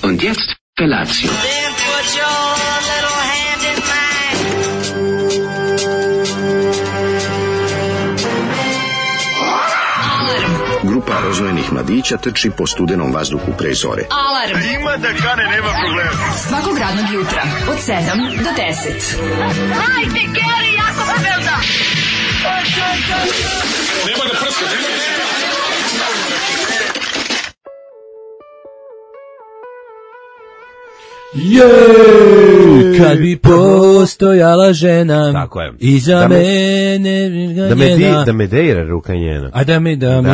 Und jetzt Felatio. Then put your little hand in mine. Grupa rozvojenih mladića trči po studenom vazduhu pre zore. Alarm. Ima da kane, nema problema. Svakog radnog jutra od 7 do 10. Hajde, Geri, jako se velda. Nema da prska, Jej, kad bi postojala žena. Tako je. Iza mene Da me dira ruka njena. A da me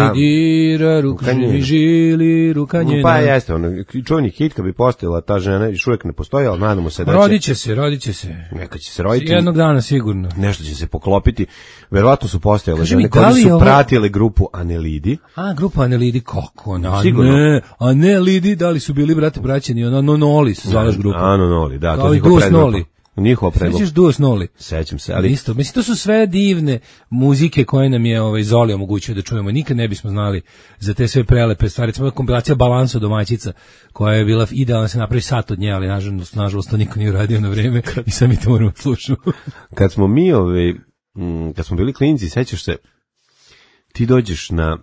dira ruka žili ruka njena. Pa jeste, čuveni hit kad bi postojala ta žena, još uvijek ne postoji, ali nadamo se da će... Rodit će se. Neka će se roditi. Jednog dana sigurno. Nešto će se poklopiti. Verovatno su postojale Kaži mi, žene da koje li su je ovo- pratile grupu Anelidi. A, grupa Anelidi, kako? Sigurno. Anelidi, da li su bili brate braćeni? Noli se zoveš grupa. Anonoli, da, to Kao je i njihova Duo predgrupa. Snoli. Njihova predgrupa. Sećaš Duo Snoli? Sećam se, ali... Isto, mislim, to su sve divne muzike koje nam je Zoli omogućio da čujemo. Nikad ne bismo znali za te sve prelepe stvari. Recimo kompilacija Balanso domaćica, koja je bila idealna da se napravi sat od nje, ali nažalost to niko nije uradio na vreme i sad mi to moramo slušati. Kad smo mi, kad smo bili klinci, sećaš se, ti dođeš na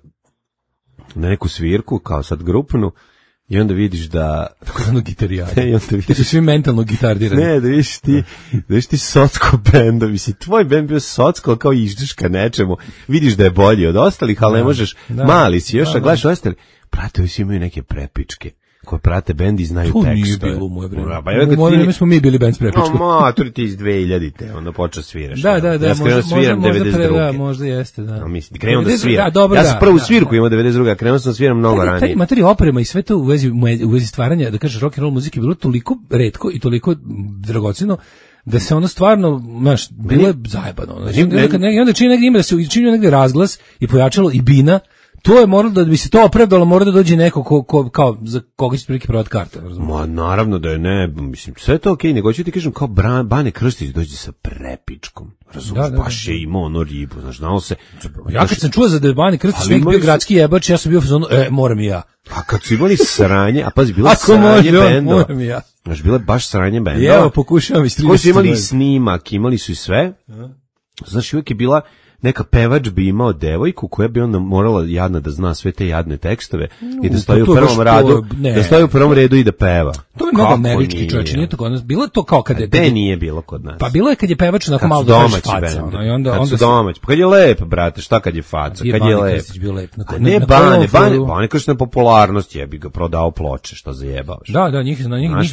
neku svirku, kao sad grupnu, i onda vidiš da... Takozvano gitarijade. I onda Ti vidiš... su svi mentalno gitardirani. Ne, da vidiš ti socko benda, mislim, tvoj bend bio socko, kao iždiš ka nečemu, vidiš da je bolji od ostalih, ali ne možeš, mali si još, a gledaš ostali, prate, ovi svi imaju neke prepičke, koje prate bend i znaju To nije tekstove. bilo u moje vreme. Pa ja U moje vreme smo mi bili bend s prepičkom. No, matur ti iz 2000-te, onda počeo sviraš. Da, Ja sam krenuo sviram 92. možda jeste, da. A mislim, krenuo da sviram. Da, dobro, ja sam da, prvu da, svirku da. imao 92. Krenuo sam da sviram mnogo ranije. Taj materi oprema i sve to u vezi stvaranja, da kažeš, rock and roll muzike je bilo toliko retko i toliko dragoceno da se ono stvarno, znaš, bilo je zajebano. Znači, onda čini negdje ima da se učinio negdje razglas i pojačalo i bina. To je moralo da bi se to opravdalo, mora da dođe neko kao za koga će prilike prodati karte. Ma naravno da je ne, mislim, sve je to okej, nego ću ti kažem kao Bane Krstić dođe sa prepičkom. Razumiješ, baš je imao ono ribu, znaš, znao se. Ja kad sam čuo za da Bane Krstić neki bio gradski jebač, ja sam bio u fazonu, moram i ja. A kad su imali sranje, a pazi, bilo Ako sranje može, bendova. moram i ja. Znaš, bilo je baš sranje bendova. I evo, pokušavam iz 30. Koji su imali snimak, imali su i sve. Znaš, uvijek je bila neka pevač bi imao devojku koja bi onda morala jadna da zna sve te jadne tekstove i da stoji u prvom radu, da stoji u prvom redu i da peva. To je mnogo američki čovječ, nije to kod nas. Bilo je to kao kad je... nije bilo kod nas. Pa bilo je kad je pevač onako malo da kaže faca. Kad su domaći. Pa kad je lep, brate, šta kad je faca? Kad je lep. Ne, Bane Krstić na popularnost jebi ga prodao ploče, što zajebavaš. Da, njih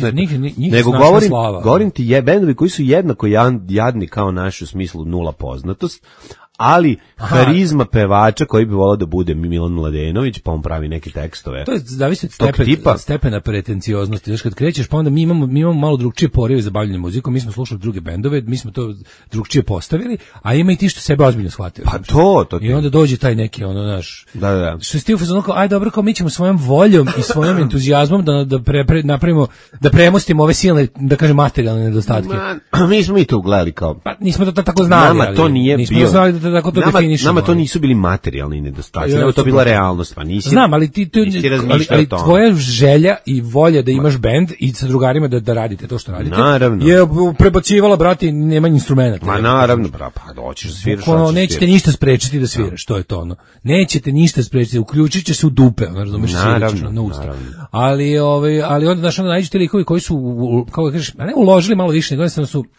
nego govorim ti bendovi koji su jednako jadni kao naši u smislu nula poznatost, ali harizma pevača koji bi volao da bude Milan Mladenović, pa on pravi neke tekstove. To je zavisi od stepena pretencioznosti. Znaš, kad krećeš, pa onda mi imamo malo drugčije porive za bavljenje muzikom, mi smo slušali druge bendove, mi smo to drugčije postavili, a ima i ti što sebe ozbiljno shvatio. Pa to. I onda dođe taj neki, naš... Da. Što je stil fazon, aj dobro, kao mi ćemo svojom voljom i svojom entuzijazmom napravimo, da premostimo ove silne, da kažem, materijalne nedostatke. Mi smo i to gledali kao... Pa nismo to tako znali, nama to nije nismo bio... znali da tako to definišemo. Nama to nisu bili materijalni nedostaci, nego to bila realnost, pa nisi. Znam, ali ali tvoja želja i volja da imaš bend i sa drugarima da radite to što radite. Naravno. Je prebacivala, brate, nema instrumenta. Ma naravno, pa doćeš da sviraš. Nećete ništa sprečiti da sviraš, to je to ono. Nećete ništa sprečiti, uključit će se u dupe, razumeš, sviraš na usta. Ali onda znaš, onda nađete likovi koji su, kako kažeš, ne uložili malo više, nego jednostavno su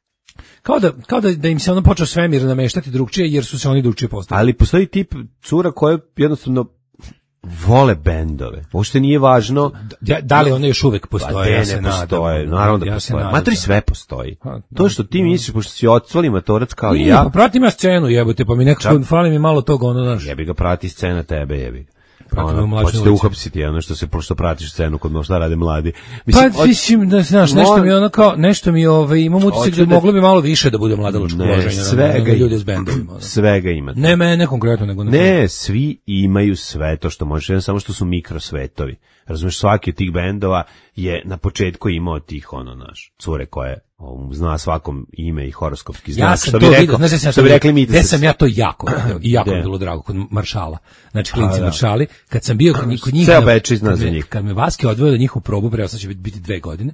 kao da im se ono počeo svemir nameštati drugčije, jer su se oni drugčije postavili. Ali postoji tip cura koje jednostavno vole bendove. Uopšte nije važno... Da li one još uvek postoje? Ja se postoje, naravno da postoje. Matri sve postoji. To što ti misliš, pošto si odsvali matorac kao i ja... Pa pratim ja scenu, jebote, pa mi nekako fali mi malo toga, znaš. Jebi ga, prati scena tebe, jebi ga. Hoćete uhapsiti što pratiš scenu kod možda rade mladi. Mislim, pa mislim da znaš, nešto mi imam utisak da moglo bi malo više da bude mladalačko uloženje na ljude s bendovima. Svega ima. Ne konkretno, nego... Ne, svi imaju sve to što možeš, samo što su mikrosvetovi. Razumeš, svaki od tih bendova je na početku imao tih, cure koje zna svakom ime i horoskopski znak. Ja sam to vidio, što bi rekli mi. Gde sam ja to jako video i jako mi bilo drago kod Maršala. Znači klinci Maršali, kad sam bio kod njih, ceo Bečej zna za njih. Kad me Vaski odveo da njih u probu, pre sad će biti 2 godine.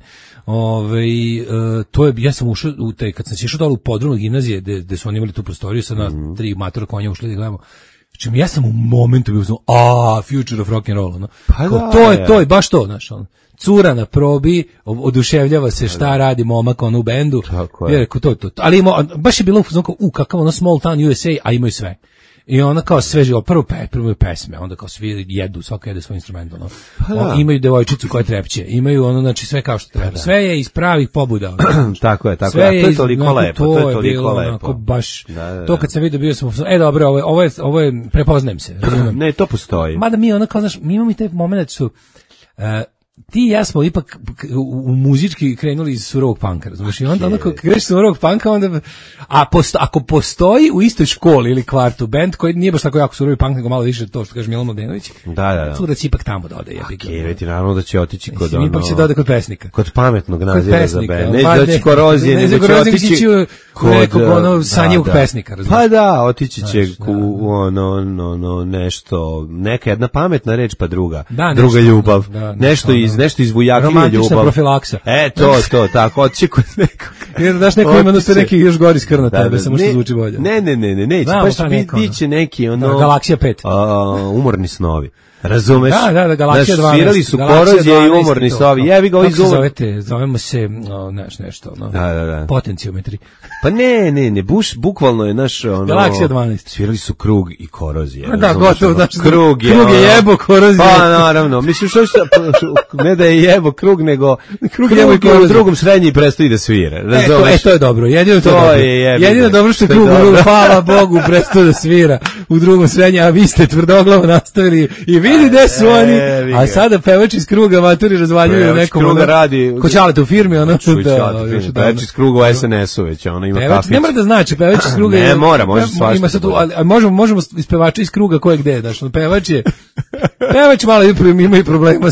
To je, ja sam ušao u taj, kad sam išao dole u podrumu gimnazije gde su oni imali tu prostoriju, sad na 3 matora konja ušli da gledamo. Znači ja sam u momentu bio future of rock and roll, no. To je baš to, znaš, ono. Cura na probi, oduševljava se šta radi momak u bendu. Tako je. To. Ali baš je bilo kakav ono small town USA, a imaju sve. I ona kao sve živo, prvo pesme, onda kao svi jedu, svako jede svoj instrument, ono. Imaju devojčicu koja trepće, imaju ono, znači sve kao što treba. Sve je iz pravih pobuda. Tako je. To je toliko lepo, to je toliko lepo. Onako, baš, to kad sam vidio, bio sam, dobro, ovo je, prepoznajem se. Ne, to postoji. Mada mi ono kao, znaš, mi imamo i taj moment su, ti i ja smo ipak u muzički krenuli iz surovog panka, razumiješ? I onda onako kreneš surovog panka, onda ako postoji u istoj školi ili kvartu band koji nije baš tako jako surovi punk, nego malo više to što kaže Milan Mladenović, Cura će ipak tamo da ode. Veti naravno da će otići kod ono... Ipak će da ode kod pesnika. Kod pametnog naziva za band. Ne doći korozije, nego će otići kod nekog ono sanjivog pesnika, razumiješ? Pa da, otići će u ono nešto, neka jedna pametna reč pa druga ljubav. Nešto iz Vujaklija ljubav. Romantična profilaksa. To, tako, otići kod nekog. Jer daš neko ima da neki još gori skrna tebe, samo što zvuči bolje. Ne, baš biće neki ono... Galaksija 5. Umorni snovi. Razumeš? Da, Galaksija 12. Svirali su korozije i umorni snovi. Jevi ga kako se zovete? Zovemo se nešto, no. Da. Potenciometri. Pa ne, bukvalno je naš ono... Galaksija 12. Svirali su krug i korozije. Da, gotovo, znači. Krug je jebo korozije. Pa naravno, mislim ne da je jebo krug, nego krug je u drugom srednji prestoji da svira. Razumeš? To je dobro. Jedino dobro što je krug, hvala Bogu, prestoji da svira u drugom srednji, a vi ste tvrdoglavo nastavili i vidi gde su oni, a sada pevač iz kruga maturi razvaljuju nekom ko Ćaleta u firmi, ono pevač iz kruga u SNS-u već, ono ima kafić. Ne mora da znači, pevač iz kruga ne mora, može svašta. Možemo iz pevača iz kruga koje gde, znači pevač malo ima i problema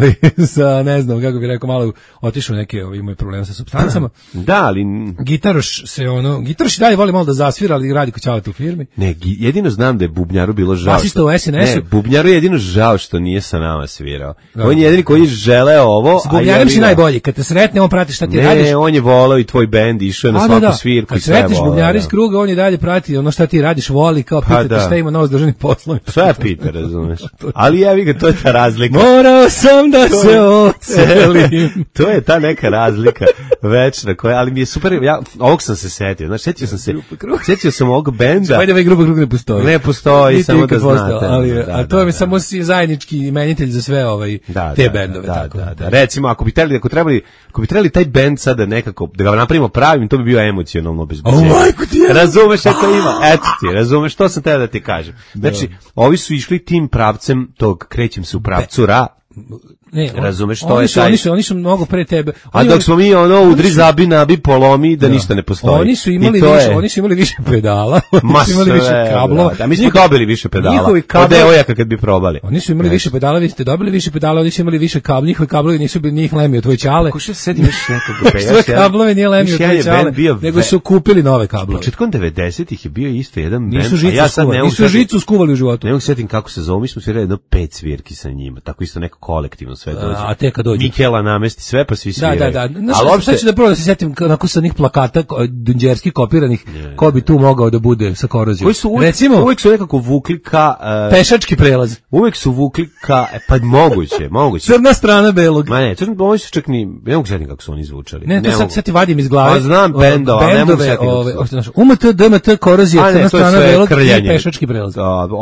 sa ne znam, kako bih rekao, malo otišao neke, ima i problema sa supstancama. Da, ali Gitaroš i dalje voli malo da zasvira, ali radi ko Ćaleta u firmi. Ne, jedino znam da je bubnjaru bilo žao. Basista u SNS-u. Ne, bubnjaru je jedino žao što nije sa nama svirao. On je jedini koji žele ovo. S bubnjarem si najbolji, kad te sretne, on prati šta ti radiš. Ne, on je volao i tvoj bend, išao je na svaku svirku i sve volao. Kad sretneš bubnjara iz kruga, on je dalje prati ono šta ti radiš, voli, kao pitati šta ima novo s državnim poslom. Sve pita, razumeš. Ali jevi ga, to je ta razlika. Morao sam da se ocelim. To je ta neka razlika večna, ali mi je super, ovog sam se setio, znaš, setio sam ovog benda. Ajde, ovaj grupa krug ne postoji. Ne postoji, samo da znate. A to je samo zajednički imenitelj za sve te bendove. Da. Recimo, ako bi trebali taj bend sada nekako, da ga napravimo pravim, to bi bio emocionalno obezbeđenje. Razumeš šta ima? Eto ti, razumeš, to sam teo da ti kažem. Znači, ovi su išli tim pravcem tog, krećem se u pravcu ra. Ne, razumeš što je taj. Oni su mnogo pre tebe. A dok smo mi udri zabi nabi polomi da ništa ne postoji. Oni su imali više pedala, oni su imali više kablova. Da mi smo dobili više pedala. Od devojaka kad bi probali. Oni su imali više pedala, vi ste dobili više pedala, oni su imali više kablova, njihovi kablovi nisu bili njih lemio tvoj Ćale. Kako se sedim još nekog Sve kablove nije lemio tvoj Ćale, nego su kupili nove kablove. Početkom 90-ih je bio isto jedan bend. Nisu žicu skuvali u životu. Ne mogu setim kako se zove, mi smo svirali jedno 5 svirki sa njima, tako isto neko kolektivno sve dođe. A te kad dođe Mikela namesti sve pa svi sviraju. Da. Ali uopšte ću da prvo da se setim onako sa onih plakata dunđerski kopiranih, ko bi tu mogao da bude sa korozijom. Koji su uvijek su nekako vukli ka pešački prelaz. Uvijek su vukli ka pa moguće. Crna strana belog. Ma ne, oni su čak ni ne mogu setim kako su oni zvučali. Ne, to sad ti vadim iz glave. A znam bendova, ne mogu setim. UMT, DMT, korozija, crna strana belog i pešački prelaz.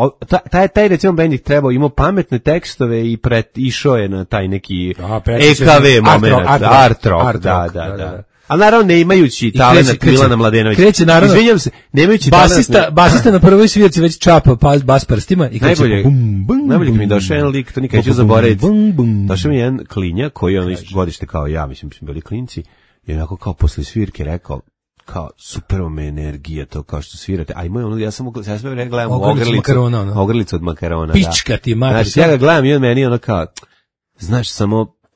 Taj recimo bend ih trebao, imao pametne tekstove i išao je na taj neki EKV moment, art rock, da. A naravno ne imajući talent Milana Mladenovića. Kreće naravno. Izvinjam se, nemajući basista na prvoj svirci već čapa bas prstima i kreće najbolje mi došao jedan lik, to nikad neću zaboraviti. Došao mi jedan klinja koji je godište kao ja, mislim bili klinci, i onako kao posle svirke rekao, kao super me energija to kao što svirate. A imaju ono, ja sve vreme gledam ogrlicu od makarona. Pička ti mater. Znači ja ga gledam i on meni ono kao, znaš, samo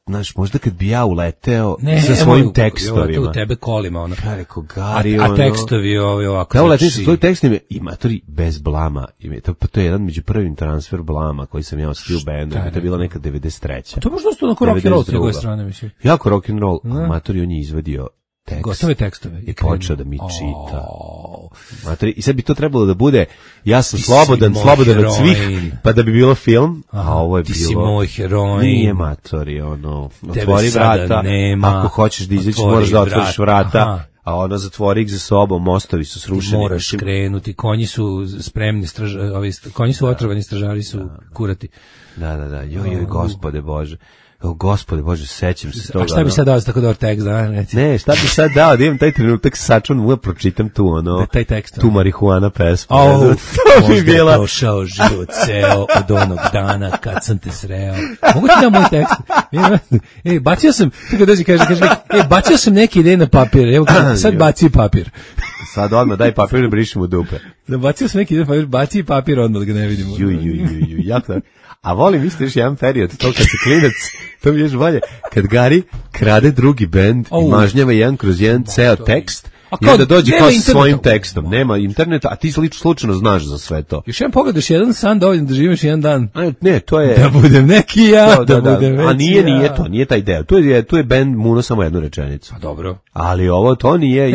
znaš, možda kad bi ja uleteo sa svojim tekstovima. U tebe kolima, ono. Ja rekao, Gari, a tekstovi ovako. Da, uletim sa svojim tekstovima i matori bez blama. To je jedan među prvim transfer blama koji sam ja osetio u bendu. To je bilo neka 93. To je možda ono rock and roll s njegove strane, mislim. Jako rock and roll. Matori, on je izvadio tekst. Gotove tekstove. I počeo da mi čita. Matori, i sad bi to trebalo da bude, ja sam slobodan od svih, pa da bi bilo film, a ovo je bilo... Ti si moj heroin. Nije, matori, ono, otvori vrata, ako hoćeš da izaći, moraš da otvoriš vrata, a ono, zatvori ih za sobom, mostovi su srušeni. Moraš krenuti, konji su spremni, konji su otrovani, stražari su kurati. Da, joj, gospode Bože. Gospode Bože, sećam se toga. A šta bi sad dao tako dobar tekst, da? Ne, šta bi sad dao, da imam taj trenutak sačun, uvijek pročitam tu, ono, taj tekst, tu marihuana pesmu. To bi bila. Možda prošao život ceo od onog dana kad sam te sreo. Mogu ti da moj tekst? Bacio sam, tako dođi, kaže, bacio sam neke ideje na papir, evo sad baci papir. Sad odmah daj papir i brišimo dupe. Bacio sam neke ideje na papir, baci papir odmah da ga ne vidimo. Jako da. A volim isto još jedan period, to kad se klinac, to mi je još bolje, kad Gari krade drugi bend i mažnjava jedan kroz jedan ceo tekst, i onda dođe kao sa svojim tekstom. Nema interneta, a ti slučajno znaš za sve to. Još jedan pogledaš jedan san dovoljno da živiš jedan dan. Ne, to je... Da budem neki ja, da budem već. A nije taj deo. Tu je bend Muno samo jednu rečenicu. A dobro. Ali ovo to nije,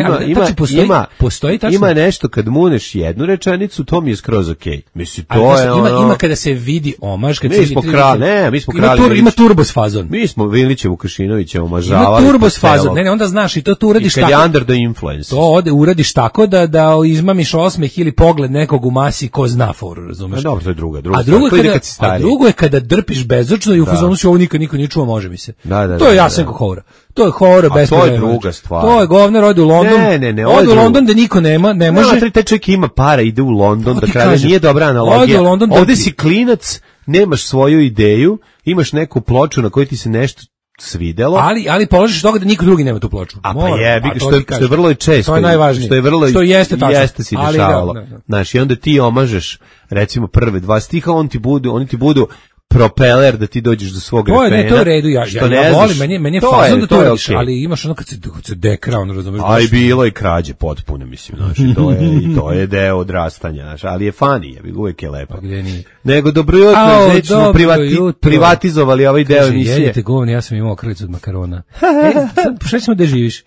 ima nešto kad muneš jednu rečenicu, to mi je skroz okej. Mislim, to je ono... Ima kada se vidi omaž, kad se vidi... Mi smo krali... Ima turbos fazon. Mi smo Vilićevu Kršinovića omažavali. Ima turbos fazon. Ne, onda znaš i to tu uradiš tako. I kad je under the influence. To uradiš tako da izmamiš osmeh ili pogled nekog u masi ko zna foru, razumeš? Dobro, to je druga. A drugo je kada drpiš bezočno i u fazonu se ovo nikad niko nije čuo, može mi se. To je jasen ko horor. To je horor bez problema. To je druga stvar. To je govnar, ode u London. Ne, ode u London da niko nema, ne može. Taj čovjek ima para, ide u London, da krade, nije dobra analogija. Ovde si klinac, nemaš svoju ideju, imaš neku ploču na kojoj ti se nešto svidelo. Ali položiš toga da niko drugi nema tu ploču. Što je vrlo često. To je najvažnije. Što jeste si dešavalo. Znaš, i onda ti omažeš recimo prve dva stiha, oni ti budu propeler da ti dođeš do svog refrena. To je u redu, ja volim, meni je fazon da to radiš, ali imaš ono kad se dekra, ono razumiješ. A i bilo i krađe potpuno, mislim, znaš, i to je deo odrastanja, znaš, ali je funny, uvijek je lepo. Pa gdje nije? Nego dobro jutro, već smo privatizovali ovaj deo emisije. Jedite govni, ja sam imao krlicu od makarona. Sad, pošalj ćemo gde živiš.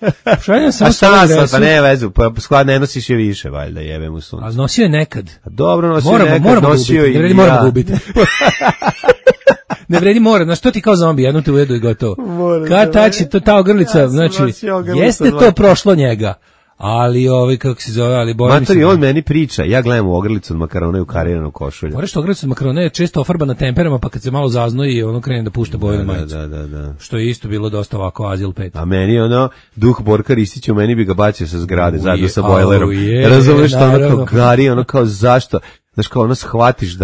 Pa ne vezu, sklad ne nosiš je više, valjda, jebem u suncu. A nosio je nekad. Dobro, nosio je nekad, nosio i ja. Moramo ga ubiti. Ne vredi mora, znaš, to ti kao zombi, jedno te ujedu i gotovo. Kad tači, ta ogrlica, znači, jeste to prošlo njega, ali kako se zove, ali bojim se. Matori, on meni priča, ja gledam u ogrlicu od makarona i u kariranu košulju. Moraš što ogrlicu od makarona je često ofarba na temperama, pa kad se malo zaznoji, ono krene da pušta boju na majicu. Da. Što je isto bilo dosta ovako Azil 5. A meni duh Borka Ristića, meni bi ga bacio sa zgrade, zajedno sa bojlerom. Razumeš što ono kao Gari, ono kao zašto? Znaš kao ono shvatiš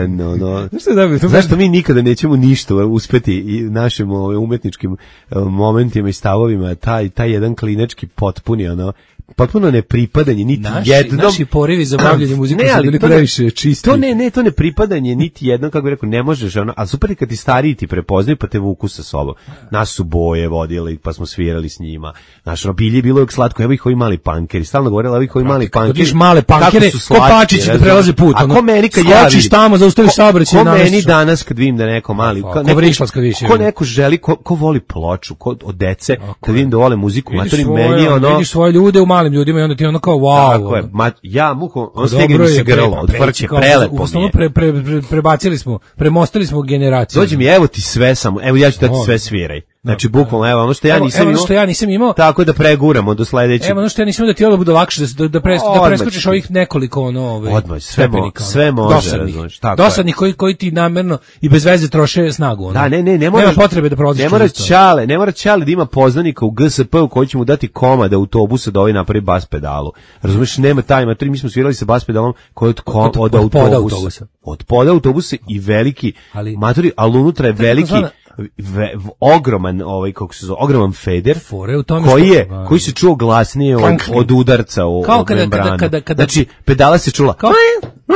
zašto mi nikada nećemo ništa uspeti i našim umetničkim momentima i stavovima, taj jedan klinački potpuno nepripadanje niti jednom. Naši porivi za bavljenje muzikom su bili previše čisti. To nepripadanje niti jednom, kako bih rekao, ne možeš, a super je kad ti stariji ti prepoznaju pa te vuku sa sobom. Nas su boje vodili, pa smo svirali s njima. Naš bilje bilo je slatko, evo ih ovi mali pankeri, stalno govorila, evo ih ovi mali pankeri. Vidiš male pankere, ko Pačići da prelaze put. A ko meni kad ja skočiš tamo, zaustaviš saobraćaj. Ko meni danas kad vidim da neko mali, ko neko želi, ko voli ploču, ko od dece, kad vidim da vole muziku, matori meni vidiš svoje ljude u malim ljudima i onda ti ono kao wow. Tako je, ja muko, on stigne mi se grlo, od frke, prelepo mi je. Premostili smo generaciju. Dođi mi, evo ti sve samo, evo ja ću da ti sve sviraj. Znači, bukvalno, evo, ono što ja nisam imao, tako da preguramo do sledećeg. Evo, ono što ja nisam imao da ti ovo bude lakše, da preskočiš ovih nekoliko, odmah, sve može, razumiješ. Dosadni koji ti namerno i bez veze troše snagu. Da, ne nema potrebe da prolaziš. Ne mora Čale da ima poznanika u GSP-u koji će mu dati komad autobusa da ovaj napravi bas pedalu. Razumiješ, nema tajma, mi smo svirali sa bas pedalom koji od autobusa. Od poda autobusa i veliki, matori, ali unutra je veliki, ogroman, ogroman feder, koji se čuo glasnije od udarca od membrana. Znači, pedala se čula.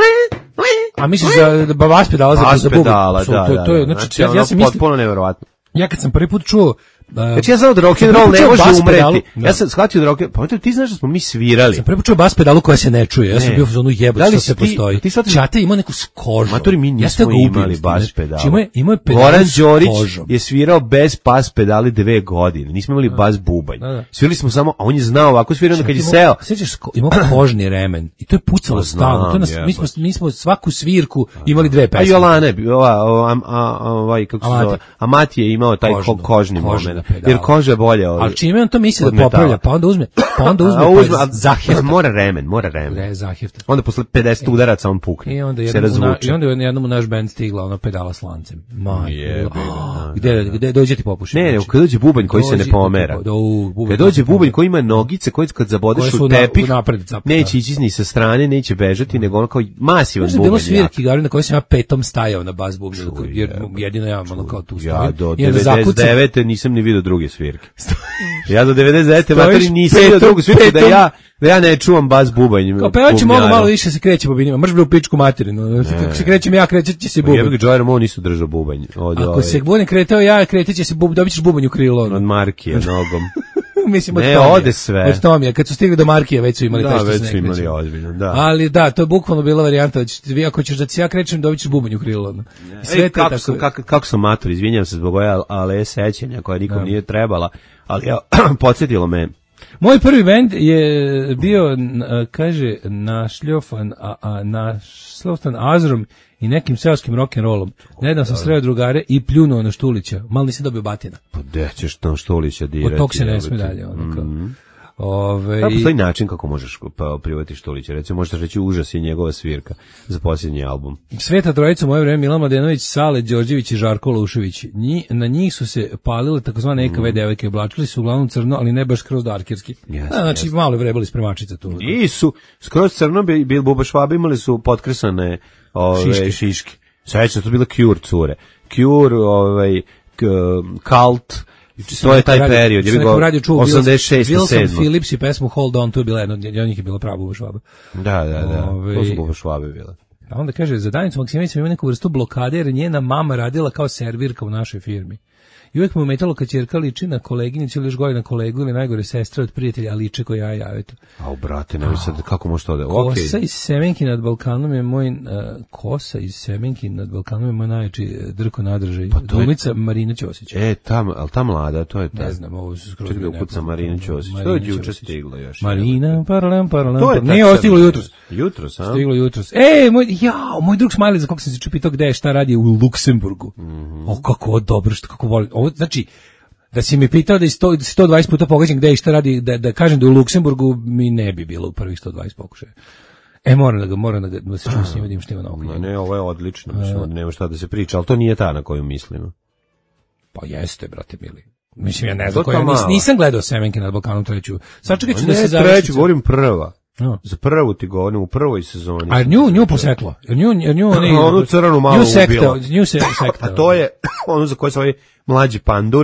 A misliš da bas pedala za bubu? Da. Znači, ja sam potpuno neverovatno. Ja kad sam prvi put čuo Znači ja znam da rock and roll ne može umreti. Ja sam shvatio da rock, pa ti znaš da smo mi svirali. Sam prvi čuo bas pedalu koja se ne čuje. Ja sam bio u zonu jebote što se postoji. Čate ima neku kožu. Matori mi nismo imali bas pedalu. Ima pedalu. Goran Đorić je svirao bez bas pedali 2 godine. Nismo imali bas bubanj. Svirali smo samo, a on je znao ovako svirano kad je seo. Sećaš, imao kožni remen i to je pucalo stalno. Mi smo svaku svirku imali 2 pesme. A Jolane, kako se zove? Amat je imao taj kožni moment. Jer koža je bolja od. Ali čime on to misli da popravlja, pa onda uzme zahefta. Mora remen. Zahefta. Onda posle 50 udaraca on pukne. I onda jednom u naš bend stigla ona pedala s lancem. Gde dođe ti popuši? Ne, kad dođe bubanj koji se ne pomera. Kad dođe bubanj koji ima nogice koje kad zabodeš u tepih, neće ići ni sa strane, neće bežati, nego ono kao masivan bubanj. Bilo svirki na kojoj sam ja petom stajao na bas bubnju, jer jedino ja ono kao tu stojim. Ja do 99. nisam ni vidio druge svirke. Ja do 99. materi nisam vidio drugu svirku da ja ne čuvam bas bubanj. Kao pevači mogu malo više se kreće bubinima. Može bi u pičku materinu. Kako se krećem ja, krećeće se bubanj. Jebik Joy Ramone nisu držao bubanj. Ako se budem kretao ja, krećeće se bubanj, dobit ćeš bubanj u krilo. Od Markije nogom. Mislim, ne, ode sve. Od Tomija, kad su stigli do Markije, već su imali taj što se ne kreće. Da, već su imali ozbiljno, da. Ali da, to je bukvalno bila varijanta, vi ako ćeš da se ja krećem, dobit ćeš bubanj u krilo. Sve kako sam mator, izvinjam se zbog ove ale sećanja koja nikom nije trebala, ali ja, podsjetilo me. Moj prvi bend je bio, kaže, našljofan Azrom i nekim seoskim rock'n'rollom. Nedavno sam sreo drugare i pljunuo na Štulića. Malo nisi dobio batina. Pa gde ćeš na Štulića dirati? Od tog se ne sme dalje. Da, postoji način kako možeš privati Štulića. Recimo, možeš reći užas je njegova svirka za posljednji album. Sveta trojica u moje vreme, Milan Mladenović, Sale Đorđević i Žarko Lušević. Na njih su se palile takozvane EKV devojke. Oblačili su uglavnom crno, ali ne baš skroz darkerski. Znači, malo je vrebali spremačica tu. I su skroz crno, bil Buba Švabe, imali su potkresane šiške. Sveća, to bila Cure cure. Cure, Cult. To je taj period, je bilo 86. Wilson Phillips i pesmu Hold On, to je bila jedna, od njih je bila prava Buba Švabe. Da, to su Buba Švabe bila. A onda kaže, za Danicu Maksimović ima neku vrstu blokade, jer njena mama radila kao servirka u našoj firmi. I uvijek mu umetalo kad ćerka liči na koleginicu ili još gore na kolegu ili najgore sestre od prijatelja, a liče ko ja javite. A brate, ne sad kako može to da... Kosa iz Semenki nad Balkanom je moj najjači drko nadržaj. Glumica Marina Ćosić. Ta mlada, to je ta. Ne znam, ovo su skroz. Čekaj, ukuca Marina Ćosić. To je juče stiglo još. Marina, paralam. Nije ovo stiglo jutros. Jutros, a? Stiglo jutros. Moj drug Smajli, za kog sam se čupitao gde je, šta radi u Luksemburgu. Kako dobro, kako volim. Ovo, znači, da si mi pitao da je 120 puta pogađam gde i šta radi, da kažem da u Luksemburgu mi ne bi bilo u prvih 120 pokušaja. Moram da se čujem s njima, da im što ima na okolju. Ne, ovo je odlično, nema šta da se priča, ali to nije ta na koju mislimo. Pa jeste, brate mili. Mislim, ja ne znam koja, nisam gledao Semenke nad Balkanom treću. Sačekaj ću da se završi. Treću, govorim prva. Za prvu ti govorim, u prvoj sezoni. A nju poseklo. Onu cranu malo ubila. Nju sekta. A to je ono za koje se ovaj mlađi pandur,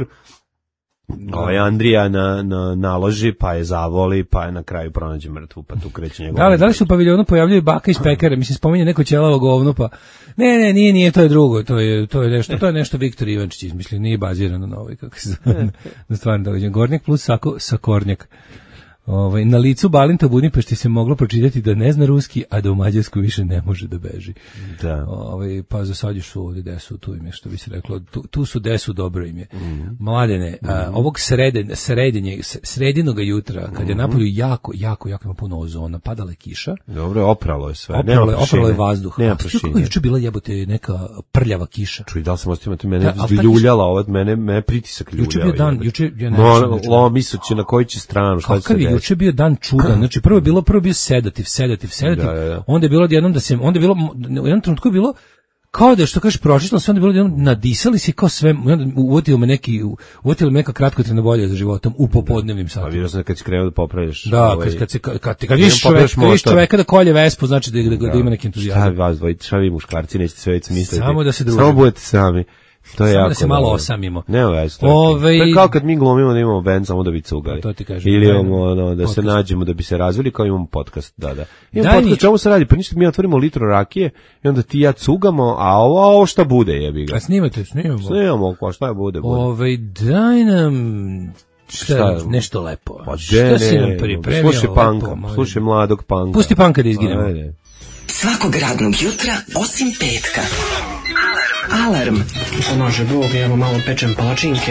Andrija naloži, pa je zavoli, pa je na kraju pronađe mrtvu, pa tu kreće njegov. Da li se u paviljonu pojavljaju baka iz pekare, mislim, spominje neko ćelavo govno, pa ne, nije, to je drugo, to je nešto Viktor Ivančić izmislio, nije bazirano na ovoj, kako se zove, na stvarno događaj. Gornjak plus Sakornjak. Na licu Balinta u Budimpešti se moglo pročitati da ne zna ruski, a da u Mađarsku više ne može da beži. Da. Pa za sad još su ovdje desu, tu ime, što bi se reklo, tu su desu, dobro ime. Mladene, ovog sredinoga jutra, kad je napolju jako ima puno ozona, padala je kiša. Dobro, opralo je sve. Opralo je vazduh. Nema prašine. Kako je juče bila jebote neka prljava kiša? Čuj, da li sam ostavio, mene ljuljala, mene pritisak ljuljao. Juče bio dan, misleći na koji će stranu, šta će se juče bio dan čudan, znači prvo je bio sedativ, onda je bilo odjednom u jednom trenutku je bilo kao da što kažeš pročitalo se, onda je bilo odjednom nadisali se kao sve, uvotilo me neka kratkotrajna volja za životom u popodnevnim satima. A vidio sam kad si krenuo da popravljaš. Da, kad vidiš čoveka da kolje vespu, znači da ima neki entuzijazam. Šta vi muškarci nećete sve misliti. Samo da se družimo. Samo budete sami. To je samo jako da se malo dobro. osamimo. Ne, to je kao kad mi glumimo da imamo band samo da bi cugali. To ti kažem. Ili imamo da podcast. se nađemo da bi se razvili, kao imamo podcast. Da. Imamo Daj podcast, čemu se radi? Pa ništa, mi otvorimo litru rakije i onda ti i ja cugamo, a ovo šta bude, jebi ga. A snimamo. Snimamo, pa šta bude. Daj nam nešto lepo. Pa šta si nam pripremio? Slušaj panka, slušaj mladog panka. Pusti panka da izginemo. Svakog radnog jutra, osim petka. Alarm. Pomaže Bog, evo malo pečem palačinke.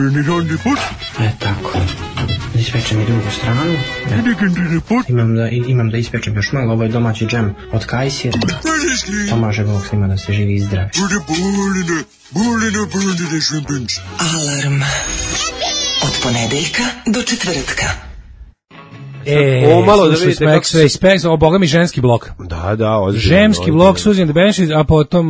Tako. Ispečem i drugu stranu. Imam da ispečem još malo, ovo je domaći džem od kajsira. Pomaže Bog svima da se živi i zdravi. Alarm. Od ponedeljka do četvrtka. Malo da vidite kako boga mi ženski blok. Da, ozbiljno. Ženski blok Suzy and the Banshees, a potom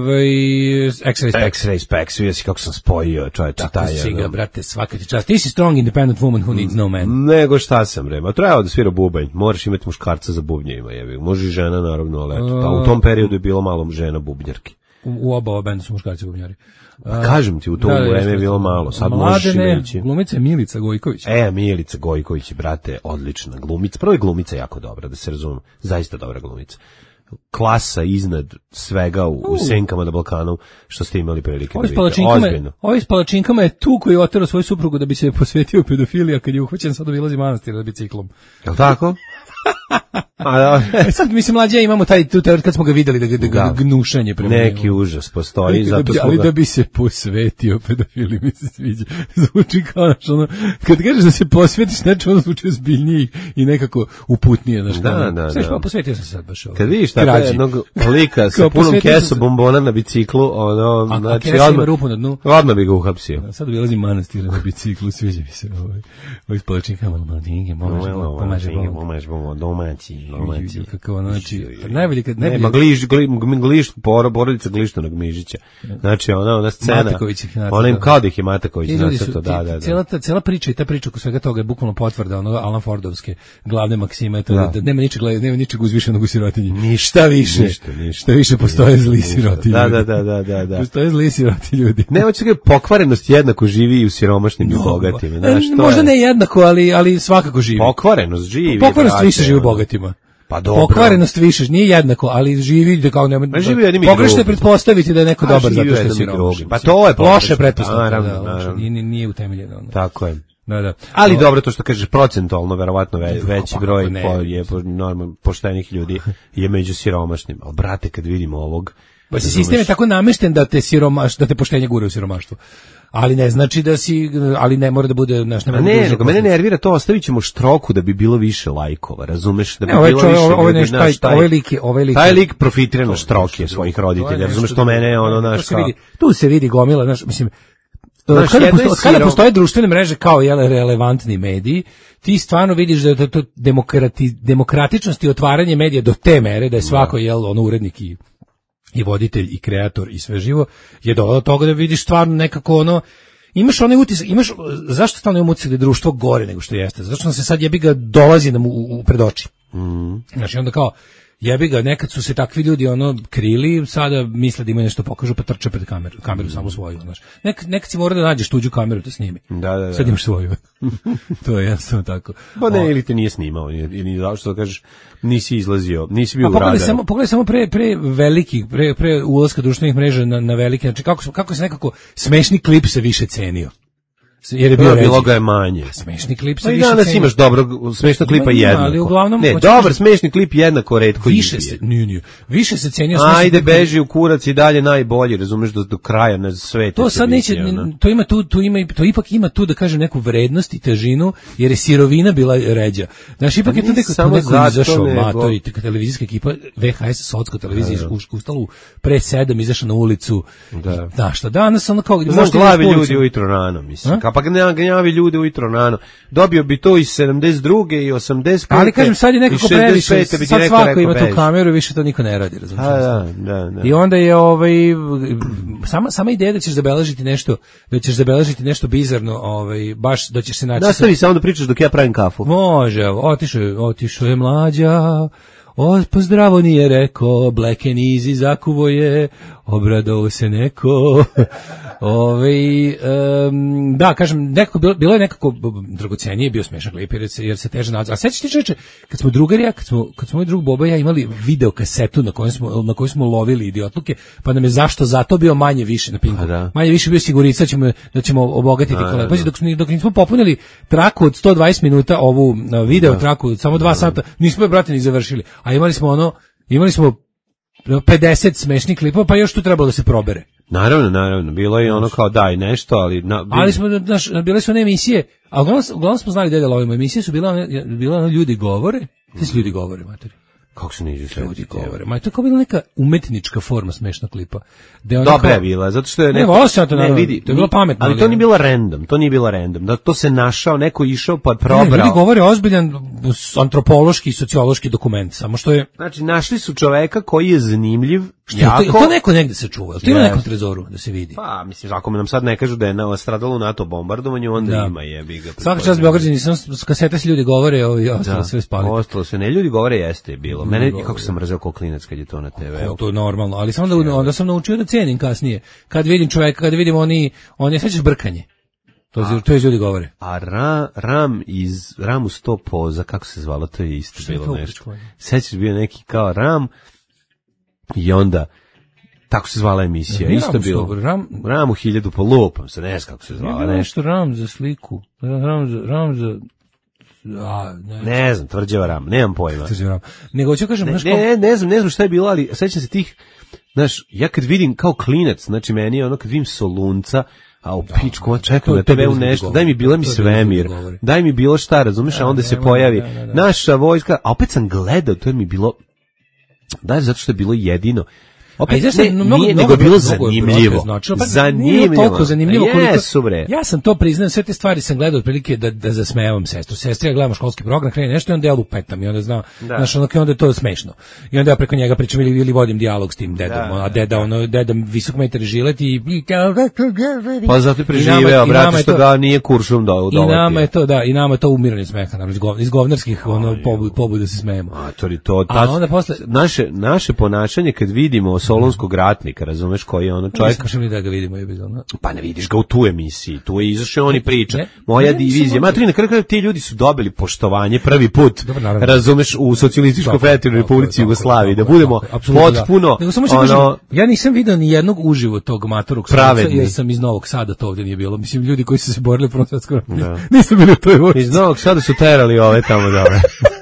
X-Ray Specs, vidio si kako sam spojio, čovječe, taj je. Si ga, brate, svaka ti čast. Ti si strong independent woman who needs no man. Nego šta sam, rema, trebao da svira bubanj, moraš imati muškarca za bubnjevima, jebi. Može i žena, naravno, ali pa u tom periodu je bilo malo žena bubnjarki. U oba bendu su muškarci bubnjari. Kažem ti, u to vreme je bilo malo, sad možeš imeći. Glumica Milica Gojković. Milica Gojković, brate, odlična glumica. Prvo je glumica jako dobra, da se razumem, zaista dobra glumica. Klasa iznad svega u Senkama na Balkanu, što ste imali prilike da vidite. Ozbiljno. Ovi s palačinkama je tu koji je oterao svoju suprugu da bi se posvetio pedofiliji, a kad je uhvaćen sad obilazi manastir na biciklom. Je li tako? Sad mislim mlađe imamo taj tu kad smo ga videli da gnušanje prema neki užas postoji zato smo ali da bi se posvetio pedofili mi se sviđa. Zvuči kao ono kad kažeš da se posvetiš nečemu zvuči ozbiljnije i nekako uputnije znači. Da. Pa posvetio sam se sad baš ovo. Kad vidiš tako jednog lika sa punom kesom bombona na biciklu, ono znači odmah bi ga uhapsio. Sad obilazim manastir na biciklu, sviđa mi se ovaj palačinkama mladinge, pomaže Bog, domaći. Kako znači najbolje kad ne glišt porodica Glištanog Mižića. Znači ona scena. Ona im kao da ih je Mataković nacrtao, da. Cijela priča i ta priča oko svega toga je bukvalno potvrda onoga Alan Fordovske glavne maksime, da nema ničeg uzvišenog u sirotinji. Ništa više postoje zli siroti. Da. Postoje zli siroti ljudi. Ne, hoće ga pokvarenost jednako živi i u siromašnim i bogatima. Možda ne jednako, ali svakako živi. Pokvarenost živi. Pokvarenost više živi u bogatima. Pa dobro. Pokvarenost više nije jednako, ali živi da kao nema. Pogrešno je pretpostaviti da je neko dobar zato što je siromašan. Pa to je loše pretpostavka. Naravno. Nije utemeljeno. Tako je. Da. Ali dobro to što kažeš procentualno verovatno veći broj je normalno poštenih ljudi je među siromašnim. Al brate kad vidimo ovog pa sistem je tako namešten da te poštenje gura u siromaštvo. Ali ne znači da si, ali ne mora da bude naš nema. Ne, nego mene nervira to, ostavićemo štroku da bi bilo više lajkova, razumeš, da bi bilo više. Ovaj lik. Taj lik profitira na štroke svojih roditelja, razumeš, to mene ono naš kao. Tu se vidi gomila, znaš, mislim kada postoje društvene mreže kao relevantni mediji, ti stvarno vidiš da je to demokratičnost i otvaranje medija do te mere da je svako urednik i voditelj i kreator i sve živo je do toga da vidiš stvarno nekako imaš onaj utisak, zašto stalno imam utisak da je društvo gore nego što jeste? Zato što se sad jebi ga dolazi nam pred oči. Znači onda kao jebi ga, nekad su se takvi ljudi krili, sada misle da imaju nešto pokažu pa trče pred kameru samo svoju, znaš. Nekad si mora da nađeš tuđu kameru da snimi. Da. Sad imaš svoju. To je jednostavno tako. Pa ne, ili te nije snimao, ili zašto da kažeš nisi izlazio, nisi bio u radaru. Pogledaj samo pre velikih, pre ulaska društvenih mreža na velike, znači kako se nekako smešni klip se više cenio. Jer je bilo ga je manje. Smešni klip se više cenio. Danas imaš dobro smešnog klipa jednako. Ali uglavnom dobar smešni klip jednako retko više se nije. Više se cenio smešni. Ajde beži u kurac i dalje najbolji, razumeš, do kraja na svete. To sad neće, to ipak ima tu da kažem neku vrednost i težinu, jer je sirovina bila ređa. Znaš, ipak je to neko izašao matori, televizijska ekipa VHS Sotsko televizija ustala pre 7 izašla na ulicu. Znaš šta, danas kao glavi ljudi ujutro rano, mislim. Pa gnjavi ljude ujutro rano. Dobio bi to i 72. i 85. Ali kažem, sad je nekako previše, sad svako ima tu kameru i više to niko ne radi, razumiješ? Da. I onda je sama ideja da ćeš zabeležiti nešto bizarno, baš da ćeš se naći. Nastavi samo da pričaš dok ja pravim kafu. Može, otišao je mlađa, pozdravo nije rekao, Black and Easy zakuvo je, obradao se neko. Da, kažem, bilo je nekako dragocenije, bio smešan klip jer se teže nadzor. A sećaš ti, čoveče, kad smo drugari, kad smo moj drug Boba i ja imali video kasetu na kojoj smo lovili idiotluke, pa nam je zato bio manje više na Pinku. Manje više bio sigurica da ćemo obogatiti kolege. Pazi, dok nismo popunili traku od 120 minuta, ovu video traku, samo 2 sata, nismo je, brate, ni završili. A imali smo 50 smešnih klipova, pa još tu trebalo da se probere. Naravno, bilo je ono kao daj nešto, ali... Ali smo, bile su one emisije, a uglavnom smo znali da lovimo, emisije su bila ljudi govore, ljudi govore, materi. Kako se neđu sve? Ljudi govore, ma je to kao bila neka umetnička forma smešnog klipa. Dobra je bila, zato što je... Ne, volao sam to, naravno, to je bilo pametno. Ali to nije bilo random, da to se našao, neko išao pa probrao. Ljudi govore ozbiljan antropološki i sociološki dokument, samo što je... Znači, našli su čoveka koji je zanimljiv, to neko negde se čuva, to ima nekom trezoru da se vidi. Pa, mislim, ako nam sad ne kažu da je stradalo u NATO bombardovanju, onda ima jebi ga. Svaka čast Beograđani, s kasete se ljudi govore, ostalo sve spali. Ostalo se, ne, ljudi govore jeste bilo. Mene, kako sam mrzeo kao klinac kad je to na TV. To je normalno, ali samo onda sam naučio da cenim kasnije. Kad vidim čoveka, kad vidim oni sećaš brkanje. To je ljudi govore. A Ram u 100 poza, kako se zvalo, to je isto bilo nešto. Sećaš bio neki kao Ram i onda tako se zvala emisija, isto bilo. Ram u 1000 po lupam se, ne znam kako se zvala. Nešto Ram za sliku, Ram za... Ne znam, tvrđava Ram, nemam pojma. Nego hoću kažem, ne znam šta je bilo, ali sećam se tih, znaš, ja kad vidim kao klinac, znači meni je ono kad vidim Solunca, a u pičku, čekam na TV-u nešto, daj mi bila mi svemir, daj mi bilo šta, razumiješ, a onda se pojavi naša vojska, a opet sam gledao, to je mi bilo, daj, zato što je bilo jedino. Opet nego je bilo zanimljivo. Zanimljivo. Jesu, bre. Ja sam to priznam, sve te stvari sam gledao otprilike da zasmejavam sestru. Sestri ja gledamo školski program, krene nešto i onda ja lupetam i onda znam, znaš, onda je to smešno. I onda ja preko njega pričam ili vodim dijalog s tim dedom, a deda visok metar žilet i... Pa zato je preživeo, brate, što ga nije kuršum dovati. I nama je to umiranje smeha, iz govnarskih pobuda se smejemo. Naše ponašanje kad vidimo solunskog ratnika, razumeš, koji je ono čovjek... Nisam li da ga vidimo, je bizarno. Pa ne vidiš ga u tu emisiji, tu je izašao on i priča. Moja divizija, matri, na kraju ti ljudi su dobili poštovanje prvi put, razumeš, u socijalističkoj federativnoj republici Jugoslaviji, da budemo potpuno... Ja nisam vidio ni jednog uživo tog matorog solunca, jer sam iz Novog Sada, to ovdje nije bilo. Mislim, ljudi koji su se borili protiv svjetskog rata, nisam bili u toj vojsci. Iz Novog Sada su terali ove tamo dole.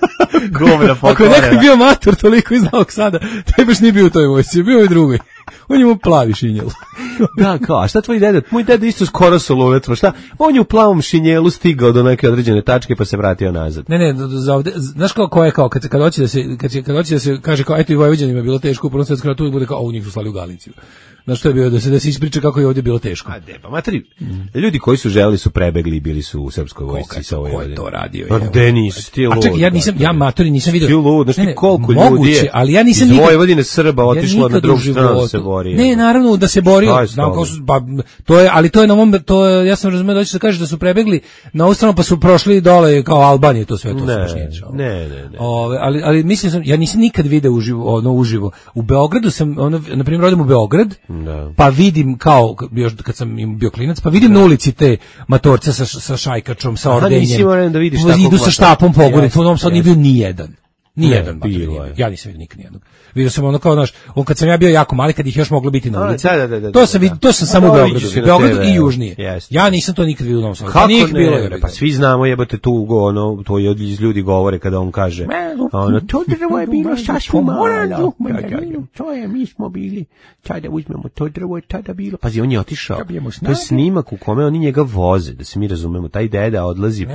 Ako je nekak bio mator toliko iz Novog Sada, taj baš nije bio u toj vojsci, bio je drugoj. On je mu plavi šinjel. Da, kao, a šta tvoj deda? Moj deda isto skoro solunac, šta? On je u plavom šinjelu stigao do neke određene tačke pa se vratio nazad. Ne, za ovde, znaš ko je kao, kad hoće da se kaže kao, eto i Vojvođanima je bilo teško u Prvom svjetskom ratu, bude kao, u njih su slali u Galiciju. Znaš što je bilo, da se ispriča kako je ovdje bilo teško. A de, pa materi, ljudi koji su želeli su prebegli i bili su u srpskoj vojsci. Ko je to radio? Pa Denis, ti je lud. A čekaj, ja matori nisam vidio. Ti lud, znaš ti koliko ljudi je ali ja nisam iz Vojvodine Srba otišlo na drugu stranu da se bori. Ne, naravno da se borio. Znam kako su, to je, ali to je na mom, ja sam razumio da će se kaže da su prebegli na ovu stranu pa su prošli dole kao Albanije, to sve to Ne. Ali mislim ja nisam nikad video uživo. U Beogradu sam, na primjer, odim u Beograd, pa vidim kao, još kad sam bio klinac, pa vidim na ulici te matorce sa šajkačom, sa ordenjem. Idu sa štapom pogore, to nam sad nije bio nijedan. Nijedan. Ja nisam vidio nikad nijednog. Vidio sam ono kao, on kad sam ja bio jako mali, kad ih još moglo biti na ulici. To sam samo u Beogradu i južnije. Ja nisam to nikad vidio u Novom Sadu. Kako ne? Pa svi znamo, jebate tu, to iz ljudi govore kada on kaže, to drvo je bilo sasvim malo. To je, mi smo bili, tada uzmemo, to drvo je tada bilo. Pazi, on je otišao. To je snimak u kome oni njega voze, da se mi razumemo. Taj deda odlazi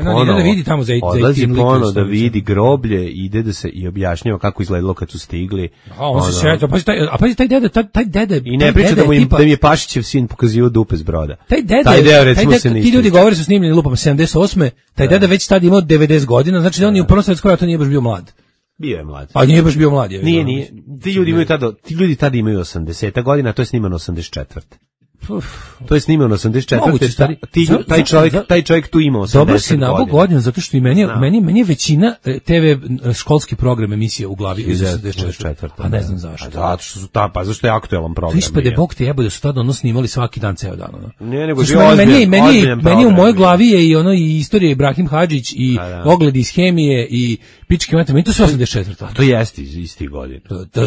ponovo da vidi groblje, ide da se i objašnjava kako izgledalo kad su stigli. On se sjeća, pazi taj deda i ne priča da mi je Pašićev sin pokazivao dupe s broda. Taj deda recimo se ne. Ti ljudi govore su snimljeni lupama 78. Taj deda već tad imao 90 godina, znači da on je u Prvom svjetskom ratu nije baš bio mlad. Bio je mlad. Pa nije baš bio mlad. Nije. Ti ljudi tada imaju 80 godina, to je snimano 84. To je snimano 84. Moguće, stari. Taj čovjek tu ima 80 Dobro si nabog godina. godina, zato što i meni je većina TV školski program emisije u glavi iz 84. A ne znam zašto. Zato što su zašto je aktuelan program. Ispade Bog te jebe da su tada snimali svaki dan ceo dan. Ne, nego meni u mojoj glavi je i ono i istorija Ibrahim Hadžić i ogledi iz hemije i pičke mate, meni to su 84. A to jeste iz istih godina.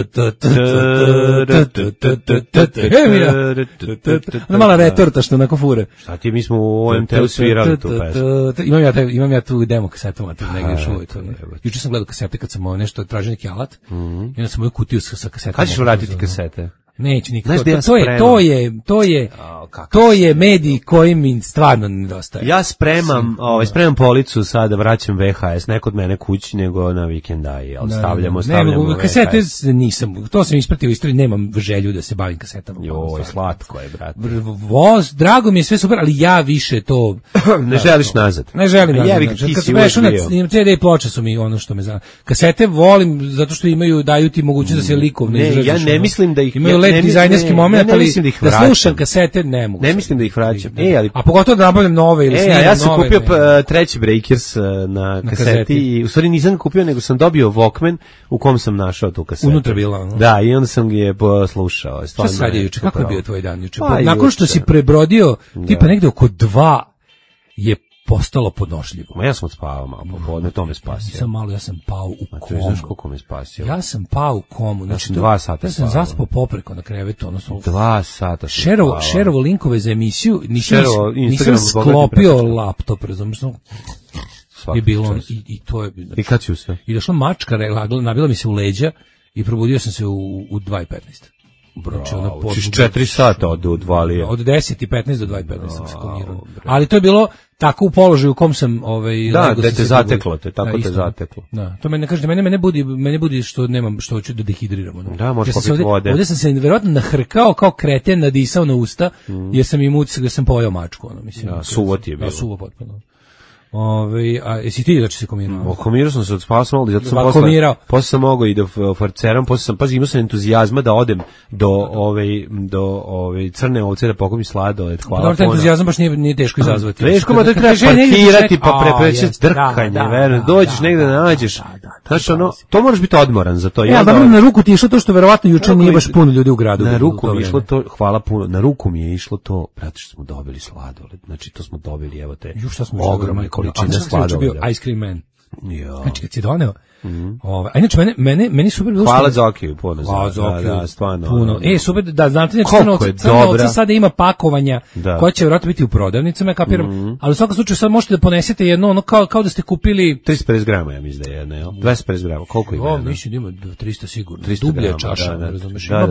Ona mala retorta što onako fure. Šta ti, mi smo u OMT-u svirali tu pesmu. Imam ja tu demo kasetu, negdje još uvijek. Juče sam gledao kasete kad sam nešto tražio neki alat i onda sam moju kutiju sa kasetom. Kad ćeš vratiti kasete? Neću nikako. To je medij koji mi stvarno nedostaje. Ja spremam policu sada da vraćam VHS, ne kod mene kući, nego na vikendaji, ali stavljamo VHS. Kasete nisam, to sam ispratio u istoriji, nemam želju da se bavim kasetama. Joj, slatko je, brate. Drago mi je, sve super, ali ja više to... Ne želiš nazad. Ne želim nazad. Kad se veš na CD ploče su mi ono što me zna. Kasete volim zato što daju ti mogućnost da se likovno izraziš. Ja ne mislim da ih... Imaju lep dizajnerski moment, ali da slušam kasete ne mogu. Ne mislim da ih vraćam. A pogotovo da nabavljam nove ili snimam nove. Ja sam kupio treći Breakers na kaseti i u stvari nisam kupio, nego sam dobio Walkman u kom sam našao tu kasetu. Unutra bila. Da, i onda sam je poslušao. Šta sad je juče? Kako je bio tvoj dan juče? Nakon što si prebrodio, tipa negde oko 2 je postalo podnošljivo. Ma ja sam odspavao malo popodne, to me spasio. Ja sam pao u komu. A znaš koliko me spasio? Ja sam pao u komu. Znači, 2 sata ja sam zaspao popreko na krevetu. 2 sata. Šerovo linkove za emisiju, nisam sklopio laptop, razumiješ? Je bilo i to je... I kad si ustao? I došla mačka, nabila mi se u leđa i probudio sam se u 2:15. Znači 4 sata odvalio. Od 10:15 do 2:15 sam se klonirao. Ali to je bilo tako u položaju u kom sam da te zateklo, tako te zateklo. Da, to mene kaže, mene budi što nemam, što hoću da dehidriram. Da, možeš popiti vode. Ovdje sam se verovatno nahrkao kao kreten, nadisao na usta, jer sam im utisak da sam pojeo mačku, mislim. Da, suvo ti je bilo. Da, suvo potpuno. A jesi ti da će se komirao? Komirao sam se, odspavao sam malo, zato sam posle sam mogao i do farceram, pazi, imao sam entuzijazma da odem do Crne ovce da pokupim sladoled, hvala. Dobro, taj entuzijazam baš nije teško izazvati. Teško, ma to treba parkirati, pa prepreći drkanje, verno, dođeš negde da nađeš. Znači, to moraš biti odmoran za to. Ja, dobro, na ruku ti je išlo to što verovatno juče nije baš puno ljudi u gradu. Na ruku mi je išlo to, hvala puno, na ruku mi je išlo to, brate, što smo dobili sladoled, znači to smo dobili, evo te, ogromne količine sladoleda. Bio Ice Cream Man. Znači, kad si doneo, a inače, meni super bilo hvala Zokiju, puno. Hvala Zokiju, da, stvarno. puno. Super, da, znate, Crna ovca sada ima pakovanja koja će vjerojatno biti u prodavnicama, ja kapiram, ali u svakom slučaju sad možete da ponesete jedno, ono kao da ste kupili... 350 grama, ja mislim da je jedno, 250 grama, koliko ima? Mislim da ima 300 sigurno, 300 dublja čaša, razumiješ. Ima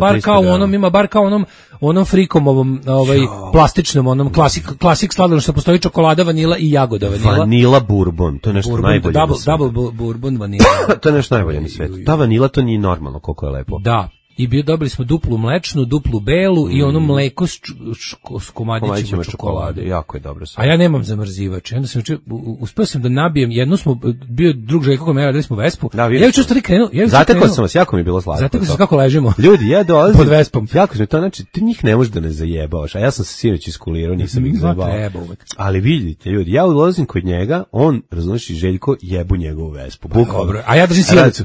bar kao onom frikom ovom, plastičnom, onom klasik sladoled što postoji čokolada, vanila i jagoda vanila. Vanila bourbon, to je nešto najbolje. Double bourbon vanila. To je nešto najbolje na svijetu. Ta vanila to nije normalno, koliko je lepo. Da. I dobili smo duplu mlečnu, duplu belu i ono mleko s komadićima čokolade. Jako je dobro. A ja nemam zamrzivač. Onda sam uspio sam da nabijem, jedno smo, bio drug Željko kome radili smo Vespu. Da, ja ću stvari krenuo. Zatekao sam vas, jako mi je bilo slatko. Zatekao sam kako ležimo. Ljudi, ja dolazim. Pod Vespom. Jako mi to, znači, ti njih ne možeš da ne zajebavaš. A ja sam se sinoć iskulirao, nisam ih zajebao. Ali vidite, ljudi, ja dolazim kod njega, on, razumiješ, i Željko jebu njegovu Vespu. Bukvalno. A ja držim sjelicu.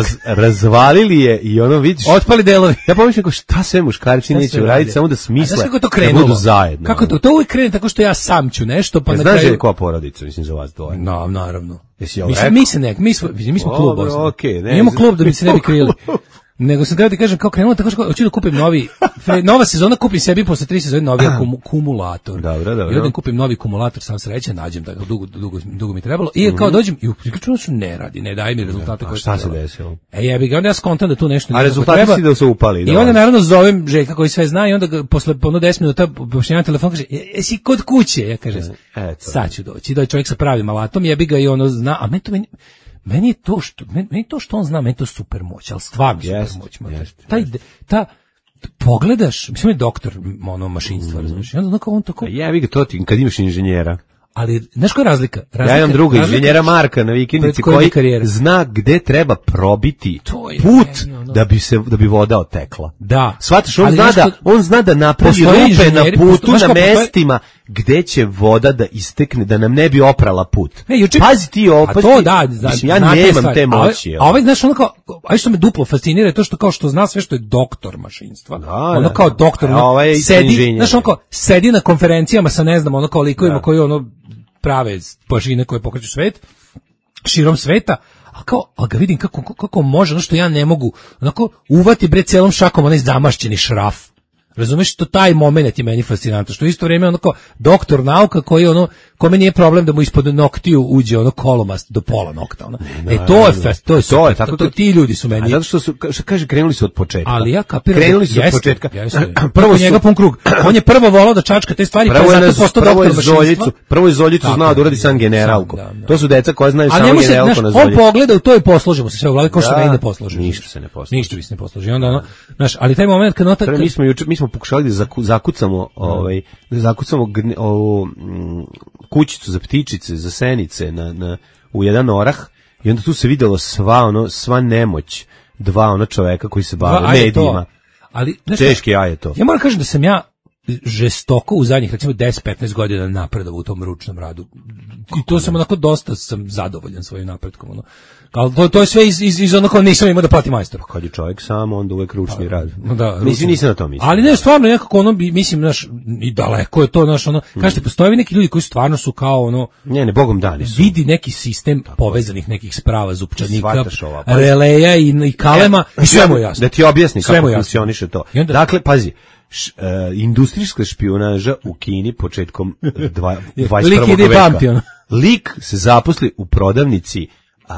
Razvalili je i ono, vidiš. Otpali delovi. Ja pomišljam kako šta sve muškarci neće uraditi, samo da smisle da budu zajedno. Kako to uvijek krene tako što ja sam ću nešto, pa na kraju... Znaš je koja porodica, mislim, za vas dvoje? No, naravno. Jesi jel rekao? Mi smo klub, imamo klub da mi se ne bi krili. Nego sam da ti kažem kao krenulo tako što hoću da kupim nova sezona, kupim sebi posle 3 sezone novi kumulator. Dobro. I onda kupim novi kumulator, sam srećan, nađem da dugo mi trebalo. I kao dođem i uključeno su ne radi, ne daje mi rezultate koje šta se desilo. Jebi ga, onda ja skontam da tu nešto a rezultati si da su upali. I onda naravno zovem Željka koji sve zna i onda posle 10 minuta pošaljem telefon, kaže jesi kod kuće, ja kažem sad ću doći. Dođe čovjek sa pravim alatom, jebi ga i ono zna, a meni je to što on zna, meni je to super moć, ali stvarno super moć. Pogledaš, mislim je doktor mašinstva, razumiješ, i onda kao on tako... Jebi ga to ti, kad imaš inženjera. Ali, znaš koja je razlika? Ja imam druga inženjera Marka na vikendici koji zna gde treba probiti put da bi voda otekla. Da. Shvataš, on zna da napravi rupe na putu, na mestima gde će voda da istekne, da nam ne bi oprala put. Pazi ti opet. To da, mislim, ja nemam te moći. A ovaj, znaš, ono kao, a što me duplo fascinira je to što kao što zna sve što je doktor mašinstva. Ono kao doktor, sedi, znaš, ono kao, sedi na konferencijama sa, ne znam, ono kao likovima koji ono prave mašine koje pokreću svet, širom sveta, a ga vidim kako može, ono što ja ne mogu, onako uvati bre celom šakom onaj zamašćeni šraf. Razumeš, to taj moment je meni fascinantno, što isto vrijeme ono kao doktor nauka koji ono, kome nije problem da mu ispod noktiju uđe ono kolomast do pola nokta. Ono. To je tako, ti ljudi su meni. A zato što kaže, krenuli su od početka. Ali ja kapiram. Krenuli su od početka. Prvo njega pun krug. On je prvo volao da čačka te stvari, pa zato postao doktor mašinstva. Prvo je Zoljicu znao da uradi sam generalku. To su deca koja znaju samo generalku na Zoljicu. On pogleda u to i posložimo se sve u glavi, kao što ne posloži. Ništa se ne posloži. Ništa se ne posloži. Onda ono, znaš, ali taj moment kad nota mi smo pokušali da zakucamo ovu kućicu za ptičice, za senice u jedan orah i onda tu se videlo sva nemoć dva čoveka koji se bave medijima. Ali teški je to. Ja moram kažem da sam ja žestoko u zadnjih recimo 10-15 godina napredovao u tom ručnom radu. I to sam onako dosta sam zadovoljan svojim napretkom. Ono. Ali to je sve iz ono kao nisam imao da plati majstora. Kad je čovjek sam, onda uvek ručni rad. Da, mislim, nisam na to mislim. Ali ne, stvarno nekako ono, mislim, naš, i daleko je to, naš, ono, kažete, postoje neki ljudi koji stvarno su kao ono, ne, bogom dani su. Vidi neki sistem povezanih nekih sprava, zupčanika, releja i kalema, i sve mu jasno. Da ti objasni kako funkcioniše to. Dakle, pazi, industrijska špijunaža u Kini početkom 21. veka. Lik se zaposli u prodavnici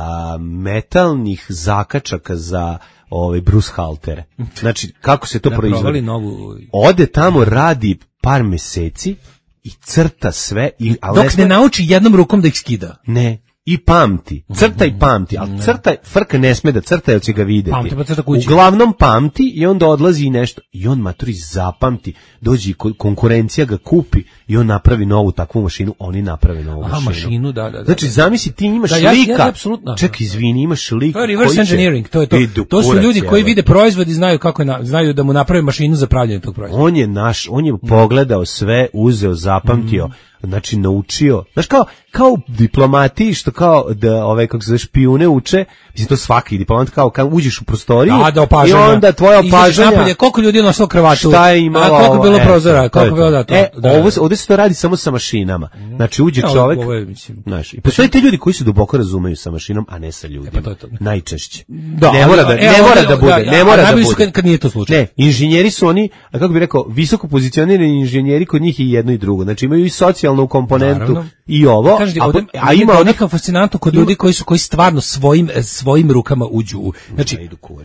metalnih zakačaka za Bruce haltere. Znači, kako se to proizvodi? Ode tamo, radi par meseci i crta sve. Dok ne nauči jednom rukom da ih skida. Ne. I pamti, crta i pamti, ali crta, frka ne sme da crta jer će ga vidjeti. Uglavnom pamti i onda odlazi i nešto. I on maturi zapamti, dođe konkurencija ga kupi i on napravi novu takvu mašinu, oni naprave novu mašinu. Da. Znači, zamisli, ti imaš lika, ček, izvini, imaš lika. To je reverse engineering, to su ljudi koji vide proizvod i znaju da mu naprave mašinu za pravljanje tog proizvoda. On je pogledao sve, uzeo, zapamtio, znači naučio, znaš kao diplomati što kao da kako se zove špijune uče, mislim to svaki diplomat kao kad uđeš u prostoriju i onda tvoja opažanja koliko ljudi je nosilo kravatu, šta je imalo, koliko je bilo prozora, koliko je bilo ovdje se to radi samo sa mašinama, znači uđe čovjek, znaš, i postoje ti ljudi koji se duboko razumeju sa mašinom, a ne sa ljudima, najčešće, ne mora da bude, kad nije to slučaj. Ne, inženjeri su oni, a kako bih rekao, visoko pozicionirani inženjeri, kod njih i jedno i drugo, znači imaju i socijalnu komponentu i ovo, a ima neka fascinantno kod ljudi koji stvarno svojim rukama uđu u, znači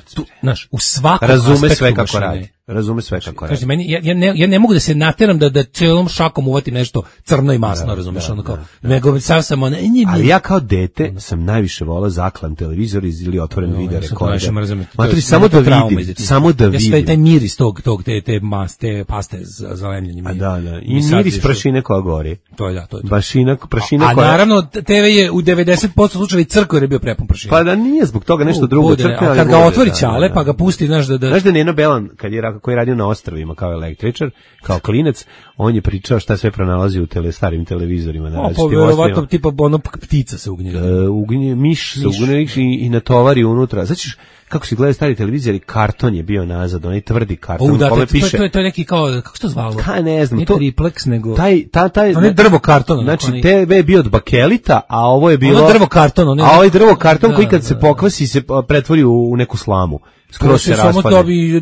u svakom razume sve kako radi. Razume sve kako radi. Kaže meni ja ne mogu da se nateram da celom šakom uvati nešto crno i masno, razumeš, ono kao nego sam ona. Ali ja kao dete sam najviše voleo zaklan televizor ili otvoren video rekorder. Matri samo da vidim. Ja taj miris te paste za lemljenje. Da. I miris prašine koja gori. To je to. Prašina koja. A naravno TV je u 90% slučajeva crko jer je bio prepun prašine. Pa da nije zbog toga nešto drugo crkne. Kad ga otvori ćale pa ga pusti, znaš da Neno Belan kad je koji je radio na ostrvima kao električar, kao klinac, on je pričao šta sve pronalazi u starim televizorima na različitim ostrvima. Tipa ono ptica se ugnje. Miš se ugnje i natovari unutra. Znači, kako se gleda stari televizor i karton je bio nazad, onaj tvrdi karton. To je neki kao, kako se to zvalo? Ne znam. Nije triplex, nego... Onaj drvo karton. Znači, TV je bio od bakelita, a ovo je bilo... Ono drvo karton. A ovaj drvo karton koji kad se pokvasi se pretvori u neku slamu. Skroz se raspadne.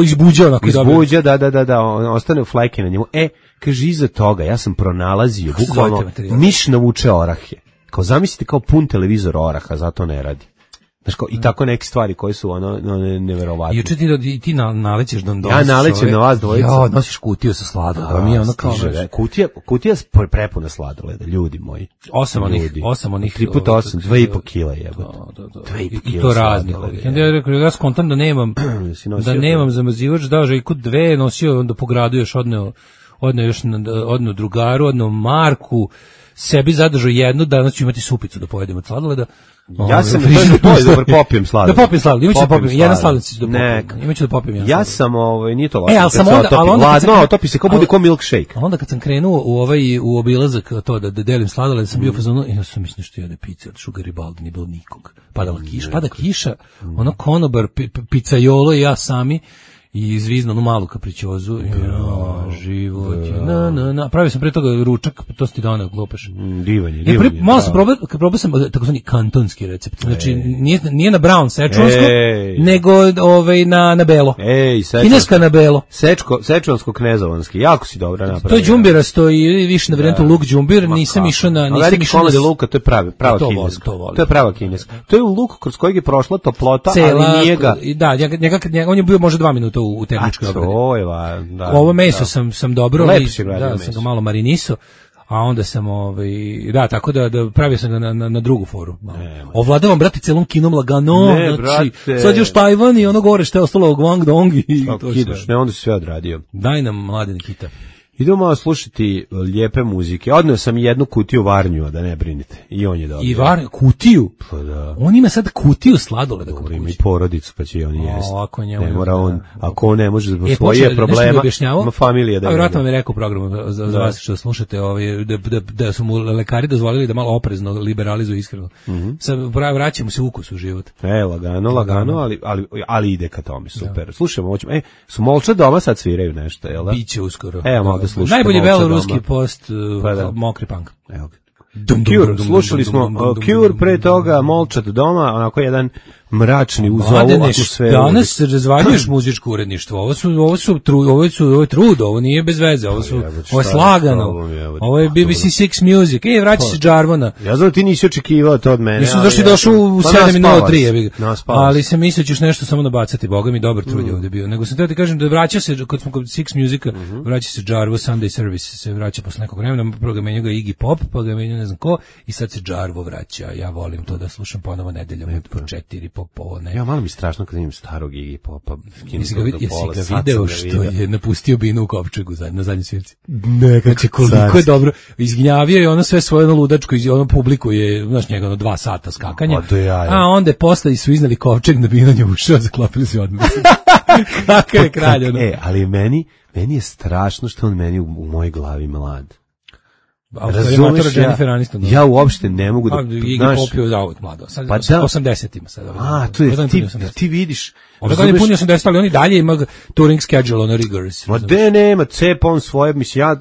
Izbuđa, da, ostane u flajke na njemu. Kaže, iza toga, ja sam pronalazio, bukvalno, miš navuče orahe. Kao zamislite kao pun televizor oraha, zato ne radi. Znaš, i tako neke stvari koje su neverovatne. Juče ti nalećeš da ja nalećem na vas dvojica. Ja, nosiš kutiju sa sladoleda. Mi ono kao... Kutija prepuna sladoleda, ljudi moji. 8 onih... 3 puta 8, 2,5 kila jebote. 2,5 kila. I to raznih. Onda ja rekao, ja skontam da nemam zamrzivač, da, i kod 2 nosio, onda po gradu još odneo odno drugaru, odno Marku, sebi zadržao jednu, danas ću imati supicu da pojedem od sladoleda. Ja sam dobro popijem sladoled. Da popijem sladoled, imaću da popijem, jedna sladoled ću da popijem. Imaću da popijem jedan. Ja sam nije to važno. Ali sam onda otopi se kao bude kao milkshake. A onda kad sam krenuo u obilazak to da delim sladoled, sam bio u fazonu, ja sam mislio što jede pice, od Sugar Ribaldi nije bilo nikog. Pada kiša, ono konobar, pizzaiolo i ja sami. I izvizno onu malu kapričozu. Život je. Pravio sam pre toga ručak, to si ti doneo, glupeš. Divanje. Malo sam probao sam takozvani kantonski recept. Znači, nije na brown sečuansko, nego na belo. Kineska na belo. Sečuansko-knezovanski. Jako si dobro napravio. To je džumbirasto i više na varijantu luk džumbir. Nisam išao na... Veliki komad luka, to je prava kineska. To je prava kineska. To je luk kroz kojeg je prošla toplota, ali nije ga... Da, on je bio možda 2 minuta u termičkoj obradi. Ovo meso sam dobro, da, sam ga malo marinisao, a onda sam tako da pravio sam ga na drugu foru. Ovladavam, brate, celom kinom lagano, znači, sad još Tajvan i ono gore što je ostalo Guangdong i to sve. Onda si sve odradio. Daj nam Mladen Kita. Idemo malo slušati lijepe muzike. Odneo sam jednu kutiju varnju, da ne brinite. I on je dobio. I kutiju? Pa da. On ima sad kutiju sladoleda. Ima i porodicu, pa će i on jesti. Ne mora on, da. Ako on ne može zbog svoje problema, ima familija da ga. Vjerojatno mi je rekao u programu za vas što slušate, da su mu lekari dozvolili da malo oprezno liberalizuje ishranu. Sad vraćamo se ukus u život. Lagano, ali ide ka tome, super. Slušajmo, hoćemo. Su Molča doma sad sviraju nešto, jel da? Biće uskoro. Najbolji beloruski post mokri punk. Evo ga. Cure, slušali smo Cure, pre toga Molčat doma, onako jedan mračni uz ovu atmosferu. Danas razvaljuješ muzičko uredništvo, ovo je trud, ovo nije bez veze, ovo je slagano, ovo je BBC Six Music, vraća se Jarvona. Ja znam ti nisi očekivao to od mene. Nisam zašto došao u 7:03, ali sam mislio ćeš nešto samo nabacati, boga mi dobar trud je ovdje bio, nego sam teo ti kažem da vraća se, kad smo kod Six Musica, vraća se Jarvo, Sunday Service se vraća posle nekog vremena, prvo ga menio ga Iggy Pop, pa ga menio ne znam ko, i sad se Jarvo vraća, ja volim to da slušam ponovo nedeljom po 4 po ne. Ja malo mi strašno kad vidim starog Iggy Popa. Jesi ga video što je napustio binu u Kopčegu na zadnjoj svirci? Znači koliko je dobro. Izgnjavio je ono sve svoje ludačko, ono publiku je, znaš njega 2 sata skakanja. A onda je posle su iznali Kopčeg na binanju ušao, zaklopili se odmah. Kakav je kralj ono. Ali meni je strašno što on meni u mojoj glavi mlad. Razumeš, ja uopšte ne mogu da... Iggy Pop je zauvek mlado, sad 80-ima sad. To je, ti vidiš... Ove godine puni 80, ali on i dalje ima touring schedule, ono rigorous. Ma nema, cepa on svoje, mislim,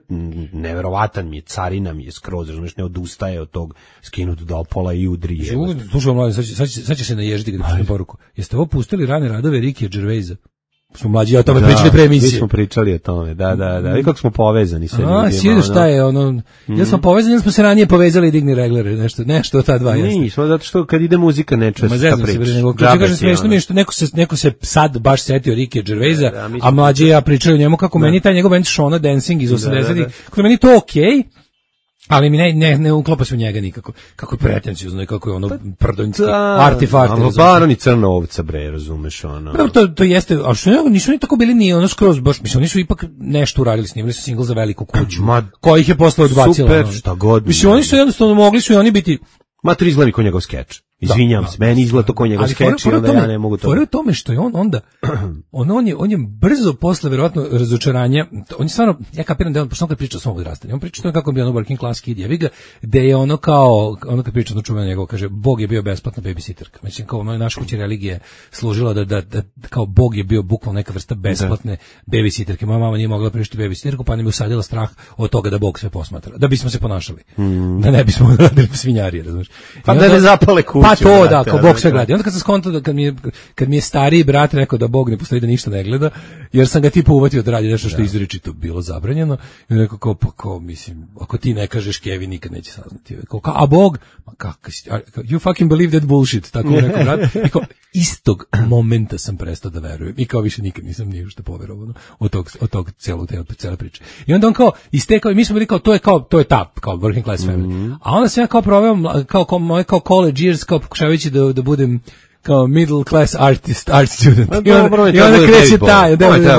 neverovatan mi je, carina mi je skroz, razumiješ, ne odustaje od tog skinuti do pola i udri. Slušaj, mladen, sad će se naježiti kada pišem poruku. Jeste ovo pustili rane radove Rikija Gervaisa? Smo mlađi o tome pričali pre emisije. Mi smo pričali o tome, da. I kako smo povezani sa ljudima. Sjediš šta je ono, jel smo povezani, jel smo se ranije povezali i digni reglere, nešto od ta dva jeste. Nismo, zato što kad ide muzika ne čuje se ta priča. Kažem, smiješno mi je što neko se sad baš setio Rikija Gervaisa, a mlađi ja pričaju o njemu kako meni taj njegov band Shona Dancing iz 80-ih, kako meni to okej. Ali mi ne uklopa se u njega nikako. Kako je pretenciozno i kako je ono prdonjski artifakt. Baron i crna ovca, bre, razumeš ono. To jeste, a što nisu ni tako bili ni ono skroz, baš, mislim, oni su ipak nešto uradili, snimili su singl za Veliku kuću, koji ih je posle odbacila. Super, šta god. Mislim, oni su jednostavno mogli su i oni biti... to izgleda ko njegov skeč. Izvinjam se, meni izgleda to ko njegov skeč i onda ja ne mogu to. Fora je tome što je on onda, on je brzo posle verovatno razočaranja, on je stvarno, ja kapiram da je on, pošto on kad priča o svom odrastanju, on priča kako bi ono working class kid, jebi ga, da je ono kao, ono kad priča o čuveno njegov, kaže, Bog je bio besplatna babysitterka. Mislim, kao ono je naša kuća religije služila da kao Bog je bio bukvalno neka vrsta besplatne babysitterke. Moja mama nije mogla priuštiti babysitterku, pa nam je usadila strah od toga da Bog sve posmatra, da bismo se ponašali, da ne bismo radili svinjarije, razumiješ. Pa da ne zapale kuću. Pa to da, kao Bog sve gleda. I onda kad sam skontao da kad mi je stariji brat rekao da Bog ne postoji, da ništa ne gleda, jer sam ga tipa uvatio da radi nešto što izričito bilo zabranjeno, i rekao kao mislim, ako ti ne kažeš, Kevin nikad neće saznati. A Bog, ma kako si, you fucking believe that bullshit, tako rekao brat. I kao, istog momenta sam prestao da verujem i kao više nikad nisam nije što poverovao od tog cijele priče. I onda on kao istekao i mi smo bili kao to je ta kao working class family. A onda sam ja kao proveo kao college years, kao pokušavajući da budem kao middle class artist, art student. I onda kreće taj,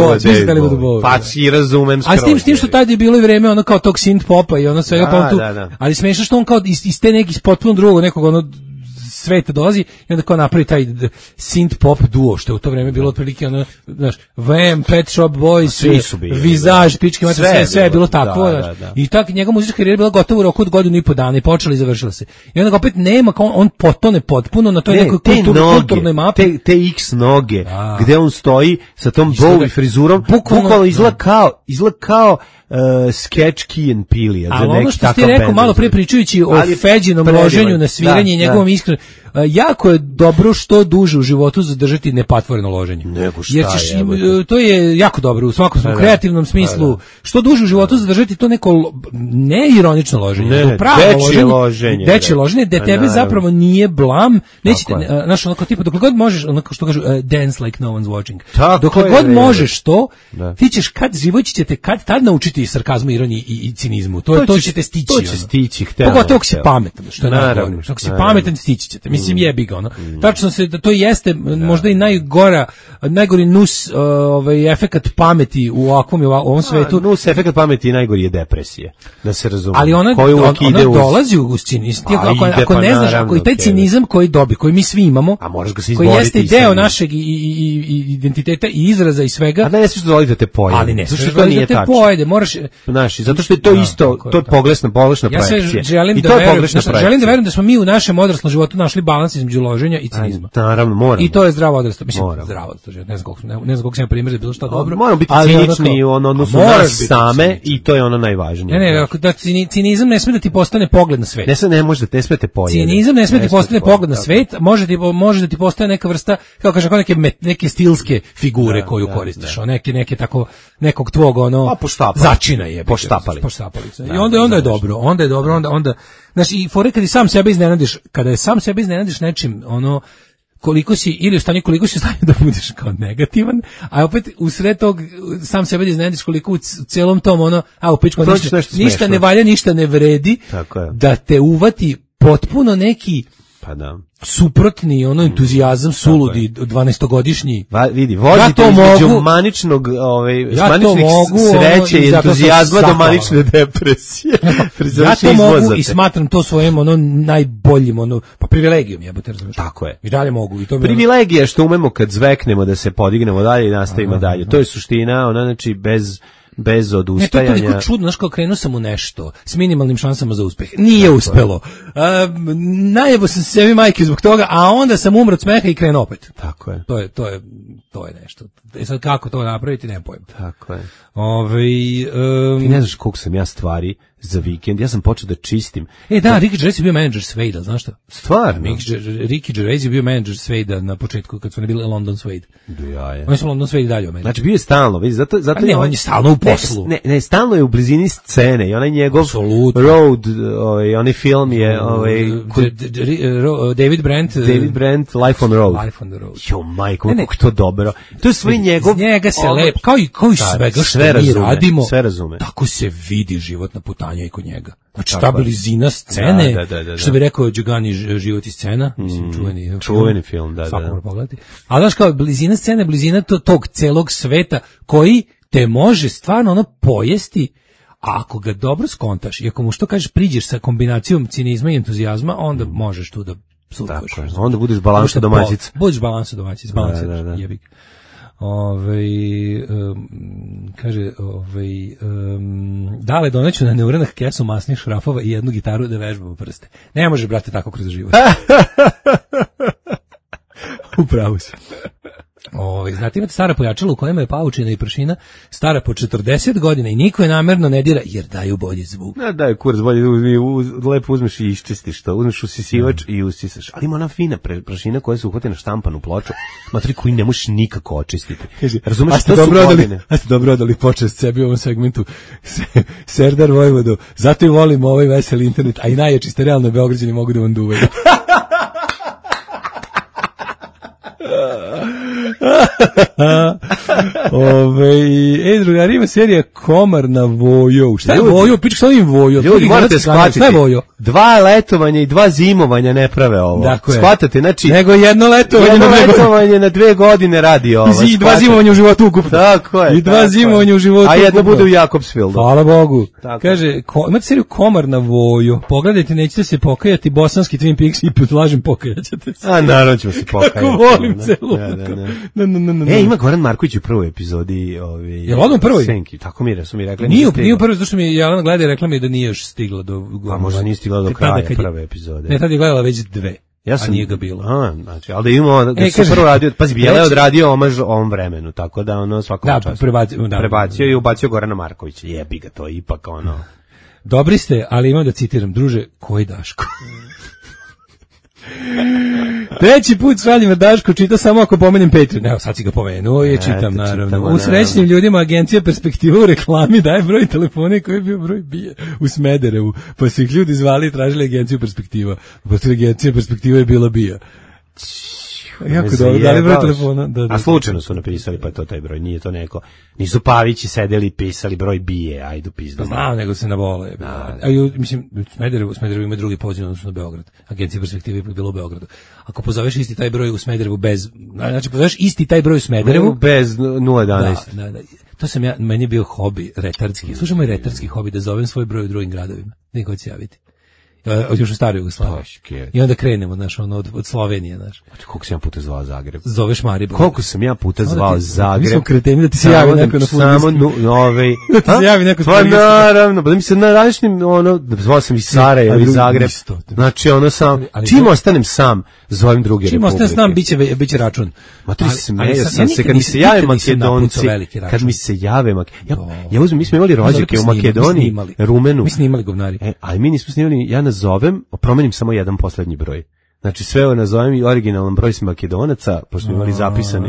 da li budu Bowie. Pa si razumem skroz. A s tim što tad je bilo i vreme ono kao tog synth popa i ono svega pa tu. Ali smešno što on kao iz te nekih potpuno drugog nekog ono sveta dolazi i onda kao napravi taj synth pop duo, što je u to vreme bilo otprilike ono, znaš, Wham, Pet Shop Boys, Visage, pičke, sve je bilo tako, znaš. I tako njegova muzička karijera je bila gotovo u roku od godinu i po dana i počela i završila se. I onda ga opet nema, kao on potone potpuno na toj nekoj kulturnoj mapi. Te X noge, gde on stoji sa tom Bowie frizurom, bukvalno izgleda kao sketch Key and Peele. Ali ono što ti rekao malo prije pričajući o Feđinom loženju na sviranje i njegovom iskrenom, jako je dobro što duže u životu zadržati nepatvoreno loženje. Jer ćeš, to je jako dobro u svakom kreativnom smislu. Što duže u životu zadržati to neko neironično loženje, to pravo loženje, dečje loženje, da tebe zapravo nije blam, nećete, znaš, onako tipa, dokle god možeš, onako što kažu, dance like no one's watching. Dokle god možeš to, ti ćeš život ćete kad tad naučiti sarkazmu, ironiji i cinizmu. To ćete stići. To će stići. Pogotovo ako si pametan, što je najgore. Ako si pametan, stići ćete. Mislim, jebi ga, ono. Tačno se, da to jeste možda i najgori nus efekat pameti u ovakvom i ovom svetu. Nus efekat pameti i najgori je depresije, da se razume. Ali ona dolazi u cinizmu. Ako ne znaš, ako i taj cinizam koji mi svi imamo, koji jeste deo našeg identiteta i izraza i svega. A ne smiješ dozvoliti da te pojede. Ali ne smiješ da te pojede, moraš... Zato što je to isto, to je pogrešna projekcija. Ja želim da verujem da smo mi u našem odraslom životu našli balans između loženja i cinizma. Naravno, moramo. I to je zdravo odrastao. Mislim, zdravo odrastao. Ne znam koliko sam primjer da bilo šta dobro. Moramo biti cinični u odnosu na nas same i to je ono najvažnije. Ne, cinizam ne sme da ti postane pogled na svet. Ne može da te smete pojede. Cinizam ne sme da ti postane pogled na svet, može da ti postane neka vrsta, kao kaže, neke stilske figure koju koristiš. Neke tako, nekog tvog začina je. Poštapali. I onda je dobro. Onda znači, i fore kada je sam sebe iznenadiš nečim, koliko si ili u stanju, koliko si u stanju da budeš kao negativan, a opet u sred tog sam sebe iznenadiš koliko u celom tom u pičku ništa ne valja, ništa ne vredi, da te uvati potpuno neki suprotni entuzijazam suludi 12-godišnji. Vidi, vozite između maničnog sreće i entuzijazma do manične depresije. Ja to mogu i smatram to svojim najboljim privilegijom, jebote, razumeš? Tako je. I dalje mogu. Privilegija što umemo kad zveknemo da se podignemo dalje i nastavimo dalje. To je suština, znači bez odustajanja. Ne, to je toliko čudno, znaš, kao krenuo sam u nešto s minimalnim šansama za uspeh. Nije uspelo. Najebo sam sebi majke zbog toga, a onda sam umro od smeha i krenuo opet. Tako je. To je nešto. Sad kako to napraviti, ne pojem. Tako je. Ti ne znaš koliko sam ja stvari za vikend, ja sam počeo da čistim. Ricky Gervais je bio menadžer Suede, znaš šta? Stvarno? Ricky Gervais je bio menadžer Suede na početku, kad su ne bili London Suede. Oni su London Suede dalje o meni. Znači bio je stalno, vidi, zato on je stalno u poslu. Ne, stalno je u blizini scene i onaj njegov Road, onaj film je David Brent, Life on Road. Jo, majko, kako to dobro. To je svoj njegov... Njega se lep, kao i svega što mi radimo, sve razume. Tako se vidi život na putanja i kod njega. Znači, ta blizina scene, što bi rekao Đugani, život i scena, mislim, čuveni film, da. Svako mora pogledati. Ali znaš, kao blizina scene, blizina tog celog sveta, koji te može stvarno pojesti, a ako ga dobro skontaš i ako mu što kažeš priđeš sa kombinacijom cinizma i entuzijazma, onda možeš tu da surfaš. Onda budeš balansa domaćica. Budeš balansa domaćica, jebik. Kaže, dale doneću na neuranak kesu masnih šrafova i jednu gitaru da vežbamo prste. Ne može, brate, tako kroz život. Upravo si. Znate, imate stara pojačala u kojima je paučina i pršina stara po 40 godina i niko je namerno ne dira jer daju bolji zvuk. Daju kurac bolji, lepo uzmeš i iščistiš to, uzmeš usisivač i usisaš. Ali ima ona fina prašina koja se uhvati na štampanu ploču, matri koji ne možeš nikako očistiti. Razumeš što su godine? A ste dobro odali počest sebi u ovom segmentu Serdar Vojvodo, zato i volim ovaj veseli internet, a i najjači ste realno Beograđani mogu da vam duvaju. Drugari, ima serija Komar na Vojo. Šta je Vojo? Pička, šta im Vojo? Ljudi, morate shvatiti. Šta je Vojo? 2 letovanja i 2 zimovanja ne prave ovo. Dakle, shvatate, znači... Nego jedno letovanje na 2 godine radi ovo. I 2 zimovanja u životu ukupno. Tako je. I 2 zimovanja u životu ukupno. A jedno bude u Jakobsfieldu. Hvala Bogu. Tako. Kaže, imate seriju Komar na Vojo. Pogledajte, nećete se pokajati, bosanski Twin Peaks i podlažem pokajaćete se. A naravno ćemo se pokajati. Kako volim celu. Ima Goran Marković u prvoj epizodi. Je li on u prvoj? Senki, tako su mi rekli. Nije u prvoj, zato što mi Jelena gleda i rekla mi da nije još stigla do... A možda nije stigla do kraja prve epizode. Ne, tad je gledala već 2. A nije ga bilo. Znači, ali da imamo, da su prvo radio, pazi, Bijela je odradio omaž ovom vremenu, tako da ono svakom času. Prebacio i ubacio Gorana Markovića. Jebi ga, to je ipak ono... Dobri ste, ali imam da citiram, druže, koji Daško? Treći put šaljem Daško, čita samo ako pomenem Patreon. Evo, sad si ga pomenuo i čitam, naravno. U srećnim ljudima agencija Perspektiva u reklami daje broj telefona koji je bio broj bije u Smederevu. Pa su ih ljudi zvali i tražili agenciju Perspektiva. Posle agencija Perspektiva je bila bija. Jako dobro, dali broj telefona. A slučajno su napisali, pa je to taj broj, nije to neko. Nisu Pavići sedeli i pisali broj bije, ajdu pizdu. Znam, nego se navole. Mislim, Smederevu ima drugi poziv odnosno na Beograd. Agencija Perspektive je bila u Beogradu. Ako pozoveš isti taj broj u Smederevu bez... Znači, pozoveš isti taj broj u Smederevu... Bez 011. Da. To sam meni je bio hobi, retardski. Slušaj, moj retardski hobi da zovem svoj broj u drugim gradovima. Niko će javiti. Još u staroj Jugoslaviji. I onda krenemo, znaš, od Slovenije, znaš. Koliko sam ja puta zvao Zagreb? Zoveš Maribor. Koliko sam ja puta zvao Zagreb? Mi smo kreteni da ti se javi neko na Samo da ti se javi neko pa naravno, da mi se na današnjim, zvao sam i Sarajevo i Zagreb. Znači, sam, čim ostanem sam, zovem druge republike. Čim ostanem sam, biće račun. Matri se smejao sam se, kad mi se jave Makedonci, kad mi se jave ja uzmem, mi smo imali rođake u Makedoniji, Rumenu. Mi snimali govnari. Ali mi nismo snimali, ja nazovem, promenim samo jedan poslednji broj. Znači sve ovo nazovem i originalan broj s Makedonaca, pošto smo imali zapisani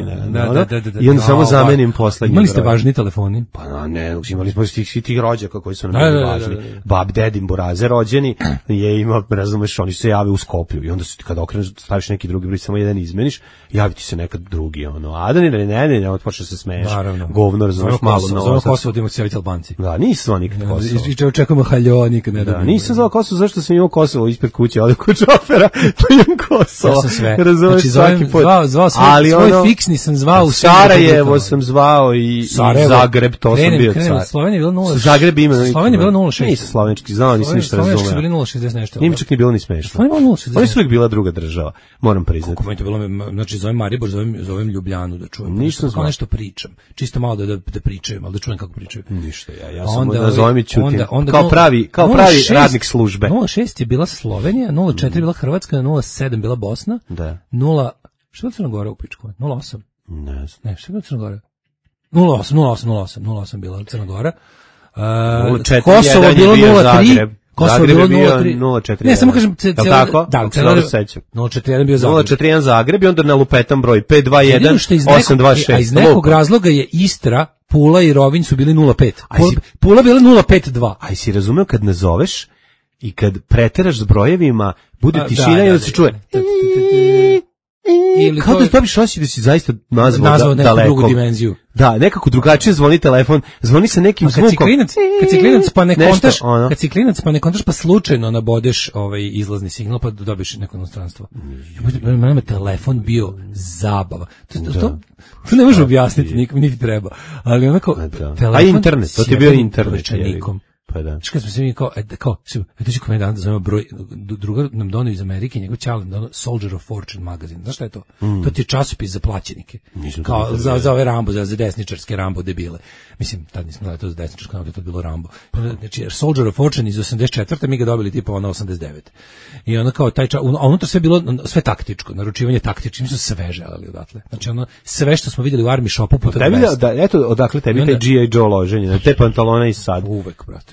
i onda samo zamenim poslednji broj. Imali ste važni telefoni? Pa ne, imali smo tih rođaka koji su nam bili važni. Bab, dedin, buraze rođeni, je ima, razumeš, oni se jave u Skoplju i onda kada okreneš, staviš neki drugi broj, samo jedan izmeniš, javi ti se nekad drugi, a da ne, otpoče se smeješ, govno, razumeš, malo na ovo. Zovem Kosovo da imamo se javiti Albanci. Da, nisam zvao nikad Kosovo. I očekujemo haljo, nikad ne da. Nisam zvao Kosovo, zašto sam imao Kosovo ispred kuće, ovdje kod šofera, Kosovo. Ja sam sve. Razumeš, svaki put. Zvao svoj fiksni sam zvao u Sarajevo sam zvao i Zagreb, to sam bio car. Slovenija je bila 0. Zagreb ima. Slovenija je bila 0,6. Nisam slovenčki znao, nisam ništa razumeo. Slovenčki su bili 0,60 nešto. Nije čak ni bilo ni smešno. Slovenija je bila 0,60. Oni su uvijek bila druga država, moram priznati. Kako mi to bilo, znači zovem Maribor, zovem Ljubljanu da čujem. Ništa kao nešto pričam. Čisto malo da pričaju, ali da čujem kako pričaju. Ništa, ja sam nazovem i čutim. Kao pravi radnik službe. 0,6 je bila Slovenija, 0,4 je bila Hrvatska, 0,7 bila Bosna. Da. 0, što je Crna Gora u pičku? 0,8? Ne znam. Ne, što je Crna Gora? 0,8 bila Crna Gora. Kosovo je bilo 0,3. Kosovo je bilo 0,4. Ne, samo kažem... Tako? Da, 0,41 bio Zagreb. 0,41 Zagreb i onda na lupetan broj 521 826. A iz nekog razloga je Istra, Pula i Rovinj su bili 0,5. Pula bila 0,5,2. A si razumeo kad nazoveš i kad preteraš s brojevima, bude tišina i onda se čuje... Kao da dobiš osjećaj da si zaista nazvao neku drugu dimenziju. Da, nekako drugačije zvoni telefon, zvoni sa nekim zvukom. Kad si klinac pa ne kontaš pa slučajno nabodeš ovaj izlazni signal pa dobiš neko inostranstvo. Meni je telefon bio zabava. To ne može objasniti nikom, niti treba. Ali onako, telefon... A internet, to ti je bio internet. Pa da. Kad smo se mi kao, dođi kod mene dan da zovemo broj, druga nam donio iz Amerike, njegov čale nam donio Soldier of Fortune magazin. Znaš šta je to? To ti je časopis za plaćenike. Kao za ove Rambo, za desničarske Rambo debile. Mislim, tad nismo gledali to za desničarsko, to je bilo Rambo. Znači, Soldier of Fortune iz 84. mi ga dobili tipa ona 89. I ono kao taj a unutra sve bilo, sve taktičko, naručivanje taktično, mi smo sve želeli odatle. Znači ono, sve što smo vidjeli u Army Shopu puta 200. Eto, odakle tebi te G.I. Joe loženje, na te pantalone i sad. Uvek, brate.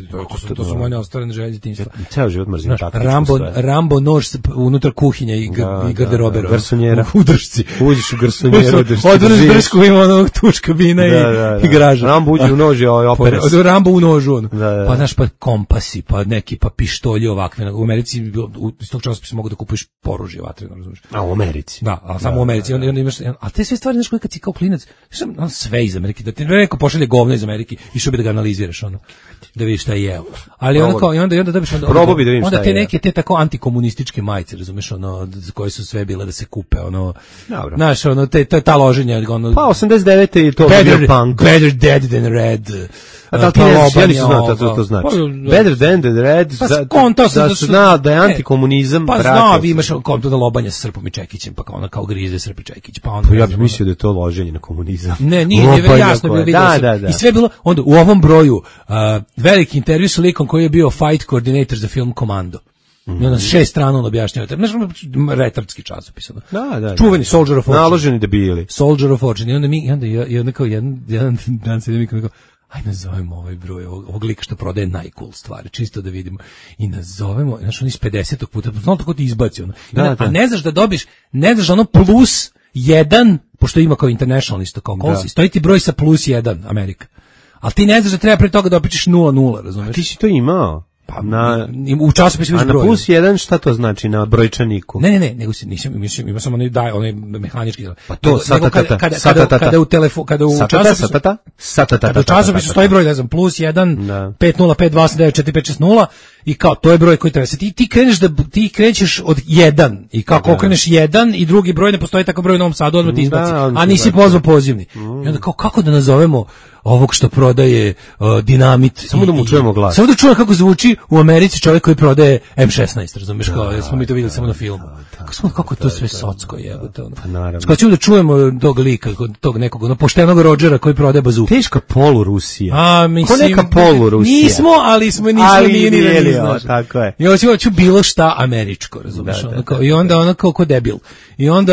To su moje neostvarene želje djetinjstva. Ceo život mrzim taktičku stvar. Rambo nož unutar kuhinje i garderobe. Garsonjera. U držci. Uđeš u garsonjeru, odvrneš drsku, ima onog tuš kabina i garaža. Rambo uđe u nož i operes. Rambo u nožu. Pa znaš, pa kompasi, pa neki, pa pištolji ovakve. U Americi iz tog časopisa mogu da kupuješ oružje vatreno, razumiješ? A u Americi? Da, ali samo u Americi. Onda imaš, a te sve stvari, znaš, kad si kao klinac, sve iz Amerike, da ti neko pošalje govno iz Amerike i što bi da ga analiziraš, da vidiš šta je jeo. Ali onda dobiš onda te neke te tako antikomunističke majice, razumeš, koje su sve bile da se kupe, znaš, ta loženja, pa 89. je to bio punk. Better dead than red. A da ti ne znaš, ja nisam znao to znači. Better than the red, da se zna da je antikomunizam. Pa znao, vi imaš konto da lobanja sa Srpom i Čekićem, pa kao kao grize Srp i Čekić. Pa ja bih mislio da je to loženje na komunizam. Ne, nije jasno bilo vidio. I sve bilo, onda u ovom broju veliki intervju sa likom koji je bio fight coordinator za film Komando. I onda 6 strana on objašnjava. Znaš, retardski časopis. Da. Čuveni Soldier of Fortune. Naloženi debili. Soldier of Fortune. I onda kao jedan dan se mi kao, aj nazovemo ovaj broj, ovog lika što prodaje najcool stvari, čisto da vidimo. I nazovemo, znaš, on iz 50. puta, znao tako ti izbaci. A ne znaš da dobiš, ne znaš ono plus 1, pošto ima kao international isto, kao calls, stoji ti broj sa plus 1, Amerika. Ali ti ne znaš da treba pre toga da opičeš 0-0, razumiješ? A ti si to imao? Pa u časopisu viš broj. A na plus 1 šta to znači na brojčaniku? Ne, nego ima samo onaj mehanički. Pa to kada u telefon, kada u časopisu stoji broj, ne znam, plus 1 5052894560 i kao to je broj koji treba se ti krećeš od 1 i kako okreneš 1 i drugi broj, ne postoji takav broj u Novom Sadu, odmah ti izbaci, a nisi pozvao pozivni. I onda kao kako da nazovemo ovog što prodaje dinamit. Samo da mu čujemo glas. Samo da čujemo kako zvuči u Americi čovjek koji prodaje M16, razumiješ, kao smo mi to vidjeli samo na filmu. Kako je to sve socko jebote. Pa ćemo da čujemo tog lika, tog nekog poštenog Rodžera koji prodaje bazuke. Teška polurusija. Ko neka polurusija. Nismo, ali smo ni znaš. Tako je. I hoću bilo šta američko, razumiješ. I onda ono kao debil. I onda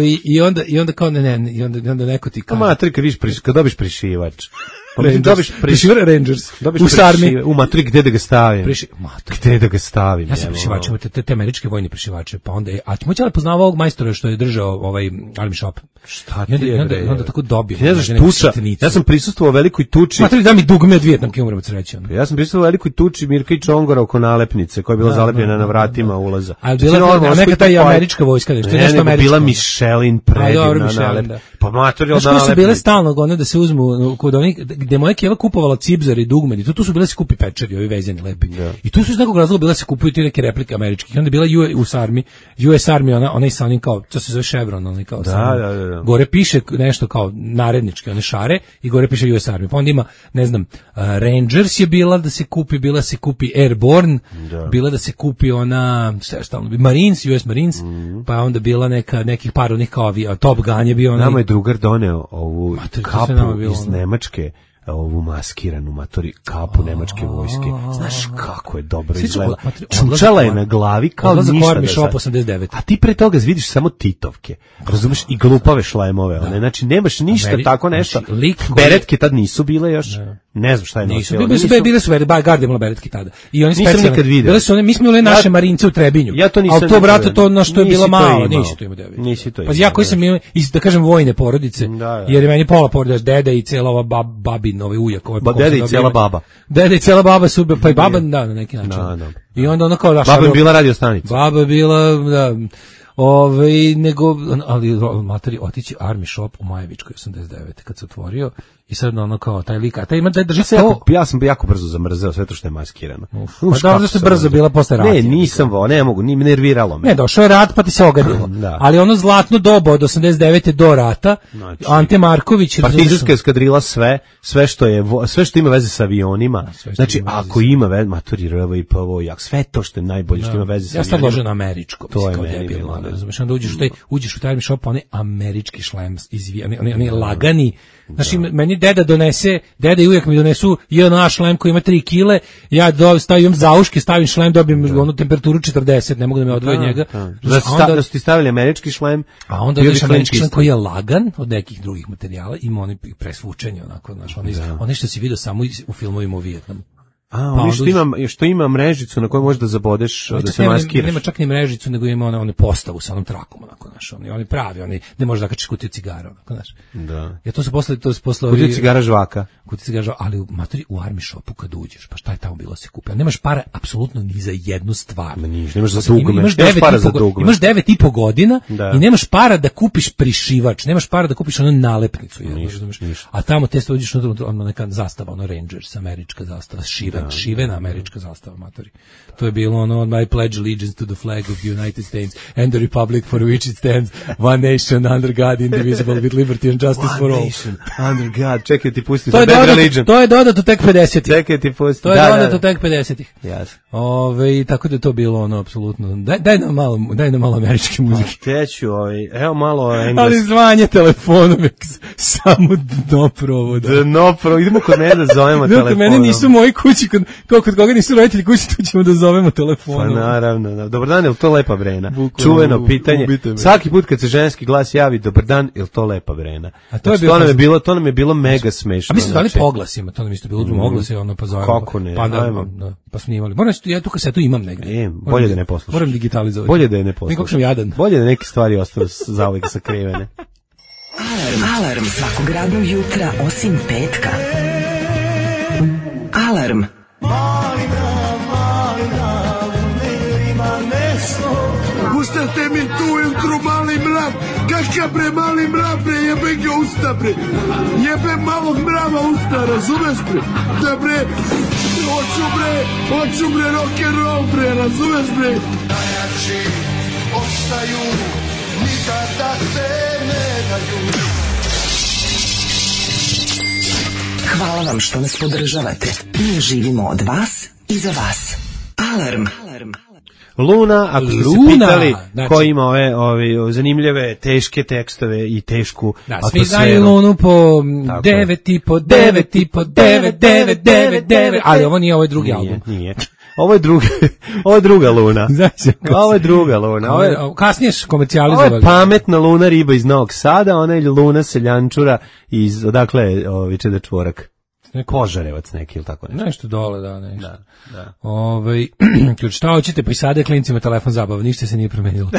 kao ne, i onda neko ti kaže. Mater, kad dobiš prišivač. Prišivar Rangers. U Sarmi. U maturi gde da ga stavim? Gde da ga stavim? Ja sam prišivačima, te američke vojne prišivače. Pa onda je, a ti moći ali poznava ovog majstora što je držao ovaj Army Shop. Šta ti je, bre? I onda tako dobio. Ne znaš, tuča. Ja sam prisustvovao velikoj tuči. Maturi, da mi dugme od Vijetnamke, umrem od sreće. Ja sam prisustvovao velikoj tuči Mirka i Čongora oko nalepnice, koja je bila zalepljena na vratima ulaza. A bila neka ta i američka vojska, nešto nešto američko. Bila Michelin predivna nalepnica. Pa maturi od nalepnice. Su bile stalno one da se uzmu kod onih gde moja keva kupovala cipzar i dugmeni, tu su bile se kupi pečeri, ovi vezani lepi. I tu su iz nekog razloga bile se kupuju ti neke replike američkih. Onda bila US Army, onaj sa onim kao, to se zove Chevron, onaj kao da. Gore piše nešto kao naredničke, one šare, i gore piše US Army. Pa onda ima, ne znam, Rangers je bila da se kupi Airborne, bila da se kupi ona, Marines, US Marines, pa onda bila nekih par onih kao Top Gun je bio onaj. Nama je drugar doneo ovu kapu iz Nemačke, ovu maskiranu matori kapu nemačke vojske. Znaš kako je dobro izgleda. Čučala je na glavi kao ništa da sad. 89. A ti pre toga vidiš samo titovke. Razumeš, i glupave šlemove. One. Znači, nemaš ništa tako nešto. Beretke tad nisu bile još. Ne znam šta je nosio. Bile su Gard imala beretke tada. I oni nisam nikad vidio. Mi smo imali naše marince u Trebinju. Ja to nisam. Ali to, brate, to na što je bilo malo. Nisi to imao. Nisi to imao. Pa ja koji sam imao, da kažem, vojne porodice, jer je meni pola porodice, deda i cijela ova babin, ovaj ujak. Deda i cijela baba. Deda i cijela baba su, pa i baba, da, na neki način. I onda ono kao... Baba je bila radio stanica. Baba je bila, da... ali materi otići Army Shop u Majevičkoj 89. kad se otvorio i sad ono kao taj lik, a taj ima da drži to. Ja sam jako brzo zamrzeo sve to što je maskirano. Pa da ste brzo bila posle rata. Ne, nisam ne mogu, ni nerviralo me. Ne, došao je rat pa ti se ogadilo. Ali ono zlatno doba od 89. do rata, znači, Ante Marković, partizanska eskadrila sve što ima veze sa avionima. Znači ako ima veze maturi RV i PVO, jak sve to što je najbolje što ima veze sa avionima. Ja sad ložem na američko, to je meni. Razumeš, onda uđeš u taj Army Shop, onaj američki šlem, oni lagani. Znači, meni deda i uvijek mi donesu JNA šlem koji ima 3 kile, ja stavim zauške, stavim šlem, dobijem onu temperaturu 40, ne mogu da me odvoje njega. Da su ti stavili američki šlem, a onda odeš američki šlem koji je lagan od nekih drugih materijala, ima oni presvučenje, onako, znaš, oni što si vidio samo u filmovima o Vijetnamu. oni što ima mrežicu na kojoj možeš da zabodeš, da se maskiraš. Nema čak ni mrežicu, nego ima one postavu sa onom trakom, onako, znaš, oni pravi, ne možeš da kačiš kutiju cigara, onako, znaš. Da. Ja to su posle kutiju cigara žvaka. Kutiju cigara žvaka, ali u Army Shopu kad uđeš, pa šta je tamo bilo se kupi? Nemaš para apsolutno ni za jednu stvar. Nemaš za dugme. Imaš 9,5 godina i nemaš para da kupiš prišivač, nemaš para da kupiš onu nalepnicu, a tamo te se uđeš ono neka zastava, ono Rangers, američka zastava, šivena američka zastava, matori. To je bilo ono I pledge allegiance to the flag of the United States and the republic for which it stands, one nation under God, indivisible with liberty and justice for all. One nation under God. Čekaj ti pusti za Bad Religion. To je dodato tek 50-ih. Čekaj ti pusti. To je dodato tek 50-ih. Jasno. Tako da je to bilo ono apsolutno. Daj nam malo američke muzike. Teću, evo malo engleski. Ali zvanje telefonom je samo dno provoda. Idemo kod mene da zovemo telefonom. Kod mene nisu moji kući, kod koga nisu roditelji kući, tu ćemo da zovemo telefonom. Pa naravno. Dobar dan, je li to lepa vrena? Čuveno pitanje. Svaki put kad se ženski glas javi, dobar dan, je li to lepa vrena? A to nam je bilo mega smešno. A mi smo dali po oglasima, to nam isto bilo uzmemo oglase, pa zovemo. Kako ne? Pa snimali. Ja tu kasetu imam negde. Bolje da ne poslušaš. Moram digitalizovati. Bolje da je ne poslušaš. Kako sam jadan. Bolje da neke stvari ostanu zauvek sakrivene. Alarm svakog radnog jutra osim petka. Alarm. Pustate mi tu ujutru mali mrav, kakav bre mali mrav bre, jebe ga usta bre, jebe malog mrava usta, razumeš bre, da bre, hoću bre rock'n'roll bre, razumeš bre. Najjači ostaju, nikada se ne daju. Hvala vam što nas podržavate. Mi živimo od vas i za vas. Alarm. Luna, ako ste se pitali ko ima ove zanimljive, teške tekstove i tešku atmosferu. Svi znaju Lunu po 9,9, ali ovo nije, ovo je drugi album. Nije. Ovo je druga Luna. Ovo je druga Luna. Kasnije su komercijalizovali. Ovo je pametna Luna riba iz Novog Sada, ona je Luna seljančura iz, odakle je Čeda Čvorak. Požarevac neki ili tako nešto. Nešto dole, da, nešto. Da. Šta hoćete, pa i sada je klincima telefon zabava, ništa se nije promenilo.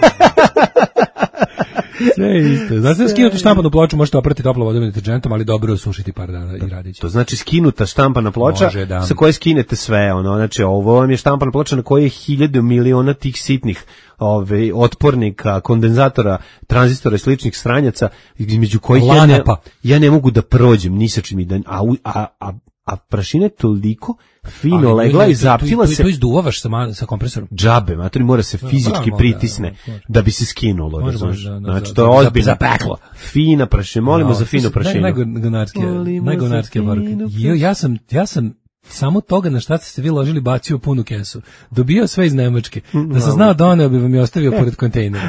Sve isto. Znate da skinuti štampanu ploču možete oprati toplom vodom i deterđentom, ali dobro osušiti par dana i radit će. To znači skinuta štampana ploča sa koje skinete sve. Znači ovo vam je štampana ploča na kojoj je 1000 miliona tih sitnih otpornika, kondenzatora, tranzistora i sličnih stranjaca, između kojih ja ne mogu da prođem ni sa čim, a prašina je toliko fino legla i zaptila se. To izduvavaš sa kompresorom? Džabe, matori, mora se fizički pritisne da bi se skinulo. Znači, to je ozbiljno. Za peklo. Fina prašina, molimo za finu prašinu. Najgovnarske varke. Ja sam samo toga na šta ste se vi ložili bacio punu kesu. Dobio sve iz Nemačke. Da sam znao doneo bi vam i ostavio pored kontejnera.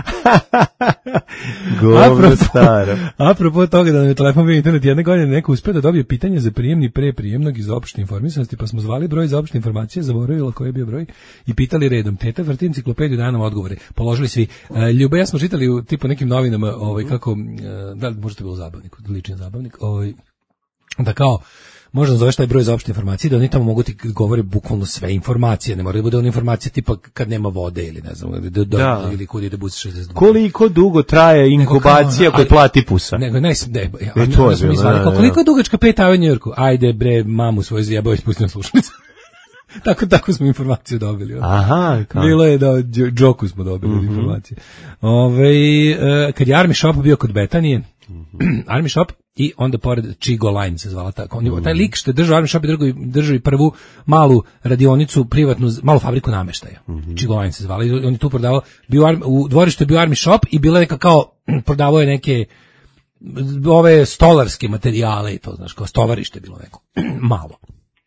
Govno staro. Apropo toga da nam je telefon bio internet, jedne godine neko uspio da dobije pitanje za prijemni preprijemnog iz opšte informisanosti, pa smo zvali broj za opšte informacije, zaboravila koji je bio broj i pitali redom. Teta vrti enciklopediju, daje nam odgovore. Položili svi. Ljubav, ja smo čitali u tipu nekim novinama, kako, da li možete bilo zabavnik, lični zabavnik, da kao možda zoveš taj broj za opšte informacije, da oni tamo mogu ti govore bukvalno sve informacije, ne mora da bude ona informacija tipa kad nema vode ili ne znam, ili kod ide bus 62. Koliko dugo traje inkubacija kod platipusa? Koliko je dugačka 5 Ave u Njujorku? Ajde bre, mamu svoju zjebao i spustio slušalicu. Tako smo informaciju dobili. Aha, kao. Bilo je da džoku smo dobili informacije. Kad je Army Shop bio kod Betanije, Army Shop i onda pored Chigo Line se zvala tako. Taj lik što je držao Army Shop i držao i prvu malu radionicu, privatnu, malu fabriku nameštaja. Chigo Line se zvala i on je tu prodavao, u dvorištu je bio Army Shop i bila neka kao, prodavao je neke ove stolarske materijale i to, znaš, kao stovarište bilo neko. Malo.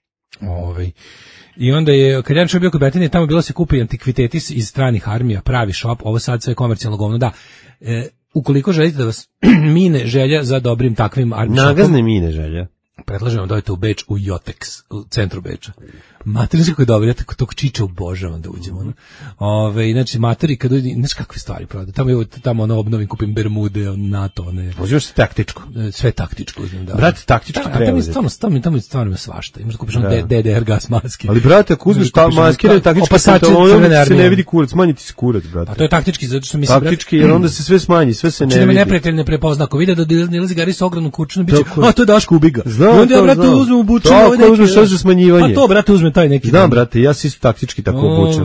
I onda je, kad Army Shop bio kod Betanije, tamo bilo se kupi antikviteti iz stranih armija, pravi shop, ovo sad sve komercijalno govno, da. Ukoliko želite da vas mine želja za dobrim takvim Army Shopom. Nagazne mine želja. Predlažem vam da odete u Beč, u Jotex, u centru Beča. Materinski koji je dobro, ja tog čiča obožavam da uđemo. Znači, materi kad uđe, znaš kakve stvari pravda. Tamo obnovim, kupim bermude, NATO, one. Uđeš se taktičko. Sve taktičko uzmem, da. Brate, taktički treba. Tamo je stvarno svašta. Imaš da kupiš DDR gas maske. Ali brate, ako uzmeš maskirane taktičke pantalone, se ne vidi kurac, manji ti se kurac, brate. A to je taktički, zato što mislim, taktički, jer onda se sve smanji, sve se ne vidi. Čini me neprijatelj ne prepozna, ako vide da nilazi Gari sa ogromnom kurčinom, biće, to je Daško ubiga. Onda ja, brate, uzmem obučen ovaj neki. Uzmeš sve za smanjivanje. Pa to, brate, uzmem taj neki. Znam, brate, ja se isto taktički tako obučem.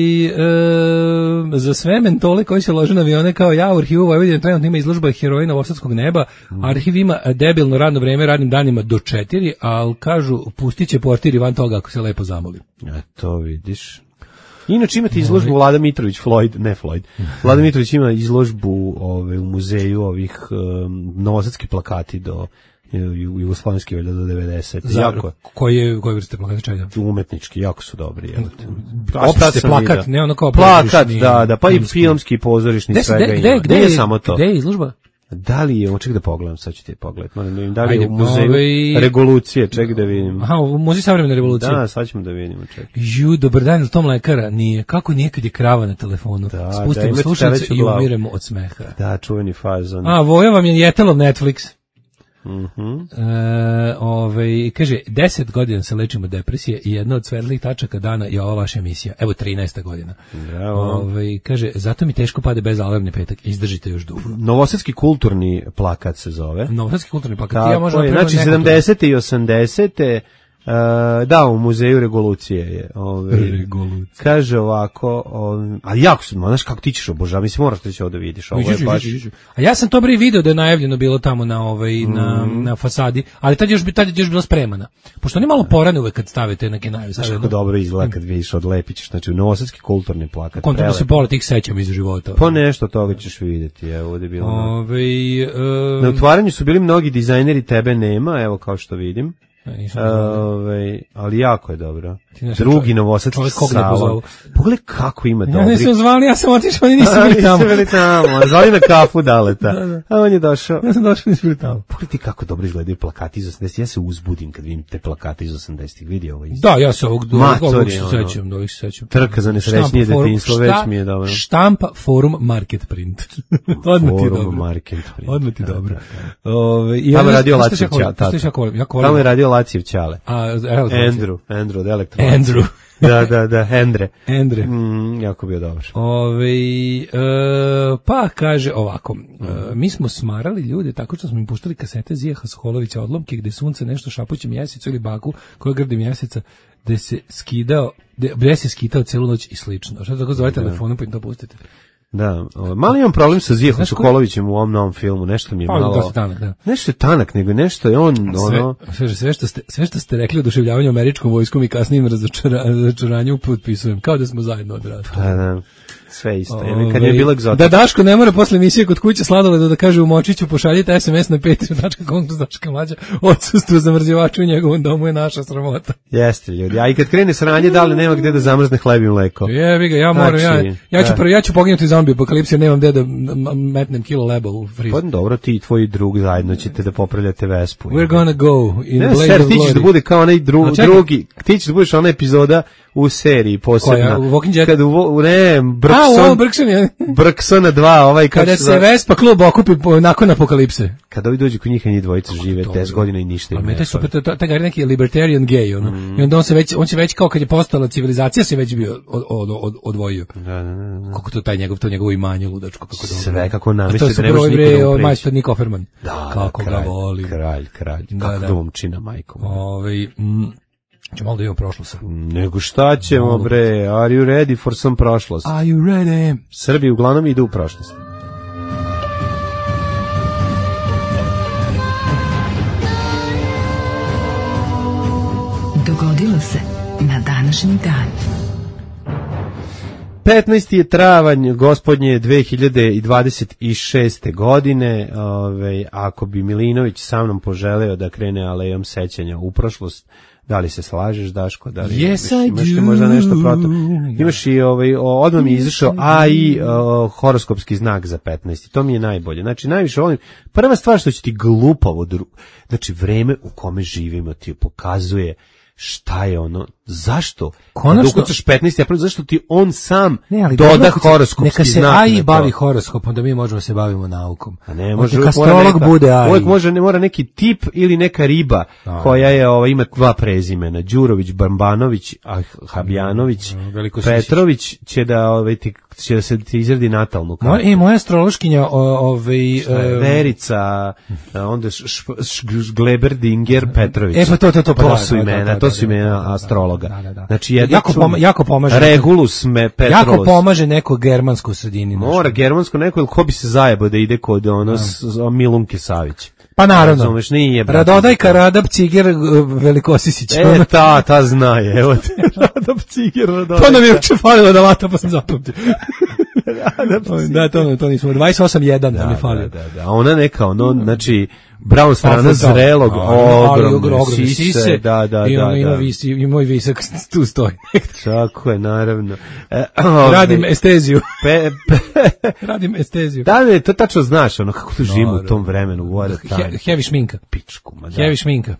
Za sve mentole koji se lože na avione kao ja, u arhivu Vojvodine trenutno ima izložba heroina Novosadskog neba, arhiv ima debilno radno vreme radnim danima do 4, ali kažu, pustit će portir i van toga ako se lepo zamoli. To vidiš. Inače imate izložbu Vlada Mitrović, Vlada Mitrović ima izložbu u muzeju ovih novosadski plakati do jugoslovenski do 90. Koje vrste plakata čega? Umetnički, jako su dobri. Opšte plakat, ne ono kao plakat, da, pa i filmski, pozorišni, svega ima. Gde je samo to? Gde je izložba? Da li je, čekaj da pogledam, sad ću ti pogledati, da li je u muzeju Revolucije, čekaj da vidim. Aha, u muzeju savremene revolucije. Da, sad ćemo da vidimo, čekaj. Dobar dan, Tom Lekara, nije, kako nije kad je krava na telefonu? Spustimo slušalice i umiremo od smeha. Da, čuveni fazon. Voja vam je Jetelov Netflix. Kaže, 10 godina se lečimo depresije i jedna od svetlih tačaka dana je ova vaša emisija. Evo 13. godina. Kaže, zato mi teško pade bez alarmni petak. Izdržite još dugo. Novosadski kulturni plakat se zove. Novosadski kulturni plakat. Tako je, znači 70. i 80. Da, u muzeju Revolucije je. Kaže ovako, ali jako su, znaš kako ti ćeš obožavati, mislim moraš da će ovo da vidiš. A ja sam to bre video da je najavljeno bilo tamo na fasadi, ali tad je još bilo spremana. Pošto oni malo porane uvek kad stavite neke najave. Znaš kako dobro izgleda kad vidiš odlepićeš, znači u novosadski kulturni plakat. Kontra da se pola tih sećam iz života. Po nešto toga ćeš vidjeti, evo ovdje je bilo. Na otvaranju su bili mnogi dizajneri, tebe nema, evo kao što vidim. Ali jako je dobro. Drugi novosadski salon. Pogledaj kako ima dobrih. Ja nisam zvali, ja sam otišao, oni nisu bili tamo. Zvali na kafu Daleta. A on je došao. Ja sam došao, nisu bili tamo. Pogledaj kako dobro izgledaju plakati iz 80. Ja se uzbudim kad vidim te plakate iz 80. Vidi ovo isto. Da, ja se ovog se sećam. Trka za nesrećnije detinjstvo, već mi je dobro. Štampa Forum Market Print. Odmah ti dobro. Tamo je radio Lacijev tata. Tamo je radio Lacijev Ćale. Andrew od Elektronice. Andrew. Da, Endre. Jako bio dobar. Pa kaže ovako, mi smo smarali ljude tako što smo im puštali kasete Zijeha Soholovića odlomke gde sunce nešto šapuće mjesecu ili baku koja grdi mjeseca gde se skitao celu noć i slično. Šta tako zove telefonom pa im to pustite? Da, malo imam problem sa Zijehom Sokolovićem u ovom novom filmu, nešto mi je malo. Nešto je tanak, nego nešto je on sve što ste rekli o oduševljavanju američkom vojskom i kasnijim razočaranju potpisujem, kao da smo zajedno odrasli. Pa da. Sve isto. Kad je bilo egzotično. Da Daško ne mora posle emisije kod kuće sladoledu da kaže u Močiću pošaljite SMS na patreon.com/Daška odsustvo zamrzivača u njegovom domu je naša sramota. Jeste ljudi. A i kad krene sranje, da li nema gde da zamrzne hleb i mleko? Jebi ga, ja moram, ja ću poginuti zombiju apokalipse, nemam gde da metnem kilo leba u friz. Pa dobro, ti i tvoj drug zajedno ćete da popravljate Vespu. We're gonna go in Blaze of Glory. Ti ćeš da bude kao onaj drugi, ti ćeš da budeš ona epizoda u seriji posebna. U Walking Dead? Brksona 2, kada se Vespa klub okupi nakon apokalipse. Kada ovi dođu kod njih, njih dvojica žive 10 godina i ništa im ne. Ali super, taj je neki libertarian gay, ono. I onda on se već kao kad je postala civilizacija se već bio odvojio. Da. Kako to njegovo imanje ludačko, kako dobro. Sve kako namesti da ne može niko da upreći. Majstor Nick Offerman. Kako ga volim. Kralj. Kako ga momčina, majko. Ćemo malo da imamo prošlost. Nego šta ćemo, bre? Are you ready for some prošlost? Are you ready? Srbi uglavnom idu u prošlost. Dogodilo se na današnji dan. 15. je travanj gospodnje 2026. godine. Ako bi Milinović sa mnom poželeo da krene alejom sećanja u prošlost, Da li se slažeš, Daško? Da li Yes, imaš I do. možda nešto protiv? Imaš i odmah mi je izašao AI horoskopski znak za 15. To mi je najbolje. Znači, najviše volim. Prva stvar što će ti glupavo, znači, vreme u kome živimo ti pokazuje šta je ono, zašto? Konačno, da ukucaš 15. april, zašto ti on sam doda horoskopski neka se znak? AI bavi horoskopom, da mi možemo se bavimo naukom. A ne, može, neka astrolog bude AI. Uvijek mora neki tip ili neka riba koja je, ima dva prezimena. Đurović, Barbanović, Habjanović, Petrović će da, će da se ti izradi natalnu kartu. Moja astrološkinja, Verica, onda Gleberdinger, Petrović. Pa to su imena, to su imena astrologa. Da. Znači, jako pomaže. Regulus Petrolos. Jako pomaže neko germansko u sredini. Mora germansko neko, ili ko bi se zajebao da ide kod Milunke Savić. Pa naravno. Razumeš, nije, Radodajka, Radab, Ciger, Velikosisić. Ta zna, evo te. Radab, Ciger, Radodajka. To nam je uče falilo da vata, pa sam zapamtio. Da, to nismo. 28.1 nam je falilo. Da, ona neka, znači, brown strana zrelog, ogromne sise, da. I moj visak tu stoji. Tako je, naravno. Radim esteziju. Radim esteziju. Da, ne, to tačno znaš, kako to živimo u tom vremenu. Heavy šminka. Pičku, ma da. Heavy šminka.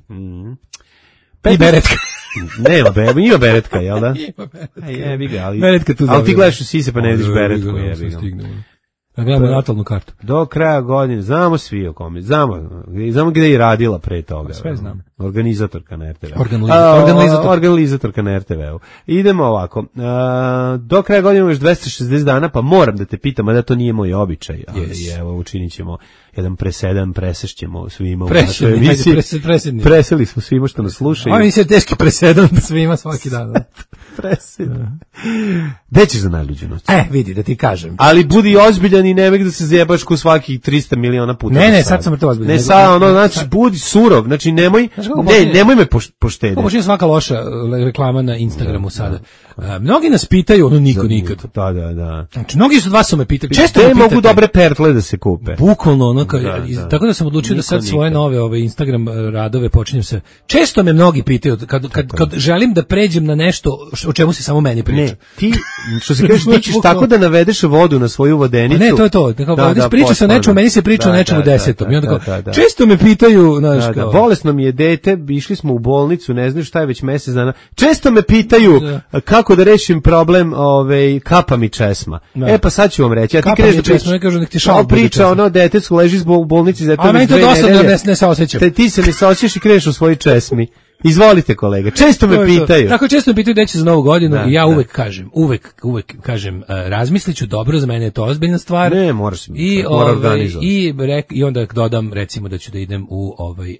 I beretka. Ima beretka, jel da? Ima beretka. Jebi ga, ali ti gledaš u sise pa ne vidiš beretku, jebi ga. Da gledamo natalnu kartu. Do kraja godine, znamo svi o kome, znamo gde je radila pre toga. Sve znam. Organizatorka na RTV-u. Organizatorka na RTV-u. Idemo ovako, do kraja godine još 260 dana, pa moram da te pitam, a da to nije moj običaj, ali evo učinit ćemo jedan presedan, presešćemo svima u našoj emisiji. Preseli smo svima što nas slušaju. Ovo je teški presedan svima svaki dan. Presedan. Gde ćeš za najluđu noć? Vidi, da ti kažem. Ali budi ozbiljan i nemoj da se zajebaš ko svakih 300 miliona puta. Ne, sad sam to ozbiljan. Ne, sad, znači, budi surov, znači nemoj me poštediti. Kako počinje svaka loša reklama na Instagramu sada. Mnogi nas pitaju, niko nikad. Da. Znači, mnogi su od vas su me pitali. Često me pitate. Mogu dobre pertle da se kupe. Bukvalno, tako da sam odlučio da sad svoje nove Instagram radove počinjem se. Često me mnogi pitaju, kad želim da pređem na nešto o čemu se samo meni priča. Ne, ti, što se kažeš, ti ćeš tako da navedeš vodu na svoju vodenicu. Ne, to je to. Priča se o nečemu, meni se priča o nečemu 10. I onda često me pitaju, znaš kao. Bolesno mi je dete, išli smo u bolnicu, ne znam šta je već mesec dana. Često me pitaju kako da rešim problem kapa mi česma. Pa sad ću vam reći. Ja ti kreneš da pričaš. Ne kažu nek ti šal. Priča detecu leži u bolnici za a meni to dosadno ne se osjećam. Ti se ne osjećaš i kreneš u svojoj česmi. Izvolite kolega, često me pitaju. Tako često me pitaju gde će za novu godinu i ja uvek kažem, razmisliću dobro, za mene je to ozbiljna stvar. Ne, moraš organizovati. I onda dodam recimo da ću da idem u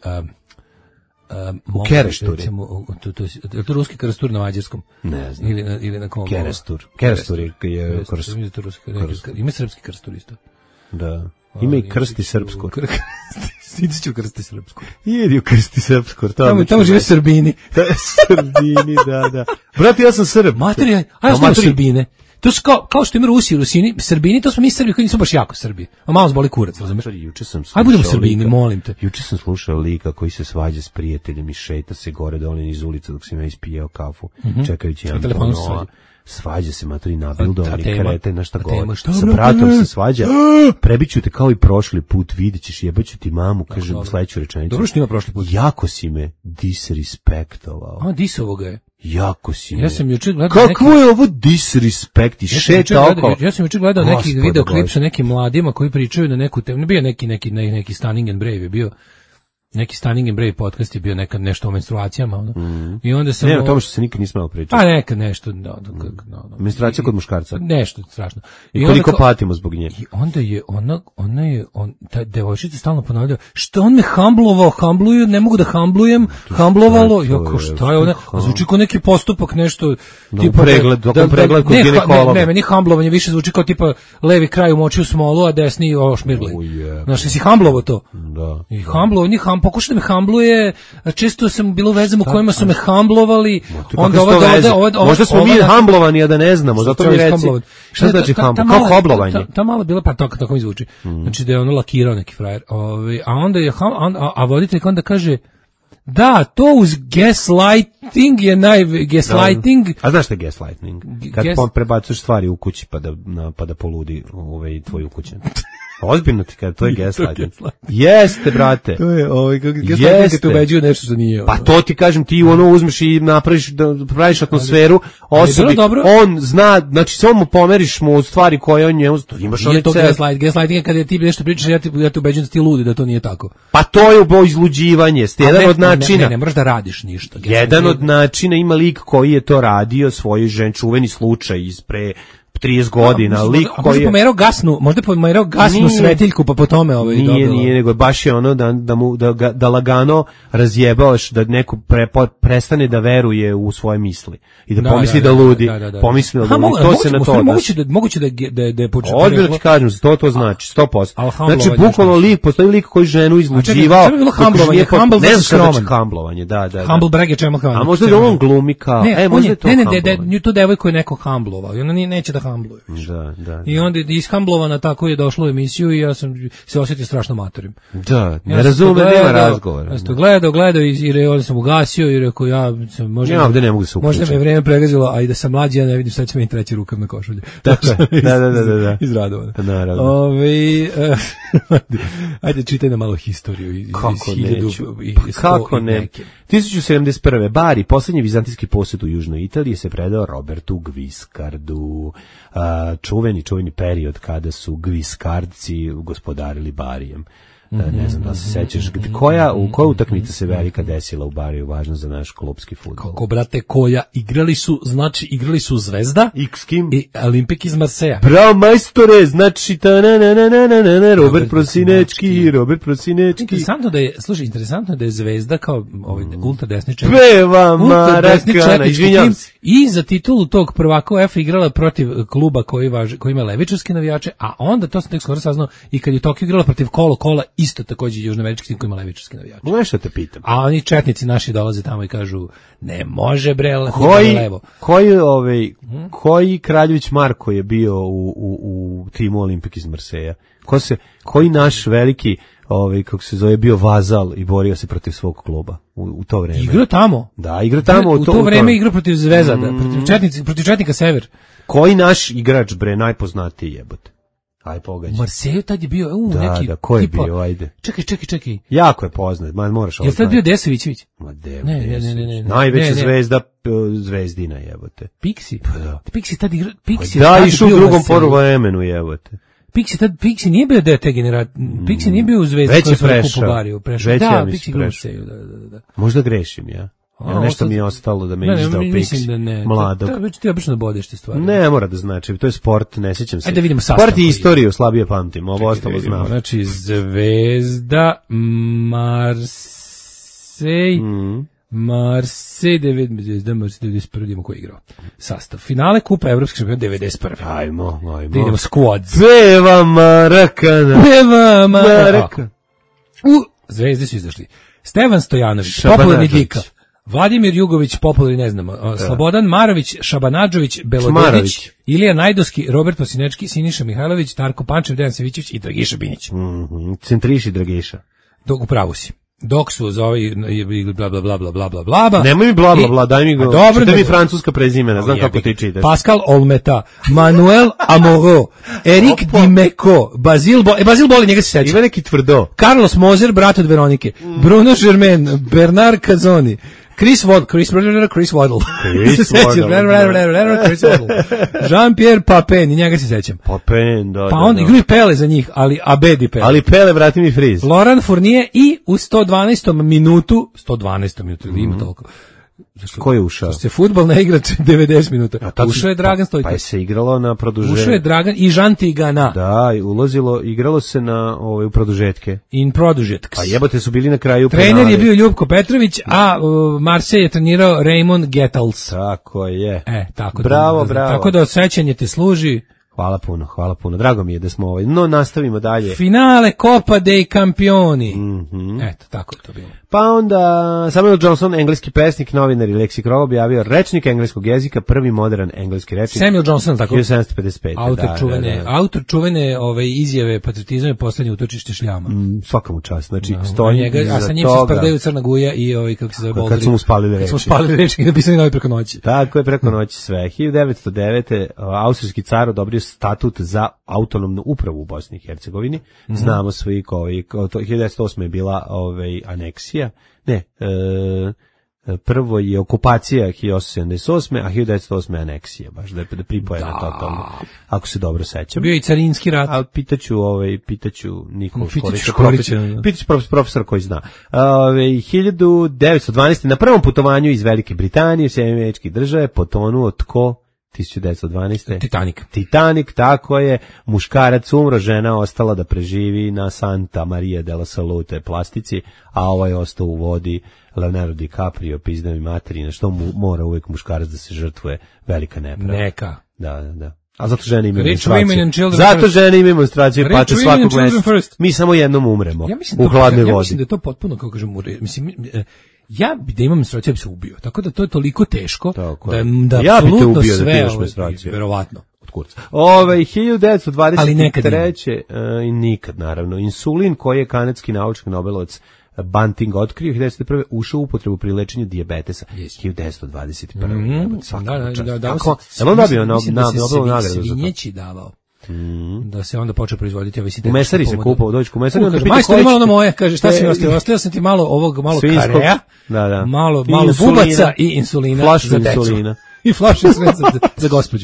u Kerestur. To ruski krstur na mađarskom? Ne znam. Ili na kom? Kerestur je krstur. Ima srpski krstur isto. Da. Ima i krsti srpsko. Ideš ću krsti srpsko. Idi u krsti srpsko. Tamo žive Srbini. Srbini, da. Brate, ja sam Srb. Materija, ajde Srbine. To su kao što ima Rusi, Rusini, Srbini, to smo mi Srbi koji nisu baš jako Srbi. A malo zboli kurac, razumeš? Ajde budemo Srbini, molim te. Juče sam slušao lika koji se svađa s prijateljem i šeta se gore dole iz ulice dok sam ja ispijao kafu, čekajući jedan telefon. Svađa se, matori, nabildovani krete, našta gore. Sa bratom se svađa, prebiću te kao i prošli put, vidit ćeš, jebaću ti mamu, kaže u sledeću rečenicu. Dobro što ima prošli put. Jako si me disrespektovao. Disovo ga je. Jako si me. Ja sam juče gledao Kakvo je ovo disrespekt i šeta oko? Ja sam juče gledao neki videoklip sa nekim mladima koji pričaju na neku temu. Bio neki Stunning and Brave je bio. Neki Stunning and Brave podcast je bio nešto o menstruacijama, I onda sam... Ne, o tome što se nikad nismo malo pričati. Pa nekad nešto, menstruacija kod muškarca. Nešto strašno. I koliko patimo zbog nje. I onda je ta devojčica stalno ponavljala, što on me hambluju, ne mogu da hamblovalo, jako šta je ona, zvuči kao neki postupak, nešto, tipa... Pregled kod ginekologa. Ne, meni hamblovanje više zvuči kao tipa levi kraj umoči u smolu, a desni šmirgli. Znaš, si hamblovo to? Da. I hamblovanje, pokušao da me hambluje, često sam bilo u vezama u kojima su me hamblovali. Možda smo mi hamblovani, a da ne znamo, zato mi reci. Šta znači hamblovanje? Kao hoblovanje? Ta mala bila, pa tako mi zvuči. Znači da je ono lakirao neki frajer. A onda je, a voditelj onda kaže, Da, to uz gaslighting je gaslighting. A znaš šta je gaslighting? Kad prebacuješ stvari u kući pa da poludi tvoj ukućan. Ozbiljno ti kada, to je gaslighting. Jeste, brate. To je gaslighting kad te ubeđuju nešto što nije. Pa to ti kažem, ti uzmeš i praviš atmosferu osobi, on zna, znači samo mu pomeriš mu stvari koje on njemu, imaš onaj to gaslighting je kada ti nešto pričaš, ja te ubeđujem da ti ludi, da to nije tako. Pa to je izluđivanje, jedan od načina. Ne moraš da radiš ništa. Jedan od načina ima lik koji je to radio svojoj ženi, čuveni slučaj iz pre 30 godina, lik koji je... Možda pomerao gasnu svetiljku, pa po tome Nije, nego baš je ono da lagano razjebavaš, da neko prestane da veruje u svoje misli i da pomisli da ludi, pomisli da ludi, to se na to odnosi. Moguće da je počeo... Odbilo ti kažem, to znači, 100%. Znači, bukvalno lik, postoji lik koji ženu izluđivao... Šta bi bilo hamblovanje? Humble versus skroman. Hamblovanje, da. Humble brag je čemu hamblovanje. A možda da on glumi kao... Ne, tu devojku je neko hamblovao i ona neće da hambluje. Da. I onda ishamblovana tako je došlo u emisiju i ja sam se osjetio strašno matorim. Da, ne razumem, nema razgovora. Ja sam to gledao i onda sam ugasio i rekao ja ovdje ne mogu se uključiti. Možda me vreme pregazilo, a i da sam mlađi ja ne vidim šta će meni treći rukav na košulji. Da. Izradovano. Naravno. Ajde čitaj na malo historiju. Kako ne? 1071. Bari, posljednji vizantijski posjet u Južnoj Italiji, se predao Robertu Guiscardu. Čuveni period kada su Guiscardci gospodarili Barijem. Ne znam da se sećaš. Koja utakmica se velika desila u Bariju, važno za naš klubski fudbal? Kako, brate, koja? Igrali su Zvezda s kim? I Olimpik iz Marseja. Bravo, majstore, znači Robert Prosinečki. Interesantno da je Zvezda kao ultradesničar. Peva Marakana, izvinjam se. I za titulu tog prvaka UEFA igrala protiv kluba koji ima levičarske navijače, a onda to sam tek skoro saznao i kad je Tokio igrala protiv Kola, isto takođe južnoamerički tim koji ima levičarske navijače. Nešto te pitam. A oni četnici naši dolaze tamo i kažu ne može bre, levo. Koji Kraljević Marko je bio u timu Olimpik iz Marseja? Koji naš veliki kako se zove, bio vazal i borio se protiv svog kluba u to vreme? Igrao tamo? Da, igrao tamo. U to vreme igrao protiv Zvezada, protiv Četnika Sever. Koji naš igrač bre najpoznatiji jebote? Aj pogađaj. Marseju tad je bio neki... Da, ko je bio, ajde. Čekaj. Jako je poznat, moraš ovo. Je tad bio Desovićević? Ne. Najveća zvezda Zvezdina jebote. Pixi? Pa da. Pixi tad igra... Da, išao u drugom poluvremenu jebote. Pixi nije bio deo te generacije. Pixi nije bio u Zvezdi. Već je prešao. Da, Pixi igra u Marseju, da. Možda grešim ja. Nešto mi je ostalo da me izdao Pixi mladog. Ti obično bodeš te stvari. Ne mora da znači, to je sport, ne sjećam se. Ajde vidimo sastav. Sport i istoriju slabije pamtim, ovo ostalo znam. Znači Zvezda, Marsej 91. Idemo ko je igrao. Sastav. Finale Kupa Evropske šampiona 91. Ajmo. Idemo squad. Peva Marakana. Zvezde su izašli. Stevan Stojanović, popularni Dika. Vladimir Jugović, popularni, ne znamo, Slobodan Marović, Šabanadžović, Belodedić, Ilija Najdoski, Robert Prosinečki, Siniša Mihajlović, Tarko Pančev, Dejan Savićević i Dragiša Binić. Centriši Dragiša. Dok upravo si. Dok su za ovi bla bla bla bla bla bla bla. Nemoj mi bla bla bla, daj mi go. Čitaj mi francuska prezimena, znam kako ti čitaš. Pascal Olmeta, Manuel Amoro, Eric Dimeco, Bazil Boli, njega se seća. Ima neki tvrdo. Carlos Moser, brat od Veronike, Bruno Germain, Bernard Cazzoni, Chris Waddle. Jean-Pierre Papin, i njega se sećam. Papin, da. Pa on igraju Pele za njih, ali Abedi Pele. Ali Pele, vrati mi friz. Laurent Fournier i u 112. minutu, ili ima toliko. Ko je ušao? Se fudbal ne igra 90 minuta. Ušao je Dragan Stojković. Pa je se igralo na produžetke. Ušao je Dragan i Žan Tigana. Da, igralo se na u produžetke. In produžetks. A jebote su bili na kraju penali. Trener je bio Ljubko Petrović, a Marseille je trenirao Raymond Getals. Tako je. Tako bravo. Tako da sećanje te služi. Hvala puno. Drago mi je da smo nastavimo dalje. Finale Copa dei Campioni. Eto, tako je to bilo. Pa onda Samuel Johnson, engleski pesnik, novinar i leksikograf, objavio rečnik engleskog jezika, prvi modern engleski rečnik. Samuel Johnson, tako? 1755. Autor čuvene izjave patriotizam je poslednje utočište šljama. Svaka mu čast, znači stoji a sa njim se sprdaju Crna Guja i kako se zove Boldri. Kad su mu spalili reči. Kad su mu spalili reči i napisali novi preko noći. Tako je, preko noći sve. 1909. austrijski car odobrio statut za autonomnu upravu u Bosni i Hercegovini. Znamo svi 1908. je bila aneksija. Ne, prvo je okupacija 1878. a 1908. je aneksija, baš da je pripojena totalno. Ako se dobro sećam. Bio i carinski rat. A pitaću Nikolu Škorića. Pitaću profesora koji zna. 1912. na prvom putovanju iz Velike Britanije u Sjedinjene Američke Države potonuo tko? 1912. Titanic, tako je. Muškarac umro, žena ostala da preživi na Santa Maria della Salute plastici, a ovaj ostao u vodi. Leonardo DiCaprio, pizdao mi materi, na što mora uvijek muškarac da se žrtvuje, velika nepravda. Neka. Da. A zato žene imaju demonstraciju. Zato žene imaju demonstraciju, pače svakog mjeseca. Mi samo jednom umremo u hladnoj vodi. Ja mislim da je to potpuno, kako kažem, ja bi da imam menstruaciju, ja bi se ubio. Tako da to je toliko teško da ja bi te apsolutno ubio sve, da ti imaš menstruaciju. verovatno. Od kurca. 1923. I nikad, naravno. Insulin, koji je kanadski naučnik Nobelovac Banting otkrio 1901. ušao u upotrebu pri lečenju dijabetesa 1921. Svaka čast. Evo dobio Nobelovu nagradu. Svinjeći davao. Da se onda počeo proizvoditi ovaj u mesari se kupao, dođi u mesari, onda pita majstor malo na moje, kaže šta si mi ostavio? Ostavio sam ti malo kareja, malo bubaca i insulina. Flašu insulina. I flašu insulina za gospođu.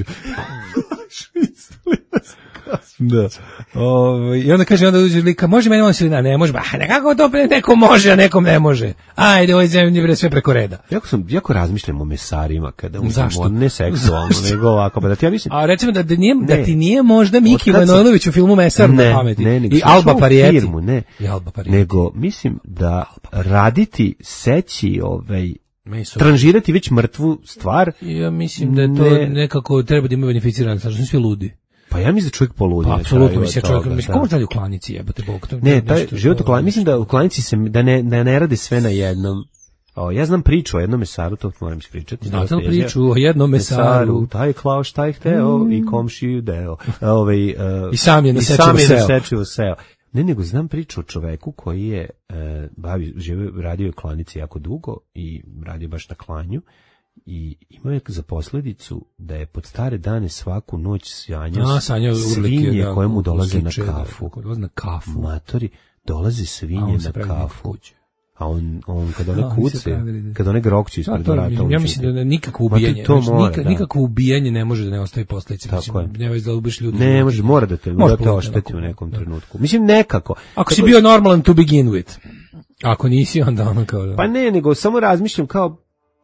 Da. I onda kaže, onda uđe lika, može meni insulina? Ne može, nekako to neko može, a nekom ne može. Ajde, ovoj zemlji bre sve preko reda. Jako razmišljam o mesarima kada uzmemo, ne seksualno, nego ovako, pa da ti ja mislim. A recimo da ti nije možda Miki Manojlović u filmu Mesar na pameti. I Alba Parijeti. Nego mislim da raditi, seći, tranžirati već mrtvu stvar. Ja mislim da je to nekako treba da ima beneficirano, znači su svi ludi. Pa ja mislim da čovjek poludi. Pa apsolutno, mislim kako radi u klanici, jebote bog. Ne, taj život u klanici, mislim da u klanici se da ne radi sve na jednom. Ja znam priču o jednom mesaru, to moram ispričati. Znate li priču o jednom mesaru? Taj klao šta je hteo i komšiju deo. I sam je nasečio seo. Ne, nego znam priču o čoveku koji je radio u klanici jako dugo i radio baš na klanju. I imao je za posledicu da je pod stare dane svaku noć sanjao svinje koje mu dolaze na kafu. Matori, dolaze svinje na kafu. A on kada one kuce, kada one grokću ispred vrata. Ja mislim da nikakvo ubijanje ne može da ne ostavi posljedice. Ne već da ubiš ljudi. Ne može, mora da te ošteti u nekom trenutku. Mislim nekako. Ako si bio normalan to begin with. Ako nisi, onda ono kao da. Pa ne, nego samo razmišljam kao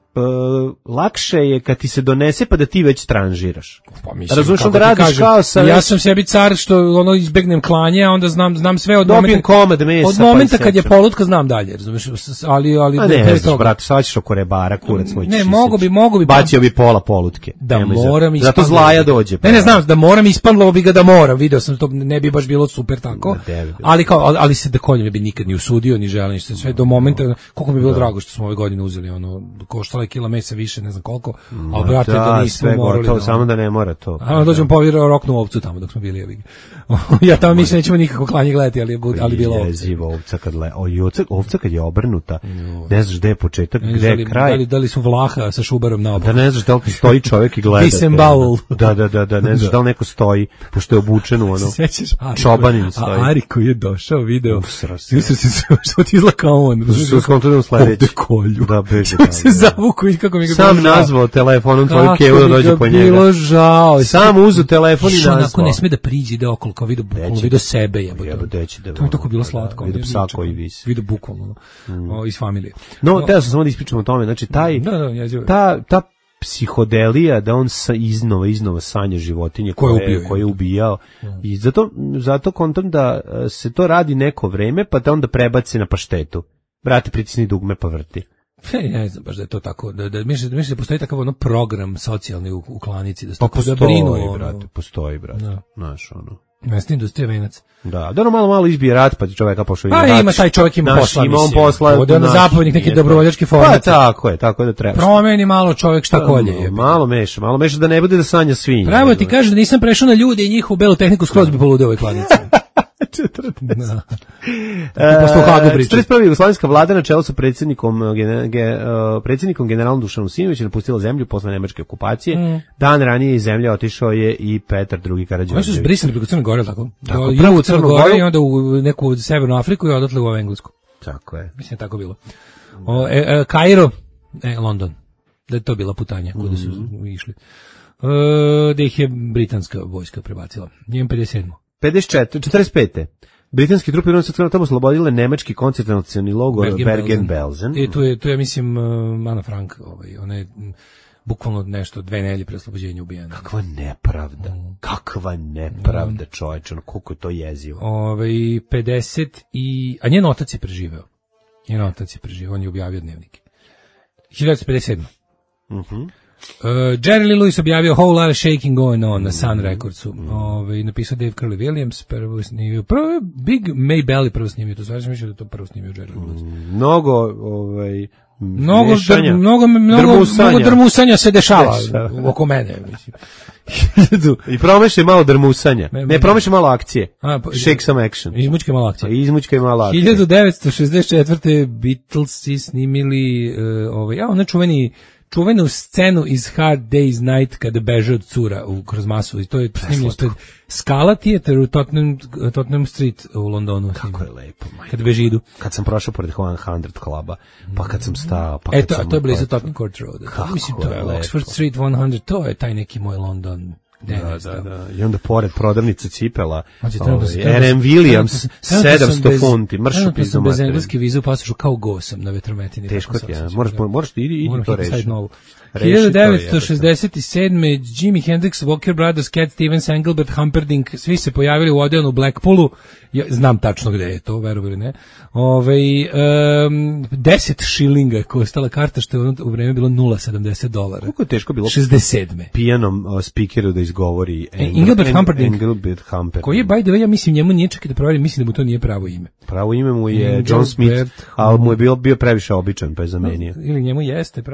lakše je kad ti se donese pa da ti već tranžiraš. Pa mislim, razumiješ da radiš kao sa... Ja sam sebi car što izbegnem klanje, a onda znam sve od momenta kad je polutka znam dalje, razumiješ, ali a ne znaš, brate, sad ćeš oko rebara, kurac svoj ćeš. Ne, mogu bi bacio bi pola polutke. Da moram zato zlaja dođe. Ne znam, da moram ispadlo bi ga da moram, video sam to, ne bi baš bilo super tako, ali se da konje bi nikad ni usudio, ni želim, sve do momenta, koliko mi je bilo drago što smo ove godine uzeli, koštalo kila mesa više, ne znam koliko, ali brate da nismo morali. To, samo da ne mora to. A dođemo povjerao roknu ovcu tamo dok smo bili. Ja tamo mislim nećemo nikako klanje gledati, ali bilo ovce. Jezivo ovca kad je obrnuta, ne znaš gde je početak, gde je kraj. Da li su Vlaha sa Šubarom na oboku. Da ne znaš da li stoji čovjek i gleda. Disembowel. Da, ne znaš da li neko stoji, pošto je obučen u ono. Čobanin stoji. A Ari koji je došao video. Jusro se što ti izlaka on. Što smo tu sledeći. Ovde kolju. Da, beže. Se zavuku i kako mi ga sam nazvao telefonom tvoju kevu da dođe po njega. Bilo žao. Sam uzu telefon i nazvao. Onako ne sme da priđe, ide okolo, kao vidio sebe. To je tako bilo slatko. Vidio psa koji visi. Vidio bukvalno iz familije. No, teo sam samo da ispričam o tome. Znači, ta psihodelija da on iznova sanja životinje koje je ubijao. I zato kontam da se to radi neko vreme, pa da onda prebaci na paštetu. Brate, pritisni dugme pa vrti. Ne znam baš da je to tako, da misliš da postoji takav program socijalni u klanici, da postoji, brate. Znaš, Mesna industrija venac. Da, malo izbije rat, pa ti čoveka pošao i rat. Ima taj čovjek ima posla, ima on posla. Ovdje on zapovjednik neke dobrovoljačke formacije. Pa tako je da treba. Promeni malo čovjek šta kolje. Malo meša da ne bude da sanja svinje. Pravo ti kaže da nisam prešao na ljude i njihovu belu tehniku, skroz bi poludeo ovoj klanici. 41. jugoslovenska vlada na čelu sa predsjednikom generalom Dušanom Simovićem napustila zemlju posle nemačke okupacije. Dan ranije iz zemlje otišao je i Petar II. Karađorđević. Oni su zbrisali preko Crne Gore, tako? Prvo u Crnu Gore i onda u neku severnu Afriku i odatle u Englesku. Tako je. Mislim tako bilo. Kairo, London. Da je to bila putanja kuda su išli. Da ih je britanska vojska prebacila. Njem 57. 45. Britanski trupe tamo oslobodile nemački koncentracioni logor Bergen-Belsen. I tu je mislim Ana Frank, ona je bukvalno nešto 2 nedelje pre oslobođenja ubijena. Kakva nepravda, čoveče, koliko je to jezivo. 50 a njen otac je preživeo. On je objavio dnevnike. 1957. Jerry Lee Lewis objavio Whole Lot of Shaking Going On na Sun Recordsu. Napisao Dave Curley Williams, prvo snimio. Big May Belly prvo snimio, to znači mislim da to prvo snimio Jerry Lee Lewis. Mnogo drmusanja se dešava oko mene, mislim. I promeše malo drmusanja. Ne, promeše malo akcije. Shake some action. Izmučke malo akcije. 1964. Beatlesi snimili čuvenu scenu iz Hard Day's Night kada beže od cura kroz masu. I to je snimljeno ispred Scala Theatre u Tottenham Street u Londonu. Kako je lepo. Kad beži idu. Kad sam prošao pored 100 kluba, pa kad sam stao, pa kad sam... to je blizu Tottenham Court Road. Mislim, to je Oxford Street 100, to je taj neki moj London. Da. I onda pored prodavnice cipela R.M. Williams 700 funti, mršu pizu bez engleske vize u pasošu kao go sam na vetrometini. Teško ti je, moraš ti idi to reši. 1967. Jimi Hendrix, Walker Brothers, Cat Stevens, Engelbert Humperdinck, svi se pojavili u Odeonu u Blackpoolu. Ja znam tačno gde je to, verovali ne. 10 šilinga koštala karta, što je u vreme bilo $0.70. Koliko je teško bilo 67. pijanom speakeru da izgovori Engelbert Humperdinck, koji je, by the way, ja mislim, njemu nije čak i da proveri, mislim da mu to nije pravo ime. Pravo ime mu je John Smith, ali mu je bio previše običan, pa je zamenio. Ili njemu jeste,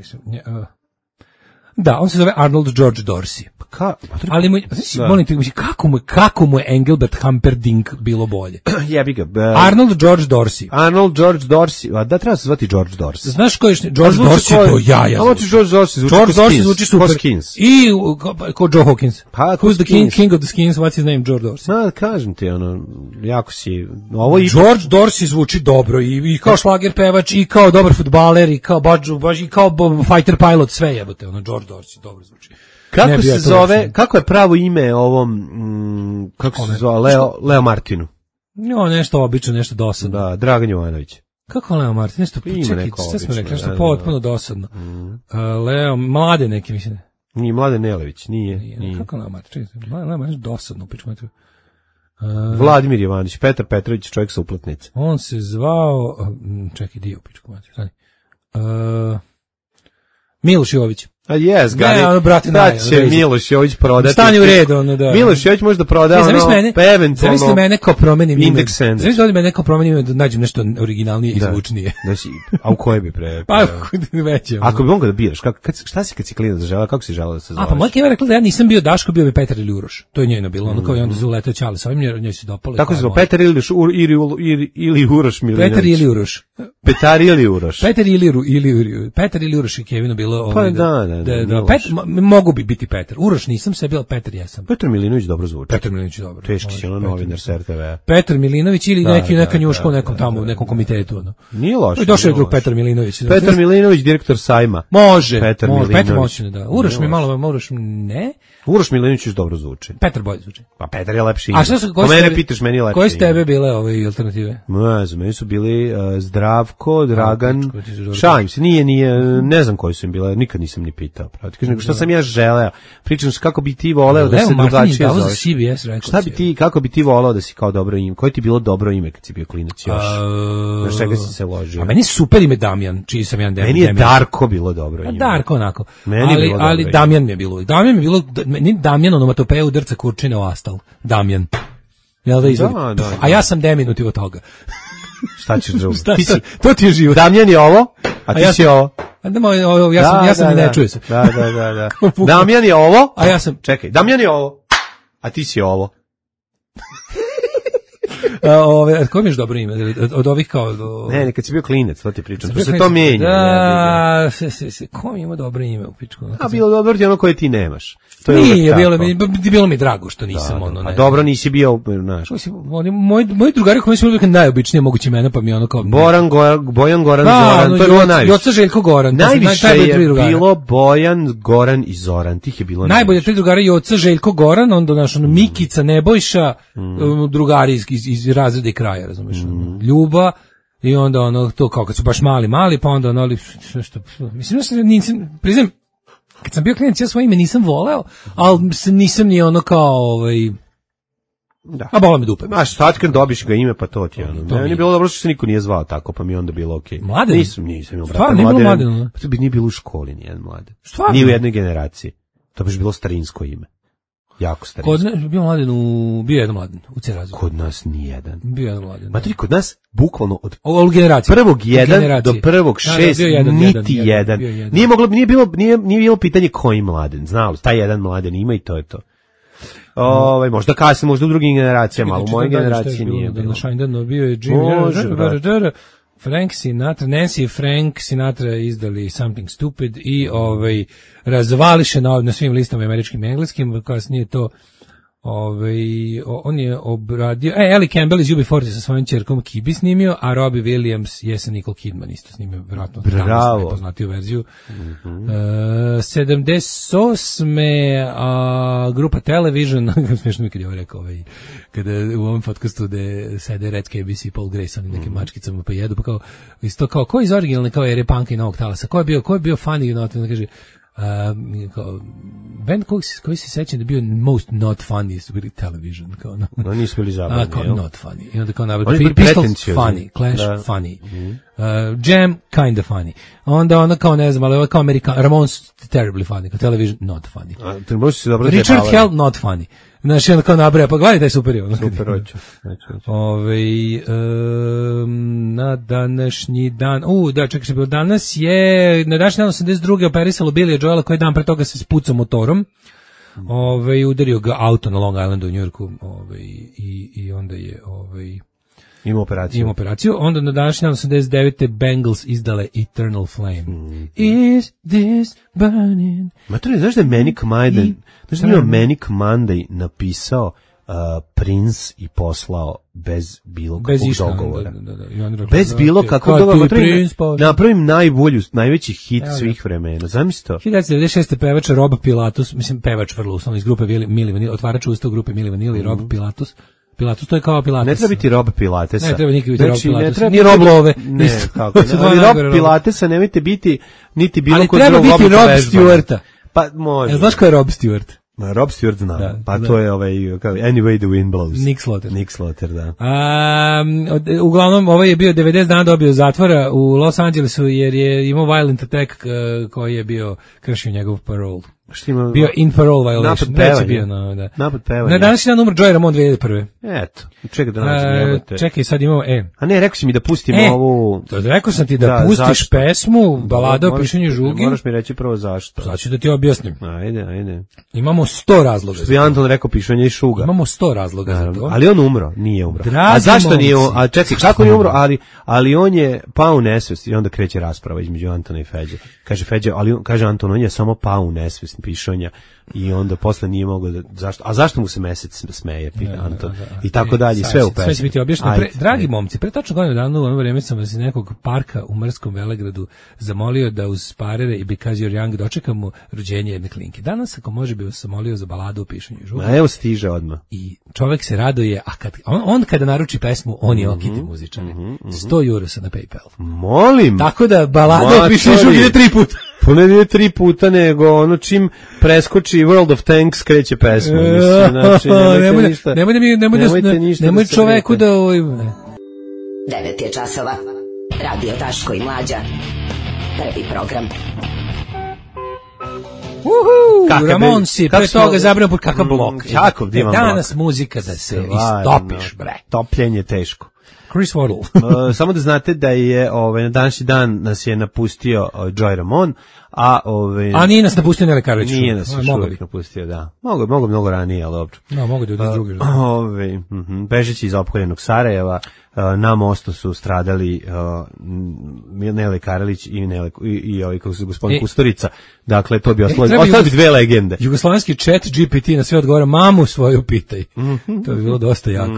da, on se zove Arnold George Dorsey. Ali molim te, kako mu je Engelbert Humperdinck bilo bolje? Jebi ga. Arnold George Dorsey. A da treba se zvati George Dorsey. Znaš ko je George Dorsey? To ja zvuči. George Dorsey zvuči super. Skins. I ko Joe Hawkins. Who's the king of the skins? What's his name? George Dorsey. Kažem ti, jako si... George Dorsey zvuči dobro i kao šlager pevač, i kao dobar fudbaler, i kao fighter pilot, sve jebote, George Dorsey dobro zvuči. Kako se zove, kako je pravo ime ovom, kako se zove, Leo Martinu? Nešto obično, nešto dosadno. Da, Dragan Jovanović. Kako Leo Martin? Nešto smo rekli, nešto potpuno dosadno. Leo, mlade neki, mislim. Nije Mladen Nelević, nije. Kako Leo Martin? Leo Martin dosadno, pičemo. Vladimir Jovanović, Petar Petrović, čovjek sa uplatnice. On se zvao, čekaj, dio, pičemo. Miloš Jović. A jes, da će Miloš Jović prodati. Stanje u redu, da. Miloš Jović može da proda pa eventualno. Zamisli mene kao promenim ime. Zamisli mene kao promenim ime da nađem nešto originalnije i zvučnije. A u koje bi pre? Pa veće. Ako bi mogao da biraš, šta si kad si klinac želeo, kako si želeo da se zoveš? Pa moja keva rekla da ja nisam bio Daško, bio bi Petar ili Uroš. To je njeno bilo, ono kao i onda zuletao Ćale sa ovim, njoj se dopalo. Tako se zove, Petar ili Uroš Milinović. Petar ili Uroš. Petar ili Uroš. Petar ili Uroš je Kevinu bilo. Pa da. Mogu bi biti Petar. Uroš nisam, sve bila Petar, jesam. Petar Milinović dobro zvuči. Petar Milinović dobro. Teški si novinar s RTV. Petar Milinović ili neka njuška u nekom tamo, u nekom komitetu. Nije loše. Došao je drug Petar Milinović. Petar Milinović, direktor sajma. Može. Petar moćno, da. Uroš mi malo, Uroš ne. Uroš Milinović dobro zvuči. Petar bolje zvuči. Pa Petar je lepši. A šta su, mene pitaš, meni je lepši. Koje su tebe bile ove alternative? Za meni su bili Zdravko, Dragan, šalim se, nije, ne znam koji su im bile, nikad nisam ni pitao. Nego što sam ja želeo. Pričaš kako bi ti voleo da se drugačije zoveš. CBS rekao. Šta bi ti, kako bi ti voleo da si kao dobro ime? Koje ti je bilo dobro ime kad si bio klinac još? Na čega si se ložio? A meni je super ime Damjan, čiji sam jedan Meni je Darko bilo dobro ime. Darko onako. Ali Damjan mi je bilo. Damjan mi je bilo, meni Damjan onomatopeja udrca kurčine u astal. Damjan. Jel da izvodi? Da. A ja sam deminutiv od toga. Šta ćeš drugo? To ti je život. Damjan je ovo, a ti si ovo. Ja sam ne čuje se. Da. Damjan je ovo, a ja sam... Čekaj, Damjan je ovo, a ti si ovo. Ko mi je dobro ime? Od ovih kao... Ne, kad si bio klinac, to ti pričam. To se to mijenja. Da, ko mi ima dobro ime u pičku? A bilo dobro ti ono koje ti nemaš. Nije, bilo mi drago što nisam ono. A dobro nisi bio, znaš. Moji drugari koji su bili najobičnije moguće imena, pa mi ono kao... Bojan, Goran, Zoran, to je bilo najviše. Joca, Željko, Goran. Najviše je bilo Bojan, Goran i Zoran, tih je bilo najbolje tri drugari, Joca, Željko, Goran, onda naš Mikica, Nebojša, drugari iz razreda i kraja, razumiješ, Ljuba, i onda ono, to kao kad su baš mali, pa onda ono, mislim da se priznam, kad sam bio klinac, ja svoje ime nisam voleo, ali nisam ni ono kao, da. A bola me dupe. Znaš, sad kad dobiš ga ime, pa to ti je ono. Meni je bilo dobro što se niko nije zvao tako, pa mi je onda bilo okej. Mladen? Nisam imao brata. Stvarno, nije bilo Mladen? Pa to bi nije bilo u školi, nijedan Mladen. Stvarno? Nije u jednoj generaciji. To bi bilo starinsko ime. Jako starinsko. Kod nas bio Mladen bio jedan Mladen u C-razredu. Kod nas nijedan. Bio jedan Mladen. Matri, kod nas bukvalno od prvog 1 do prvog 6 niti jedan. Nije bilo pitanje koji Mladen. Znalo, taj jedan Mladen ima i to je to. Možda kasnije, možda u drugim generacijama, ali u mojoj generaciji nije bilo. Na Šajndanu bio je Jimmy, Frank Sinatra, Nancy i Frank Sinatra izdali Something Stupid i razvališe na svim listama američkim i engleskim, kasnije to on je obradio, Ellie Campbell iz UB40 sa svojom ćerkom Kibi snimio, a Robbie Williams je sa Nicole Kidman isto snimio, vjerojatno najpoznatiju verziju. 78. Grupa Television, smiješno mi kad je ovo rekao, kada u ovom podcastu gde sede Red KBC, Paul Grayson i nekim mačkicama pa jedu, pa kao, isto kao, ko iz originalne kao ere punka i novog talasa, ko je bio funny, no, kaže, band koji se sećam da bio most not funny su bili Television, kao no. No, nisu bili zabavni, kao not funny. I onda kao navrlo Pistols funny, Clash funny, Jam kinda funny. Onda ona kao ne znam, ali ovo kao American Ramones terribly funny, kao Television not funny. Richard Hell not funny. Znači, onda kao nabraja, pa gledaj taj super je. Super, hoću. Na današnji dan, čekaj, danas je, na današnji dan 82. operisalo Billy Joela, koji dan pre toga se spucao motorom, udario ga auto na Long Islandu u Njujorku, i onda je, ima operaciju. Onda na današnji dan 89. Bengals izdale Eternal Flame. Is this burning? Maturi, znaš da je Manic Monday, Manic Monday napisao Prince i poslao bez bilo kakvog dogovora. Bez bilo kakvog dogovora. Napravim najveći hit svih vremena. Zamisli to. 1996. pevač Rob Pilatus, mislim pevač vrlo uslovno iz grupe Mili Vanilli, otvarač usta u grupe Mili Vanilli i Rob Pilatus. Pilatus, to je kao Pilates. Ne treba biti Rob Pilatesa. Ne treba nikad biti Rob Pilatesa. Ni Rob Love. Ne, kako ne. Ali Rob Pilatesa nemojte biti niti bilo kod drugog. Ali treba biti Rob Stewarta. Pa može. Znaš ko je Rob Stewart? Rob Stewart znam. Pa to je Anyway the Wind Blows. Nick Slaughter, da. Uglavnom, je bio 90 dana dobio zatvora u Los Angelesu jer je imao violent attack koji je bio kršio njegov parole. Bio in parole violation. Napad pevanja. Na današnji dan umro Joey Ramone 2001. Eto, čekaj da nađem. Čekaj, sad imamo, A ne, rekao si mi da pustimo ovu... Rekao sam ti da pustiš pesmu, balada o pišanju žugi. Moraš mi reći prvo zašto. Sad ću da ti objasnim. Ajde. Imamo 100 razloga. Što bi Anton rekao pišanje i šuga. Imamo 100 razloga za to. Ali on umro, nije umro. A zašto nije umro? A čekaj, kako nije umro? Ali on je pao u nesvest i onda kreće rasprava između Antona i Feđe. Kaže Anton, on je samo pao u nesvest pišanja i onda posle nije mogao da... Zašto? A zašto mu se mesec smeje, pita Anton? I tako dalje, sve u pesmi. Sve će biti objašnjeno. Dragi momci, pre tačno godinu dana u ono vreme sam vas iz nekog parka u Mrskom Velegradu zamolio da uz parere i Because You're Young dočekamo rođenje jedne klinke. Danas, ako može, bi vas zamolio za baladu o pišanju žuga. A evo stiže odmah. I čovek se raduje, a on kada naruči pesmu, on je okiti muzičan. 100 € na PayPal. Molim! Tako da balada o pišanju žuga ide 3 puta. Pa ne 3 puta, nego ono čim preskoči World of Tanks kreće pesma. Mislim, znači, nemoj čoveku da... 9 je časova. Radio Daško i Mlađa. Prvi program. Ramonsi, pre toga zabrano kakav blok. Kakav divan blok. Danas muzika da se istopiš, bre. Topljenje teško. Chris Waddle. Samo da znate da je na današnji dan nas je napustio Joey Ramone, a nije nas napustio Nele Karlić. Nije nas još uvijek napustio, da. Mogu mnogo ranije, ali dobro. No, mogu da od druge. Bežeći iz opkoljenog Sarajeva, na mostu su stradali Nele Karlić i ovaj kako se gospodin Kusturica. Dakle, to bi ostalo bi dve legende. Jugoslovenski chat GPT na sve odgovara, mamu svoju pitaj. To bi bilo dosta jako.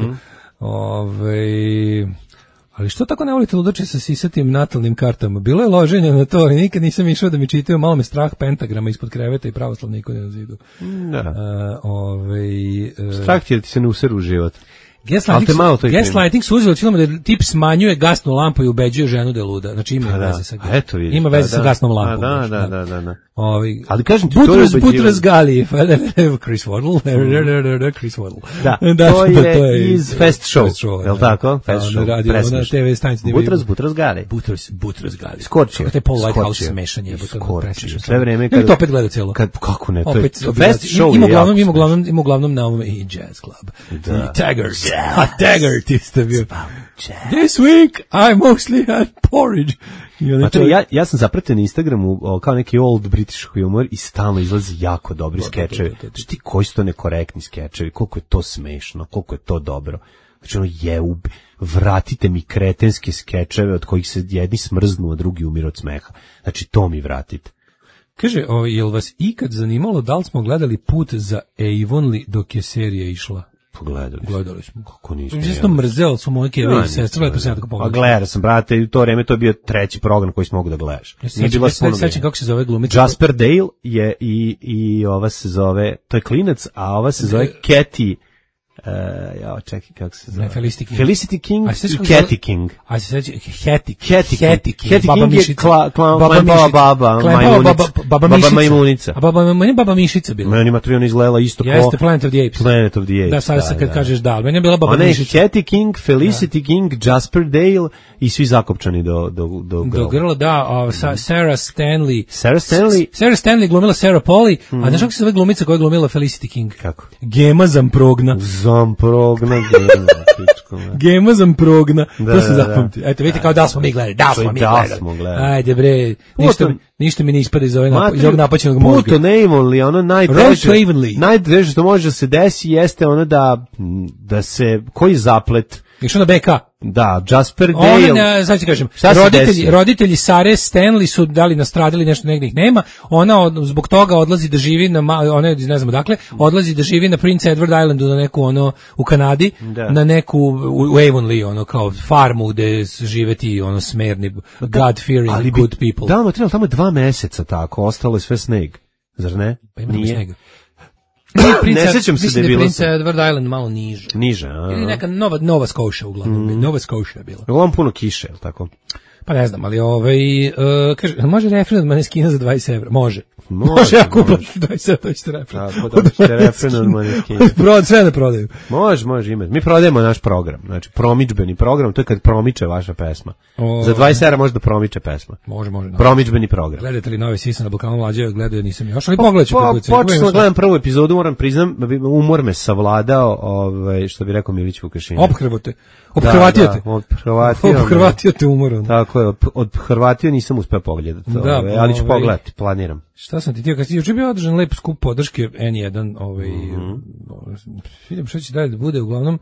Ali što tako ne volite ludače sa sisatim natalnim kartama? Bilo je loženja na to, ali nikad nisam išao da mi čitaju, malo me strah pentagrama ispod kreveta i pravoslavne ikone na zidu. Da. Strah ti je da ti se ne useru u život. Gaslighting su uzeli činoma da tip smanjuje gasnu lampu i ubeđuje ženu da je luda. Znači ima veze sa ima veze sa gasnom lampom. Da. Ali kažem ti, to je Butras Gali, Chris Waddle, Chris Waddle. Da, to je iz Fast Show, je li tako? Fast Show, presmešno. Butras Gali. Butras Gali. Skočio. To je Paul Whitehouse smešanje. Skočio. Sve vreme kada... I to opet gleda cijelo. Kako ne, to je Fast Show. Ima uglavnom na ovome i Jazz Club. I Taggart. Taggart isto bio. This week I mostly had porridge. Ja sam zapratio na Instagramu kao neki old British humor i stalno izlazi jako dobri skečevi. Znači ti koji su to nekorektni skečevi, koliko je to smešno, koliko je to dobro. Znači ono vratite mi kretenske skečeve od kojih se jedni smrznu, a drugi umiru od smeha. Znači to mi vratite. Kaže, jel vas ikad zanimalo da li smo gledali Put za Avonlea dok je serija išla? Gledali smo. Kako nismo? Isto mrzeo su moje keve i sestre, lepo se ja tako pogledao. Gledao sam, brate, u to vreme to je bio treći program koji smo mogu da gledaš. Sećam kako se zove glumica. Jasper Dale je i ova se zove, to je klinac, a ova se zove Katie. Čekaj, kako se zove? Felicity King i Katie King. A se seća Hattie King. Baba Mišica. Baba Majmunica. A Baba Mišica bila. Meni Matriona izgledala isto kao Jeste Planet of the Apes. Da, sad kad kažeš da, meni je bila Baba Mišica. Hattie King, Felicity King, Jasper Dale i svi zakopčani do grla. Da, Sarah Stanley. Sarah Stanley glumila Sarah Polly, a znaš kako se zove glumica koja je glumila Felicity King? Kako? Gema Zamprogna. Gema Zamprogna. To se zapamti. Eto, vidite kao da smo mi gledali. Ajde bre, ništa mi ne ispada iz ovog napaćenog mozga. Puto Avonlea, ono najdreže što može da se desi jeste ono da se, koji zaplet? Išao na BK. Da, Jasper Dale. Sad ću kažem, roditelji Sare Stanley su nastradali nešto, negdje ih nema. Ona zbog toga odlazi da živi ne znam odakle, odlazi da živi na Prince Edward Islandu, na neku u Kanadi, na neku u Avonlea, kao farmu gde žive ti smerni, God-fearing, good people. Da, trebalo tamo 2 meseca tako, ostalo je sve sneg. Zar ne? Pa ima nije snega. Ne sećam se da je bilo. Prince Edward Island malo niže. Ili neka Nova Scotia uglavnom. Nova Scotia je bila. Uglavnom puno kiše, je li tako? Pa ne znam, ali kaže, može refren od Maneskina za 20 evra? Može ja kupam 20 evra, to ćete refren. Refren od Maneskina. Sve da prodaju. Može imati. Mi prodajemo naš program, znači promidžbeni program, to je kad promiče vaša pesma. Za 20 evra može da promiče pesma. Može. Promidžbeni program. Gledate li Novi Sisa na Balkanu Mlađe? Gledaju, nisam još, ali pogledat ću. Počeo gledam prvu epizodu, moram priznam, umor me savladao, što bi rekao Milić Vukašin. Obhrvatio te umorom. Tako je, od Hrvatije nisam uspeo pogledati, ali ću pogledati, planiram. Šta sam ti htio, kad si juče bio održan lep skup podrške N1, vidim šta će dalje da bude, uglavnom,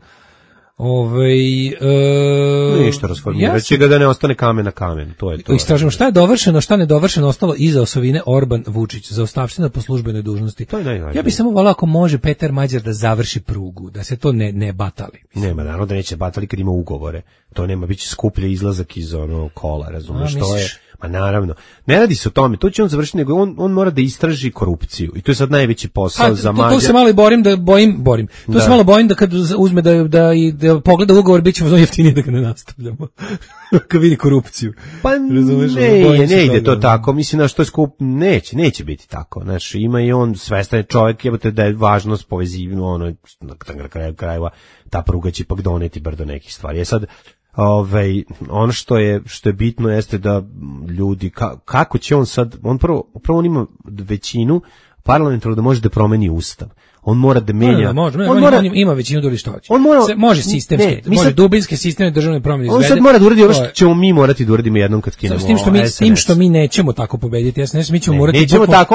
ništa rasformirat će ga da ne ostane kamen na kamen, to je to. Istražimo šta je dovršeno, šta nedovršeno ostalo iza osovine Orban-Vučić, za ostavština po službenoj dužnosti. To je najvažnije. Ja bih samo volao ako može Petar Mađar da završi prugu, da se to ne batali. Nema, naravno da neće batali kad ima ugovore. To nema, bit će skuplje izlazak iz kola, razumiješ, to je. A naravno. Ne radi se o tome, to će on završiti, nego on mora da istraži korupciju. I to je sad najveći posao za Mađar. To se malo i borim. To se malo bojim da kad uzme da pogleda ugovor, bit će jeftinije da ga ne nastavljamo. Kad vidi korupciju. Pa ne ide to tako. Mislim da što je skup, neće biti tako. Znači, ima i on svestan je čovjek, jebote da je važnost povezivanja, ono, na kraju krajeva, ta pruga će ipak doneti brdo nekih stvari. Sad, ono što je bitno jeste da ljudi, kako će on sad, upravo on ima većinu parlamentarnu da može da promeni ustav. On mora da menja. On ima većinu da li što hoće. Može sistemski, može dubinske sistemne državne promjene izvede. On sad mora da uradi ono što ćemo mi morati da uradimo jednom kad skinemo. S tim što mi nećemo tako pobediti SNS, mi ćemo morati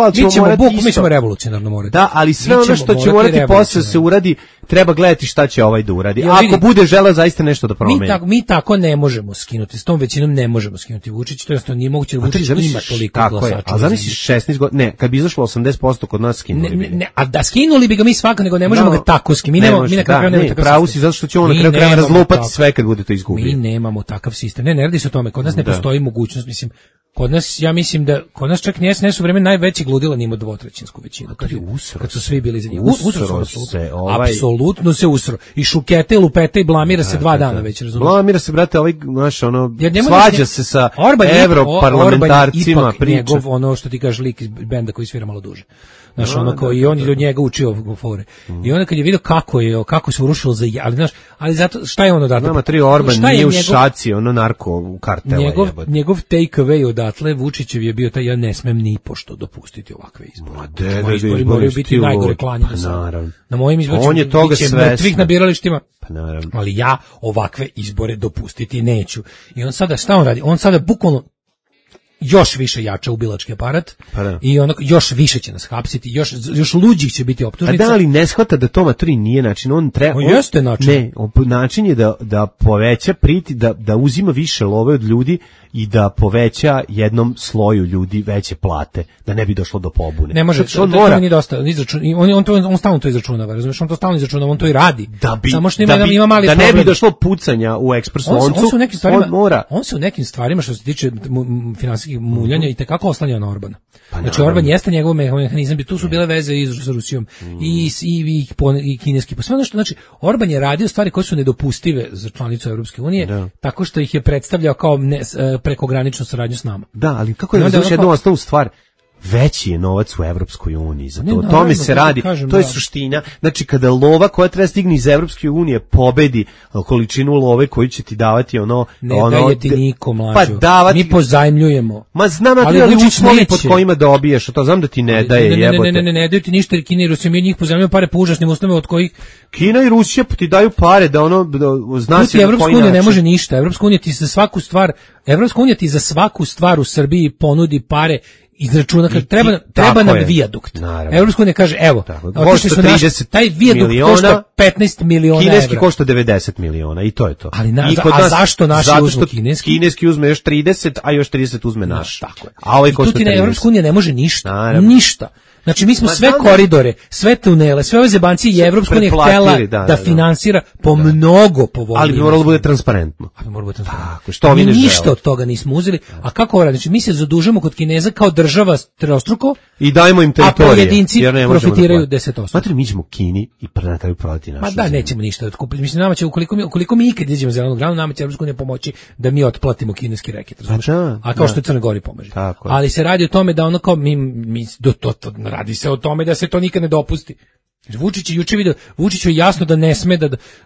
mi ćemo revolucionarno morati. Da, ali sve ono što će morati posle se uradi, treba gledati šta će ovaj da uradi. Ako bude želeo zaista nešto da promeni. Mi tako ne možemo skinuti, s tom većinom ne možemo skinuti Vučić, to jest nije moguće da Vučić ima toliko glasača. A zamisliš 16 godina, ne, kad bi izašlo 80% kod nas skinuli bi. Ne, a da skinuli bi ga mi svakako, nego ne možemo ga tako skinути. Mi na kraju nemamo takav pravo si, zato što će on na kraju krajeva razlupati sve kad bude to izgubio. Mi nemamo takav sistem. Ne radi se o tome, kod nas ne postoji mogućnost, mislim, kod nas, ja mislim da kod nas čak ni SNS u vreme najvećeg ludila nima dvotrećinsku većinu. Kad su svi bili za njih. Usro se. Apsolutno se usro. I šukete, lupete i blamira se 2 dana već, razumiješ? Blamira se, brate, naš, svađa se sa europarlamentarcima, priča. Njegov, ono što ti kažeš, lik iz benda koji svira malo duže. Znaš, ono kao i on je od njega učio fore. I onda kad je vidio kako se urušilo ali zato, šta je on odatle? Nama 3 Orban nije u šaci, ono narko kartela. Njegov take away odatle Vučićev je bio taj, ja ne smem ni pošto dopustiti ovakve izbore. Moji izbori moraju biti najgore klanje do sada. Na mojim izborima biće mrtvih na biralištima, ali ja ovakve izbore dopustiti neću. I on sada, šta on radi? On sada bukvalno još više jača ubilački aparat i još više će nas hapsiti, još luđih će biti optužnica. Da, ali ne shvata da to maturi nije način, on treba... jeste način. Ne, način je da poveća da uzima više love od ljudi i da poveća jednom sloju ljudi veće plate, da ne bi došlo do pobune. Ne može, to nije dosta. On stalno to izračunava, razumiješ, on to stalno izračunava, on to i radi. Samo što ima mali problem. Da ne bi došlo pucanja u ekspres loncu, on se u nekim stvarima što se tiče finansijskih muljanja i tekako oslanja na Orbana. Znači Orban jeste njegov mehanizam, tu su bile veze i sa Rusijom i kineski. Pa sve ono što, znači, Orban je radio stvari koje su nedopustive za članicu Evropske unije, tako što ih je predstavljao kao prekograničnu saradnju s nama. Da, ali kako je razumiješ jednu osnovnu stvar? Veći je novac u Evropskoj uniji, zato o tome se radi, to je suština. Znači, kada lova koja treba stigni iz Evropske unije pobedi količinu love koju će ti davati ne daje ti niko, mlađo. Mi pozajmljujemo. Ma znam, ali uslovi pod kojima dobiješ, to znam da ti ne daje, jebote. Ne daju ti ništa, jer Kina i Rusija, mi njih pozajmljujemo pare po užasnim uslovima od kojih... Kina i Rusija ti daju pare da zna se na koji način. Evropska unija ne može ništa, Evropska unija ti za svaku stvar u Srbiji ponudi pare izračuna, treba nam vijadukt. Evropska unija kaže, evo, taj vijadukt košta 15 miliona evra. Kineski košta 90 miliona i to je to. A zašto naši uzmu kineski? Kineski uzme još 30, a još 30 uzme naš. Tako je. I tu ti Evropska unija ne može ništa. Ništa. Znači mi smo sve koridore, sve tunele, sve ove zebancije i Evropska unija htjela da finansira po mnogo povoljnije. Ali bi moralo bude transparentno. Što mi ništa od toga nismo uzeli. A kako radi? Znači mi se zadužujemo kod Kineza kao država trostruko i dajemo im teritorije. A pojedinci profitiraju 10%. Matri, mi ćemo Kini i na kraju prodati našu zemlju. Nećemo ništa otkupiti. Mislim, nama će, ukoliko mi ikad izađemo zelenu granu, nama će Evropska unija pomoći da mi otplatimo kineski reket. A kao što Crna Gori pomaže. Ali se radi o tome da ono kao radi se o tome da se to nikad ne dopusti. Vučić je juče video, Vučiću je jasno da ne sme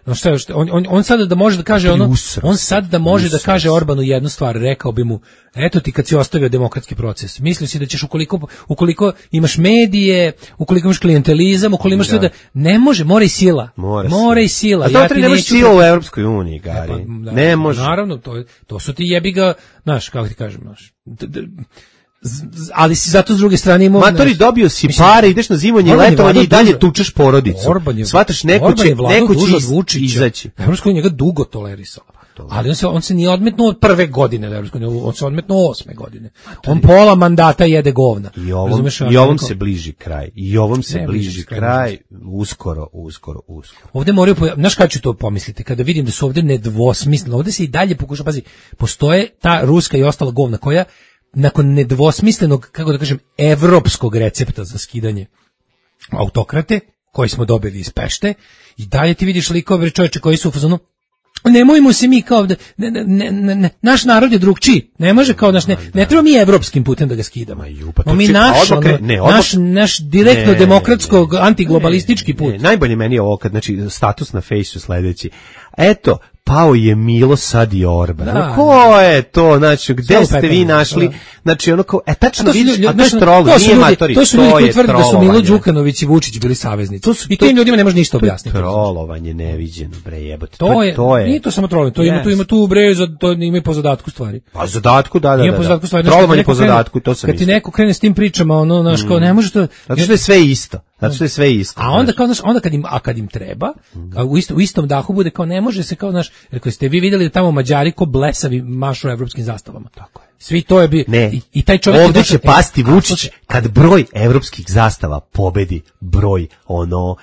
on sada da može da kaže on sad da može da kaže Orbanu jednu stvar, rekao bi mu, eto ti kad si ostavio demokratski proces, mislio si da ćeš ukoliko imaš medije, ukoliko imaš klijentelizam, ukoliko imaš sve da, ne može, mora i sila. Mora i sila. A to nemaš sila u Evropskoj uniji, Gari. Ne može. Naravno, to su ti jebi ga, znaš, kako ti kažem, znaš, ali si zato s druge strane imao... Matori, dobio si pare, ideš na zimovanje, letovanje i dalje tučeš porodicu. Shvataš, neko će izaći. Evropska unija njega dugo tolerisala. Ali on se nije odmetnuo od prve godine, on se odmetnuo 8. godine. On pola mandata jede govna. I ovom se bliži kraj. I ovom se bliži kraj uskoro. Ovdje moraju, znaš kada ću to pomisliti, kada vidim da su ovdje nedvosmisleno, ovdje se i dalje pokuša, pazi, postoje ta ruska i ostala govna koja nakon nedvosmislenog, kako da kažem, evropskog recepta za skidanje autokrate, koji smo dobili iz Pešte, i dalje ti vidiš likove čovječe koji su u fazonu, nemojmo se mi kao da, naš narod je drugčiji, ne može kao ne treba mi evropskim putem da ga skidamo. Mi naš direktno demokratskog antiglobalistički put. Najbolje meni je ovo kad, znači, status na Fejsu sledeći. Eto, pao je Milo, sad i Orban. Ko je to? Znači, gde ste vi našli? Znači, ono kao, tačno vidiš, a to je trolo, nije matori. To su ljudi koji tvrde da su Milo Đukanović i Vučić bili saveznici. I tim ljudima ne može ništa objasniti. Trolovanje neviđeno, bre, jebote. To je. Nije to samo trolovanje, to ima tu, bre, to ima i po zadatku stvari. Pa zadatku, da. Trolovanje po zadatku, to sam. Kad ti neko krene s tim pričama, ono, znaš, kao, ne može to. Zato što je sve isto. A onda kao, znaš, kad im treba, u istom dahu bude kao, ne može se kao, znaš, jer ste vi vidjeli da tamo Mađari ko blesavi mašu evropskim zastavama. Tako je. Svi to je bio. I taj čovjek ovdje će pasti Vučić kad broj evropskih zastava pobedi broj ono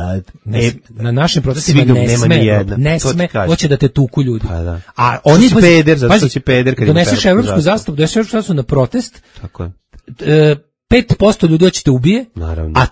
na našim protestima ne sme, hoće da te tuku ljudi. Pa da. A oni su peder, zato će peder kad doneseš evropsku zastavu, na protest. Tako je. 5% ljudi hoće te ubije. Naravno. A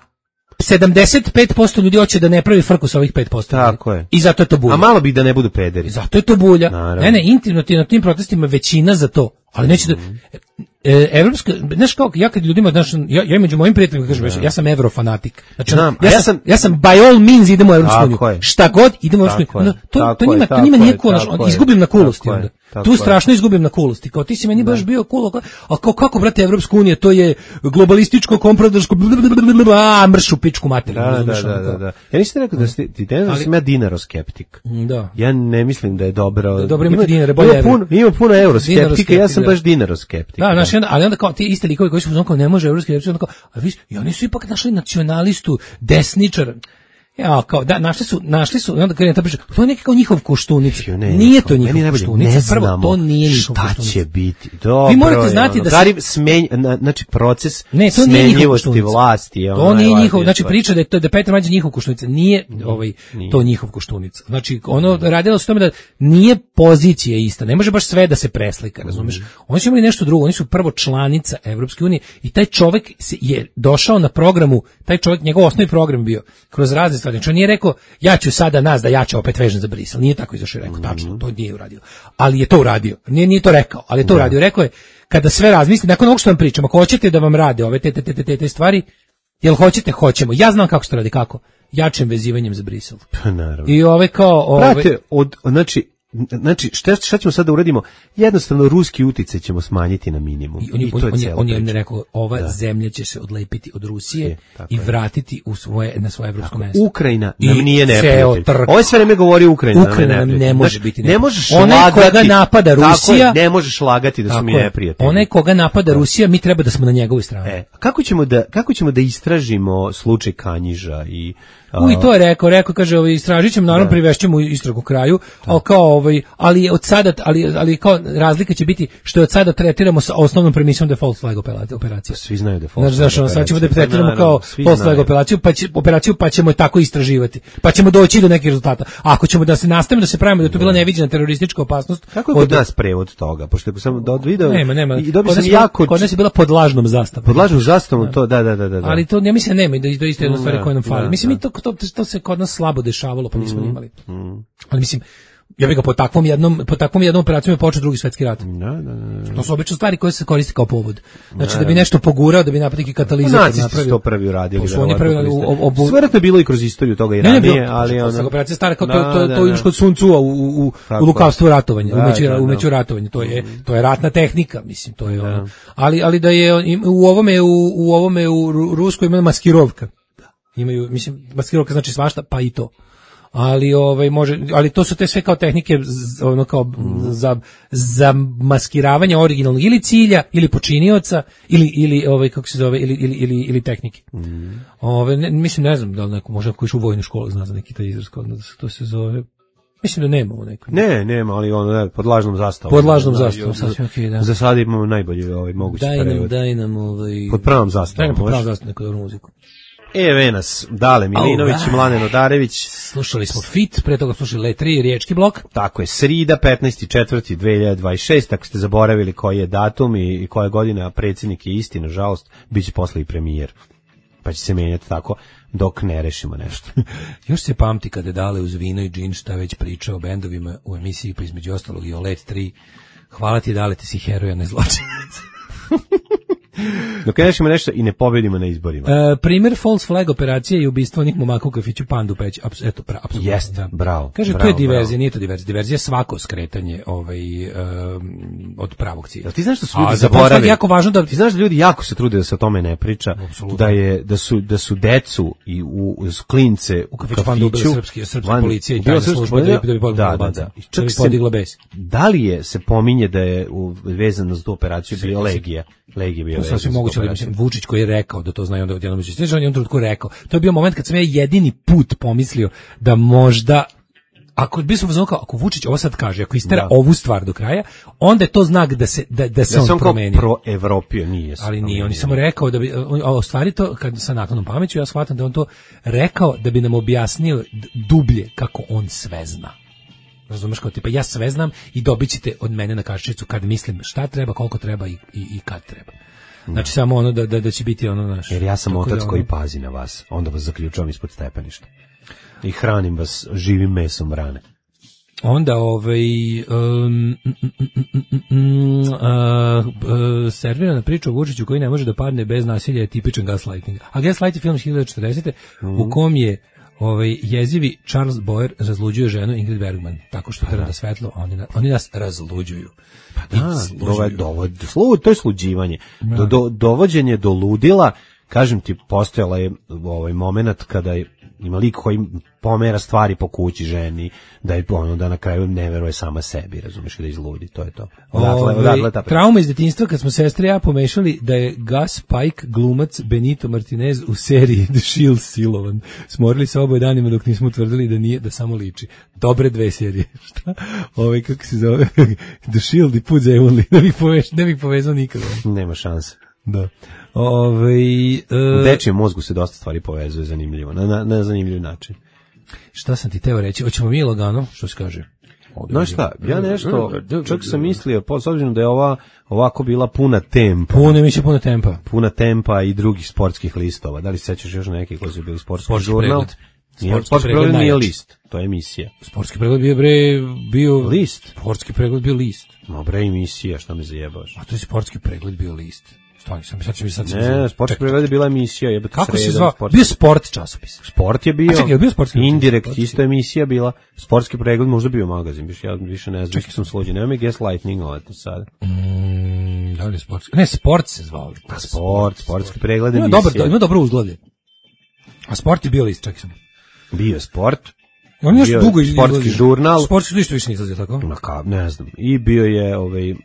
75% ljudi hoće da ne pravi frku sa ovih 5%. Tako je. I zato je to bulja. A malo bi da ne budu pederi. Zato je to bulja. Ne, intimno ti na tim protestima većina za to. Ali neće da... Evropska, znaš kao, ja kad ljudima, znaš, ja među mojim prijateljima kažem, ja sam evrofanatik. Znači, ja sam by all means idemo u Evropsku uniju. Šta god, idemo u Evropsku uniju. To njima nije cool, izgubim na coolosti onda. Tu strašno izgubim na coolosti. Kao ti si meni baš bio cool, a kako, brate, Evropska unija, to je globalističko, komprodaško, mršu pičku materiju. Da. Ja nisam rekao da sam ja dinaroskeptik. Da. Ja ne mislim da je dobro. Dobro imati dinare, bolje evro. Ima puno euroskeptika, ja sam baš dinaroskeptik. Da, znaš, ali onda kao ti isti likovi koji su kao ne može evropski, onda kao, a viš, i oni su ipak našli nacionalistu, desničar. Ja, kao, da, našli su, onda kada je ta priča, to je neki kao njihov Koštunica. Nije to njihov Koštunica. Prvo, to nije njihov Koštunica. Šta će biti? Dobro, vi morate znati da se... Znači, proces smenjivosti vlasti. To nije njihov, znači priča da je Petar Mađe njihov Koštunica. Nije to njihov Koštunica. Znači, ono radilo se tome da nije pozicija ista. Ne može baš sve da se preslika, razumeš? Oni su imali nešto drugo. Oni su prvo članica Evropske unije i taj čovek je došao na programu, taj čovek, njegov osnovni program bio kroz razne stvari. Znači, on nije rekao, ja ću sada nas da jače opet vežem za Brisel. Nije tako izašao i rekao, tačno, to nije uradio. Ali je to uradio. Nije to rekao, ali je to uradio. Rekao je, kada sve razmisli, nakon ovog što vam pričam, ako hoćete da vam rade ove te stvari, jel hoćete? Hoćemo. Ja znam kako se to radi, kako? Jačim vezivanjem za Brisel. Pa naravno. I ove kao... Brate, znači šta ćemo sada da uradimo? Jednostavno ruski uticaj ćemo smanjiti na minimum. On je rekao, ova zemlja će se odlepiti od Rusije i vratiti na svoje evropsko mesto. Ukrajina nam nije neprijatelj. Ovo sve vreme govori Ukrajina nam ne može biti neprijatelj. Ne možeš koga napada Rusija. Ne možeš lagati da su mi neprijatelji. Onaj koga napada Rusija, mi treba da smo na njegovoj strani. Kako ćemo da istražimo slučaj Kanjiža i i to je rekao, kaže, istražit ćemo, naravno privešćemo istragu kraju, ali od sada, ali kao razlika će biti što je od sada tretiramo sa osnovnom premisijom da je false flag operacija. Svi znaju da je false flag operacija. Sad ćemo da tretiramo kao false flag operaciju, pa ćemo je tako istraživati. Pa ćemo doći do nekih rezultata. Ako ćemo da se nastavimo da se pravimo da je to bila neviđena teroristička opasnost. Kako je kod nas prevod toga? Pošto sam video nema. Kod nas je bila pod lažnom zastavom. Pod lažnom zastavom, to, da. Ali to, ja mislim, nema, da isto jedna stvar koja nam fali. Mislim, to se kod nas slabo dešavalo, pa nismo imali. Ali mislim, ja bih ga po takvom jednom operacijom je počeo Drugi svjetski rat. To su obično stvari koje se koriste kao povod. Znači da bi nešto pogurao, da bi napravio neki katalizator napravio. Nacisti su to prvi uradili. Sve je bilo i kroz istoriju toga i ranije, ali ona operacija stara kao to još kod Sun Tzu u lukavstvu ratovanja, umeću ratovanja. To je ratna tehnika, mislim, to je ono. Ali da je u ovome u Ruskoj ima maskirovka. Imaju, mislim, maskirovka znači svašta, pa i to. Ali to su te sve kao tehnike ono kao za maskiravanje originalnog ili cilja ili počinioca ili kako se zove ili tehnike. Mislim, ne znam da li neko možda ko je u vojnu školu zna za neki taj izraz, to se zove. Mislim da nemamo neko. Nema, ali ono pod lažnom zastavom. Pod lažnom zastavom, sasvim okej, da. Za sada imamo najbolji mogući prevod. Daj nam pod pravom zastavom. Daj nam pod pravom zastavom neku dobru muziku. Venas, Dale Milinović i Mladen Odarević. Slušali smo Fit, pre toga slušali Le3, Riječki blok. Tako je, srida, 15.4.2026, ako ste zaboravili koji je datum i koja godina, predsjednik je isti, nažalost, bit će posle i premijer. Pa će se menjati tako dok ne rešimo nešto. Još se pamti kada je Dale uz vino i džin šta već pričao o bendovima u emisiji, pa između ostalog i o Let 3. Hvala ti, Dale, ti si heroj, a ne zločinac. Dok ne rešimo nešto i ne pobedimo na izborima. Primjer false flag operacije i ubistvo onih momaka u kafiću Pandu Peć. Eto, apsolutno. Jeste, da. bravo. Kaže, bravo, to je diverzija, bravo. nije to diverzija. Diverzija je svako skretanje od pravog cilja. Ti znaš da su ljudi zaboravili? Jako važno da... Ti znaš da ljudi jako se trude da se o tome ne priča, Apsolutno. da su decu i uz klince u kafiću Pandu ubila srpska policija i tajna služba da bi podigla bes. Da li je se pominje da je vezano za tu operaciju bila Legija? Legija bio vezano. Sasvim moguće, ali mislim, Vučić koji je rekao da to zna i onda odjednom misli. Znači, on je u trenutku rekao. To je bio moment kad sam ja jedini put pomislio da možda, ako Vučić ovo sad kaže, ako istera ovu stvar do kraja, onda je to znak da se on promeni. Pro-Evropio nije. Ali nije, on je samo rekao da bi, a stvari to, kad sa naknadnom pameću, ja shvatam da on to rekao da bi nam objasnio dublje kako on sve zna. Razumeš, kao tipa ja sve znam i dobit ćete od mene na kašičicu kad mislim šta treba, koliko treba i kad treba. Znači samo ono da će biti ono naš. Jer ja sam otac koji pazi na vas, onda vas zaključavam ispod stepeništa. I hranim vas živim mesom rane. Onda servirana priča o Vučiću koji ne može da padne bez nasilja je tipičan gaslighting. A Gaslight je film iz 1940. U kom je jezivi Charles Boyer razluđuje ženu Ingrid Bergman tako što trda svetlo, oni nas razluđuju. Pa da, to je sluđivanje. Dovođenje do ludila, kažem ti, postojala je moment kada je ima lik koji pomera stvari po kući ženi, da je da na kraju ne veruje sama sebi, razumiješ, da izludi, to je to. Trauma iz detinjstva kad smo sestre ja pomešali da je Gus Pike glumac Benito Martinez u seriji The Shield silovan. Smorili se oboje danima dok nismo utvrdili da nije, da samo liči. Dobre dve serije. Šta? Kako se zove? The Shield i Put za Evoli. Ne bih povezao nikada. Nema šanse. Da. U dečijem mozgu se dosta stvari povezuje zanimljivo, na zanimljiv način. Šta sam ti teo reći? Hoćemo mi lagano, što se kaže? No šta, ja nešto, čak sam mislio, s obzirom da je ovako bila puna tempa. Puna tempa i drugih sportskih listova. Da li se sećaš još neki koji su bili sportski žurnal? Sportski pregled nije list, to je emisija. Sportski pregled bio list. Sportski pregled bio list. No bre, emisija, šta me zajebaš? A to je sportski pregled bio list. Ne, sportski pregled je bila emisija. Kako se zvao? Bio sport časopis. Sport je bio. A čekaj, bio sportski Indirekt, isto emisija bila. Sportski pregled možda bio magazin. Ja više ne znam, sam slođen. Nema mi Gaslighting ovo sad. Da li je sportski? Ne, sport se zvao. Sportski pregled emisija. Ima dobro uzglavlje. A sport je bio list, čekaj sam. Bio je sport. On je još dugo sportski žurnal. Sportski list više ne izlazio tako? Ne znam. I bio je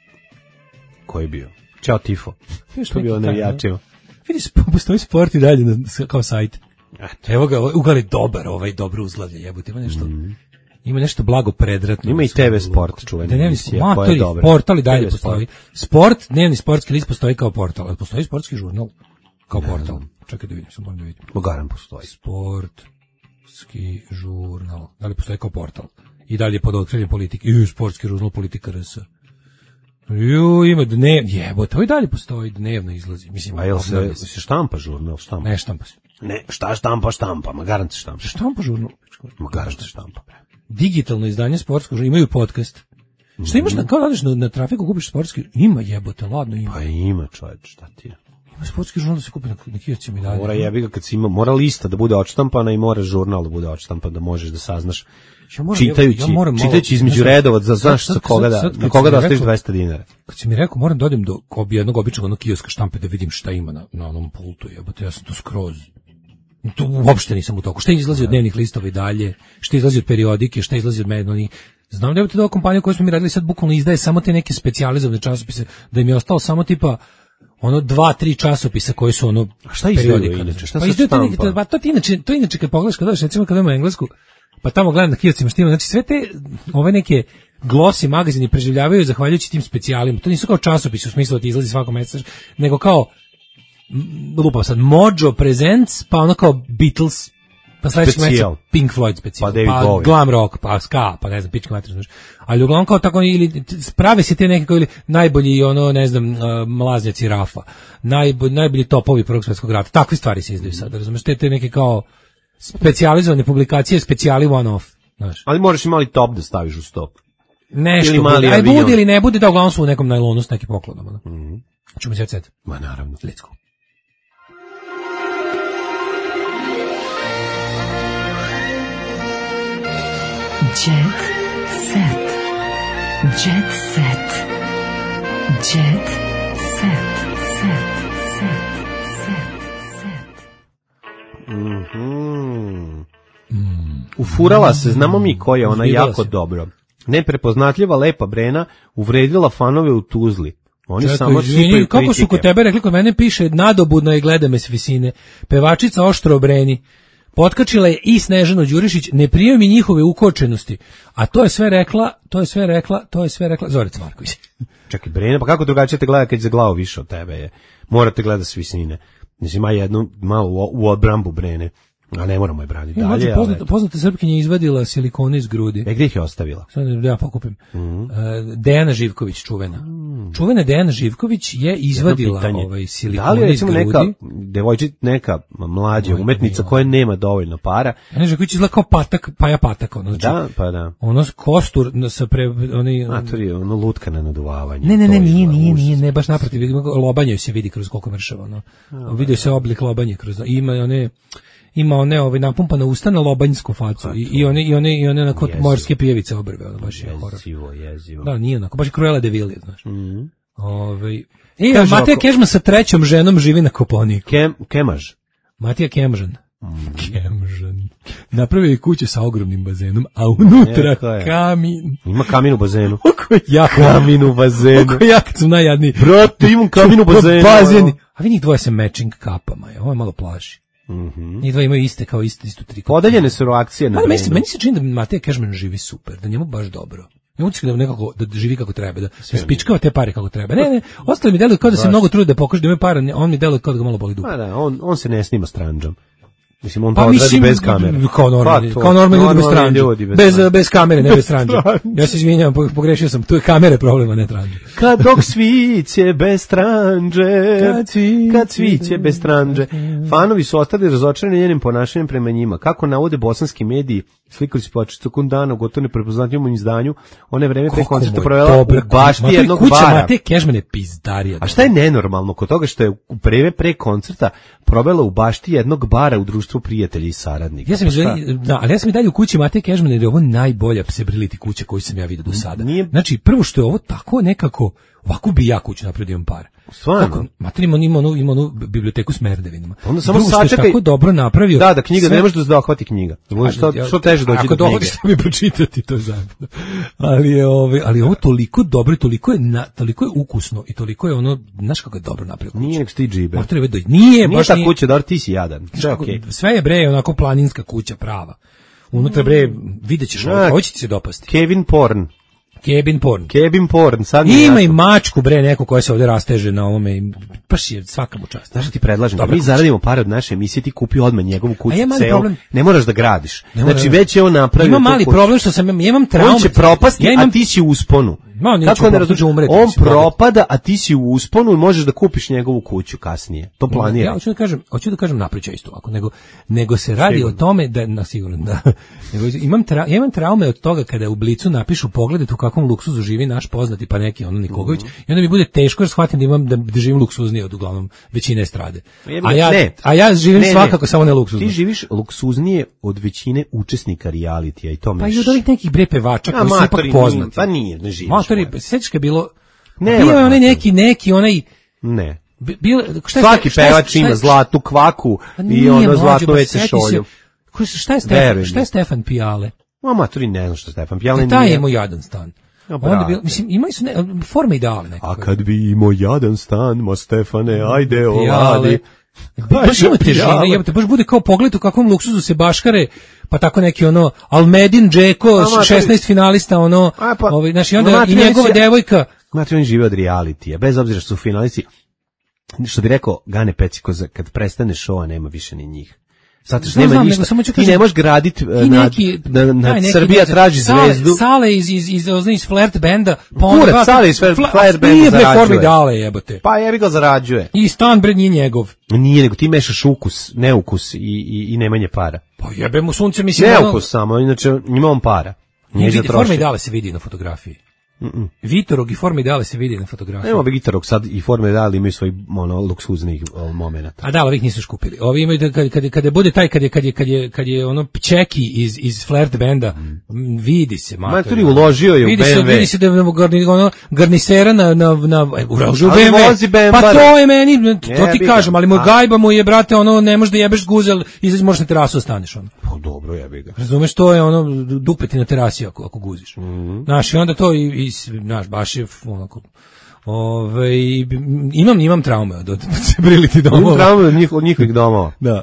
koji je bio? Ćao Tifo. Što bilo navijačima. Vidi, postoji sport i dalje kao sajt. Evo ga, ugali dobro uzglavlje, jebote, ima nešto blago predratno. Ima i TV sport, čuvena emisija, koja je dobra. Portal i dalje postoji. Sport, dnevni sportski list postoji kao portal, ali postoji sportski žurnal kao portal. Čekaj da vidim, sam moram da vidim. Bogaran postoji. Sportski žurnal. Da li postoji kao portal? I dalje pod otkrivanjem politike. Sportski žurnal Politika RS. Ima jebote, ovo i dalje postoji, dnevno izlazi. Mislim, a jel se štampa žurnal? Ne štampa se. Ne, šta štampa, magaran se štampa. Štampa žurnal? Magaran se štampa. Digitalno izdanje sportskog žurnala, imaju podcast. Šta imaš, kao radiš na trafiku, kupiš sportski? Ima jebote, ladno ima. Pa ima, čovječ, šta ti je? Ima sportski žurnal da se kupi na kioscima i dalje. Mora jebi ga kad si ima, mora lista da bude odštampana i mora žurnal da bude odštampan, da možeš da saznaš. Čitajući između redova, da znaš na koga da ostaviš 200 dinara. Kad si mi rekao, moram da odem do jednog običnog kioska štampe da vidim šta ima na onom pultu, jebote, ja sam to skroz. To uopšte nisam u toku. Šta izlazi od dnevnih listova i dalje, šta izlazi od periodike, šta izlazi od medija. Znam da je to kompanija koju smo mi radili sad bukvalno izdaje samo te neke specijalizovane časopise, da im je ostalo samo tipa 2-3 časopisa koji su šta izdaju inače? Šta se štampa? Pa to inače kad pogledaš, kad recimo kad imamo englesku, pa tamo gledam na kioscima štima, znači sve te ove neke glosi magazini preživljavaju zahvaljujući tim specijalima. To nisu kao časopisi u smislu da ti izlazi svako meseca, nego kao lupao sad, Mojo Presents, pa ono kao Beatles, pa sledećeg meseca Pink Floyd specijal, pa glam rock, pa ska, pa ne znam, pička mater, znaš. Ali uglavnom kao tako, ili prave se te nekako, ili najbolji, ono, ne znam, mlaznjaci Rafa, najbolji topovi Prvog svjetskog rata, takve stvari se izdaju sad, razumeš, te neke kao specijalizovane publikacije, specijali one-off, znaš. Ali možeš i mali top da staviš u stop. Nešto, aj bude ili ne bude, da uglavnom su u nekom najlonu s nekim poklonama. Čemo se sad? Ma naravno. Let's go. Jet set. Jet set. Jet set. Ufurala se, znamo mi ko je ona, jako dobro. Neprepoznatljiva lepa Brena uvredila fanove u Tuzli. Oni samo sipaju kako su kod tebe rekli, kod mene piše nadobudno je gleda me s visine. Pevačica oštro o Breni. Potkačila je i Snežanu Đurišić, ne prije mi njihove ukočenosti. A to je sve rekla Zorica Marković. Čekaj, Brena, pa kako drugačije te gleda kad je glavo više od tebe je? Morate gleda s visine. Mislim, ima jednu malo u odbrambu Brene. A ne moramo je braniti dalje. Poznata Srpkinja izvadila silikone iz grudi. Gdje ih je ostavila? Sad da ja pokupim. Dejana Živković, čuvena. Čuvena Dejana Živković je izvadila silikone iz grudi. Da li je recimo neka mlađa umetnica koja nema dovoljno para? Dejana Živković izgleda kao Paja Patak. Znači, da, pa da. Ono kostur sa ono lutka na naduvavanje. Ne, baš naprotiv. Lobanje se vidi kroz koliko mršava. Vidio se oblik lobanje kroz. Ima one napumpana usta na lobanjsku facu i one onako morske pijevice obrve, ono baš je horor. Jezivo. Da, nije onako, baš je Cruella de Vil, znaš. Matija Kežman sa trećom ženom živi na Kopaoniku. Kemaž. Matija Kemžan. Kemžan. Napravio je kuću sa ogromnim bazenom, a unutra kamin. Ima kamin u bazenu. Kamin u bazenu. Oko ja kad sam najjadniji. Brate, imam kamin u bazenu. A vi njih dvoje sa matching kapama, ovo je malo plaši. Njih dva imaju iste kao istu triku. Podeljene su reakcije na Brenu. Meni se čini da Matija Kežman živi super, da njemu baš dobro. Njemu se da živi kako treba, da spičkava te pare kako treba. Ne, ostali mi deluju kao da se mnogo trude da pokaže da ima para, on mi deluje kao da ga malo boli dupe. Pa da, on se ne snima stranđom. Mislim, on to odradi bez kamere. Kao normalni ljudi bez stranđe. Bez kamere, ne bez stranđe. Ja se izvinjam, pogrešio sam. Tu je kamere problema, ne stranđe. Kad dok sviće bez stranđe. Kad sviće bez stranđe. Fanovi su ostali razočarani njenim ponašanjem prema njima. Kako navode bosanski mediji, slikali su počet tokom dana u gotovo neprepoznatljivom izdanju, ona je vreme pre koncerta provela u bašti jednog bara. Matija Kežman je pizdarija. A šta je nenormalno kod toga što je u vreme pre koncerta provela u bašti jednog bara u društvu prijatelja i saradnika? Ali ja sam i dalje u kući Matije Kežmana, jer je ovo najbolja psebreliti kuća koju sam ja vidio do sada. Znači, prvo što je ovo tako nekako, ovako bi ja kuću napravio da imam par. Stvarno? Mater ima onu biblioteku s merdevinama. Onda samo sačekaj. Tako dobro napravio. Da, knjiga ne može da se dohvati knjiga. Što teže doći do knjige. Ako dođeš da mi pročitati, to je zajedno. Ali ovo toliko dobro, toliko je ukusno i toliko je ono, znaš kako je dobro napravio kuća. Nije nek sti džibe. Nije baš ta kuća, dobro, ti si jadan. Sve okej. Sve je bre onako planinska kuća prava. Unutra bre videćeš ovo će ti se dopasti. Kevin Porn. Sad ima i mačku bre neko koja se ovdje rasteže na ovome, baš je svaka mu čast. Znaš što ti predlažem? Da mi zaradimo pare od naše emisije, ti kupi odmah njegovu kuću ceo. Ne moraš da gradiš. Znači već je on napravio. Ima mali problem što sam imam traumu. On će propasti, a ti si u usponu. Kako ne razumiješ? On propada, a ti si u usponu i možeš da kupiš njegovu kuću kasnije. To planira. Ja hoću da kažem napriča isto ovako, nego se radi o tome da na sigurno da. Imam traume od toga kada u Blicu napišu pogledajte u kakvom luksuzu živi naš poznati pa neki Nikogović i onda mi bude teško jer shvatim da živim luksuznije od uglavnom većine estrade. A ja živim svakako samo ne luksuzno. Ti živiš luksuznije od većine učesnika realitija i to meš. Pa i od ovih nekih bre pevača koji su ipak poznati. Pa nije, ne živiš. Sećaš kad je bilo bio je onaj neki onaj ne. Svaki pevač ima zlatnu kvaku i ono zlatnu WC šolju. Šta je Stefan Pijale? Maturi ne znam što Stefan Pijale. Taj je imao jadan stan. Onda mislim imaju su forme ideale nekako. A kad bi imao jadan stan, mo Stefane, ajde ovadi. Baš ima težine, jebote, baš bude kao pogled u kakvom luksuzu se baškare, pa tako neki ono Almedin Džeko, 16 finalista, znači onda i njegova devojka. Maturi on žive od realitija, bez obzira što su finalisti. što bi rekao Gane Peciko, kad prestane show, nema više ni njih. Zato što Znam, nema ništa. Ti ne možeš graditi na Srbija traži zvezdu. Sale iz Flirt benda, pa onda Kurac, Sale iz Flirt benda nije zarađuje. Formidale, jebote. Pa jebi ga zarađuje. I stan bre nije njegov. Nije, nego ti mešaš ukus, neukus i nemanje para. Pa jebe mu sunce, mislim. Neukus samo, inače ima on para. Formidale se vidi na fotografiji. Vitorog i Formidale se vidi na fotografiji. Evo Vitorog sad i Formidale imaju svoj luksuznih momenata. A da, ovih nisu škupili. Ovi imaju kada bude taj kad je ono Čeki iz Flirt benda, vidi se matori uložio je u BMW. Vidi se da je ono garnisera na uložio u BMW. Pa bare. to je meni, to ti kažem, ali moj gajba mu je, brate, ono ne možeš da jebeš guzel, izađeš možeš na terasu ostaneš ono. Pa dobro, jebi ga. Razumeš, to je ono dupeti na terasi ako guziš. Znaš, i onda to i naš baš je onako imam traume od Celebrity domova. Imam traume od njihovih domova. Da,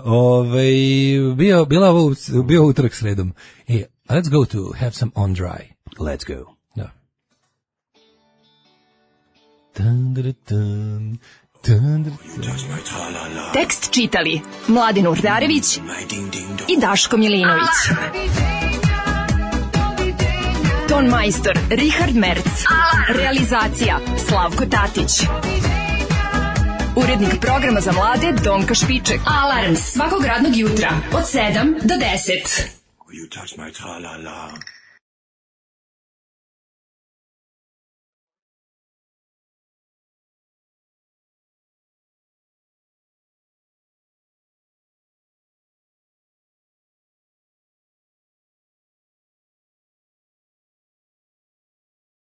bio utorak sredom. Let's go to have some on dry. Let's go. Da. Tekst čitali Mladin Urdarević i Daško Milinović. Ton majstor Richard Merc. Realizacija Slavko Tatić. Urednik programa za mlade Donka Špiček. Alarms svakog radnog jutra od 7 do 10. You touch my tra-la-la.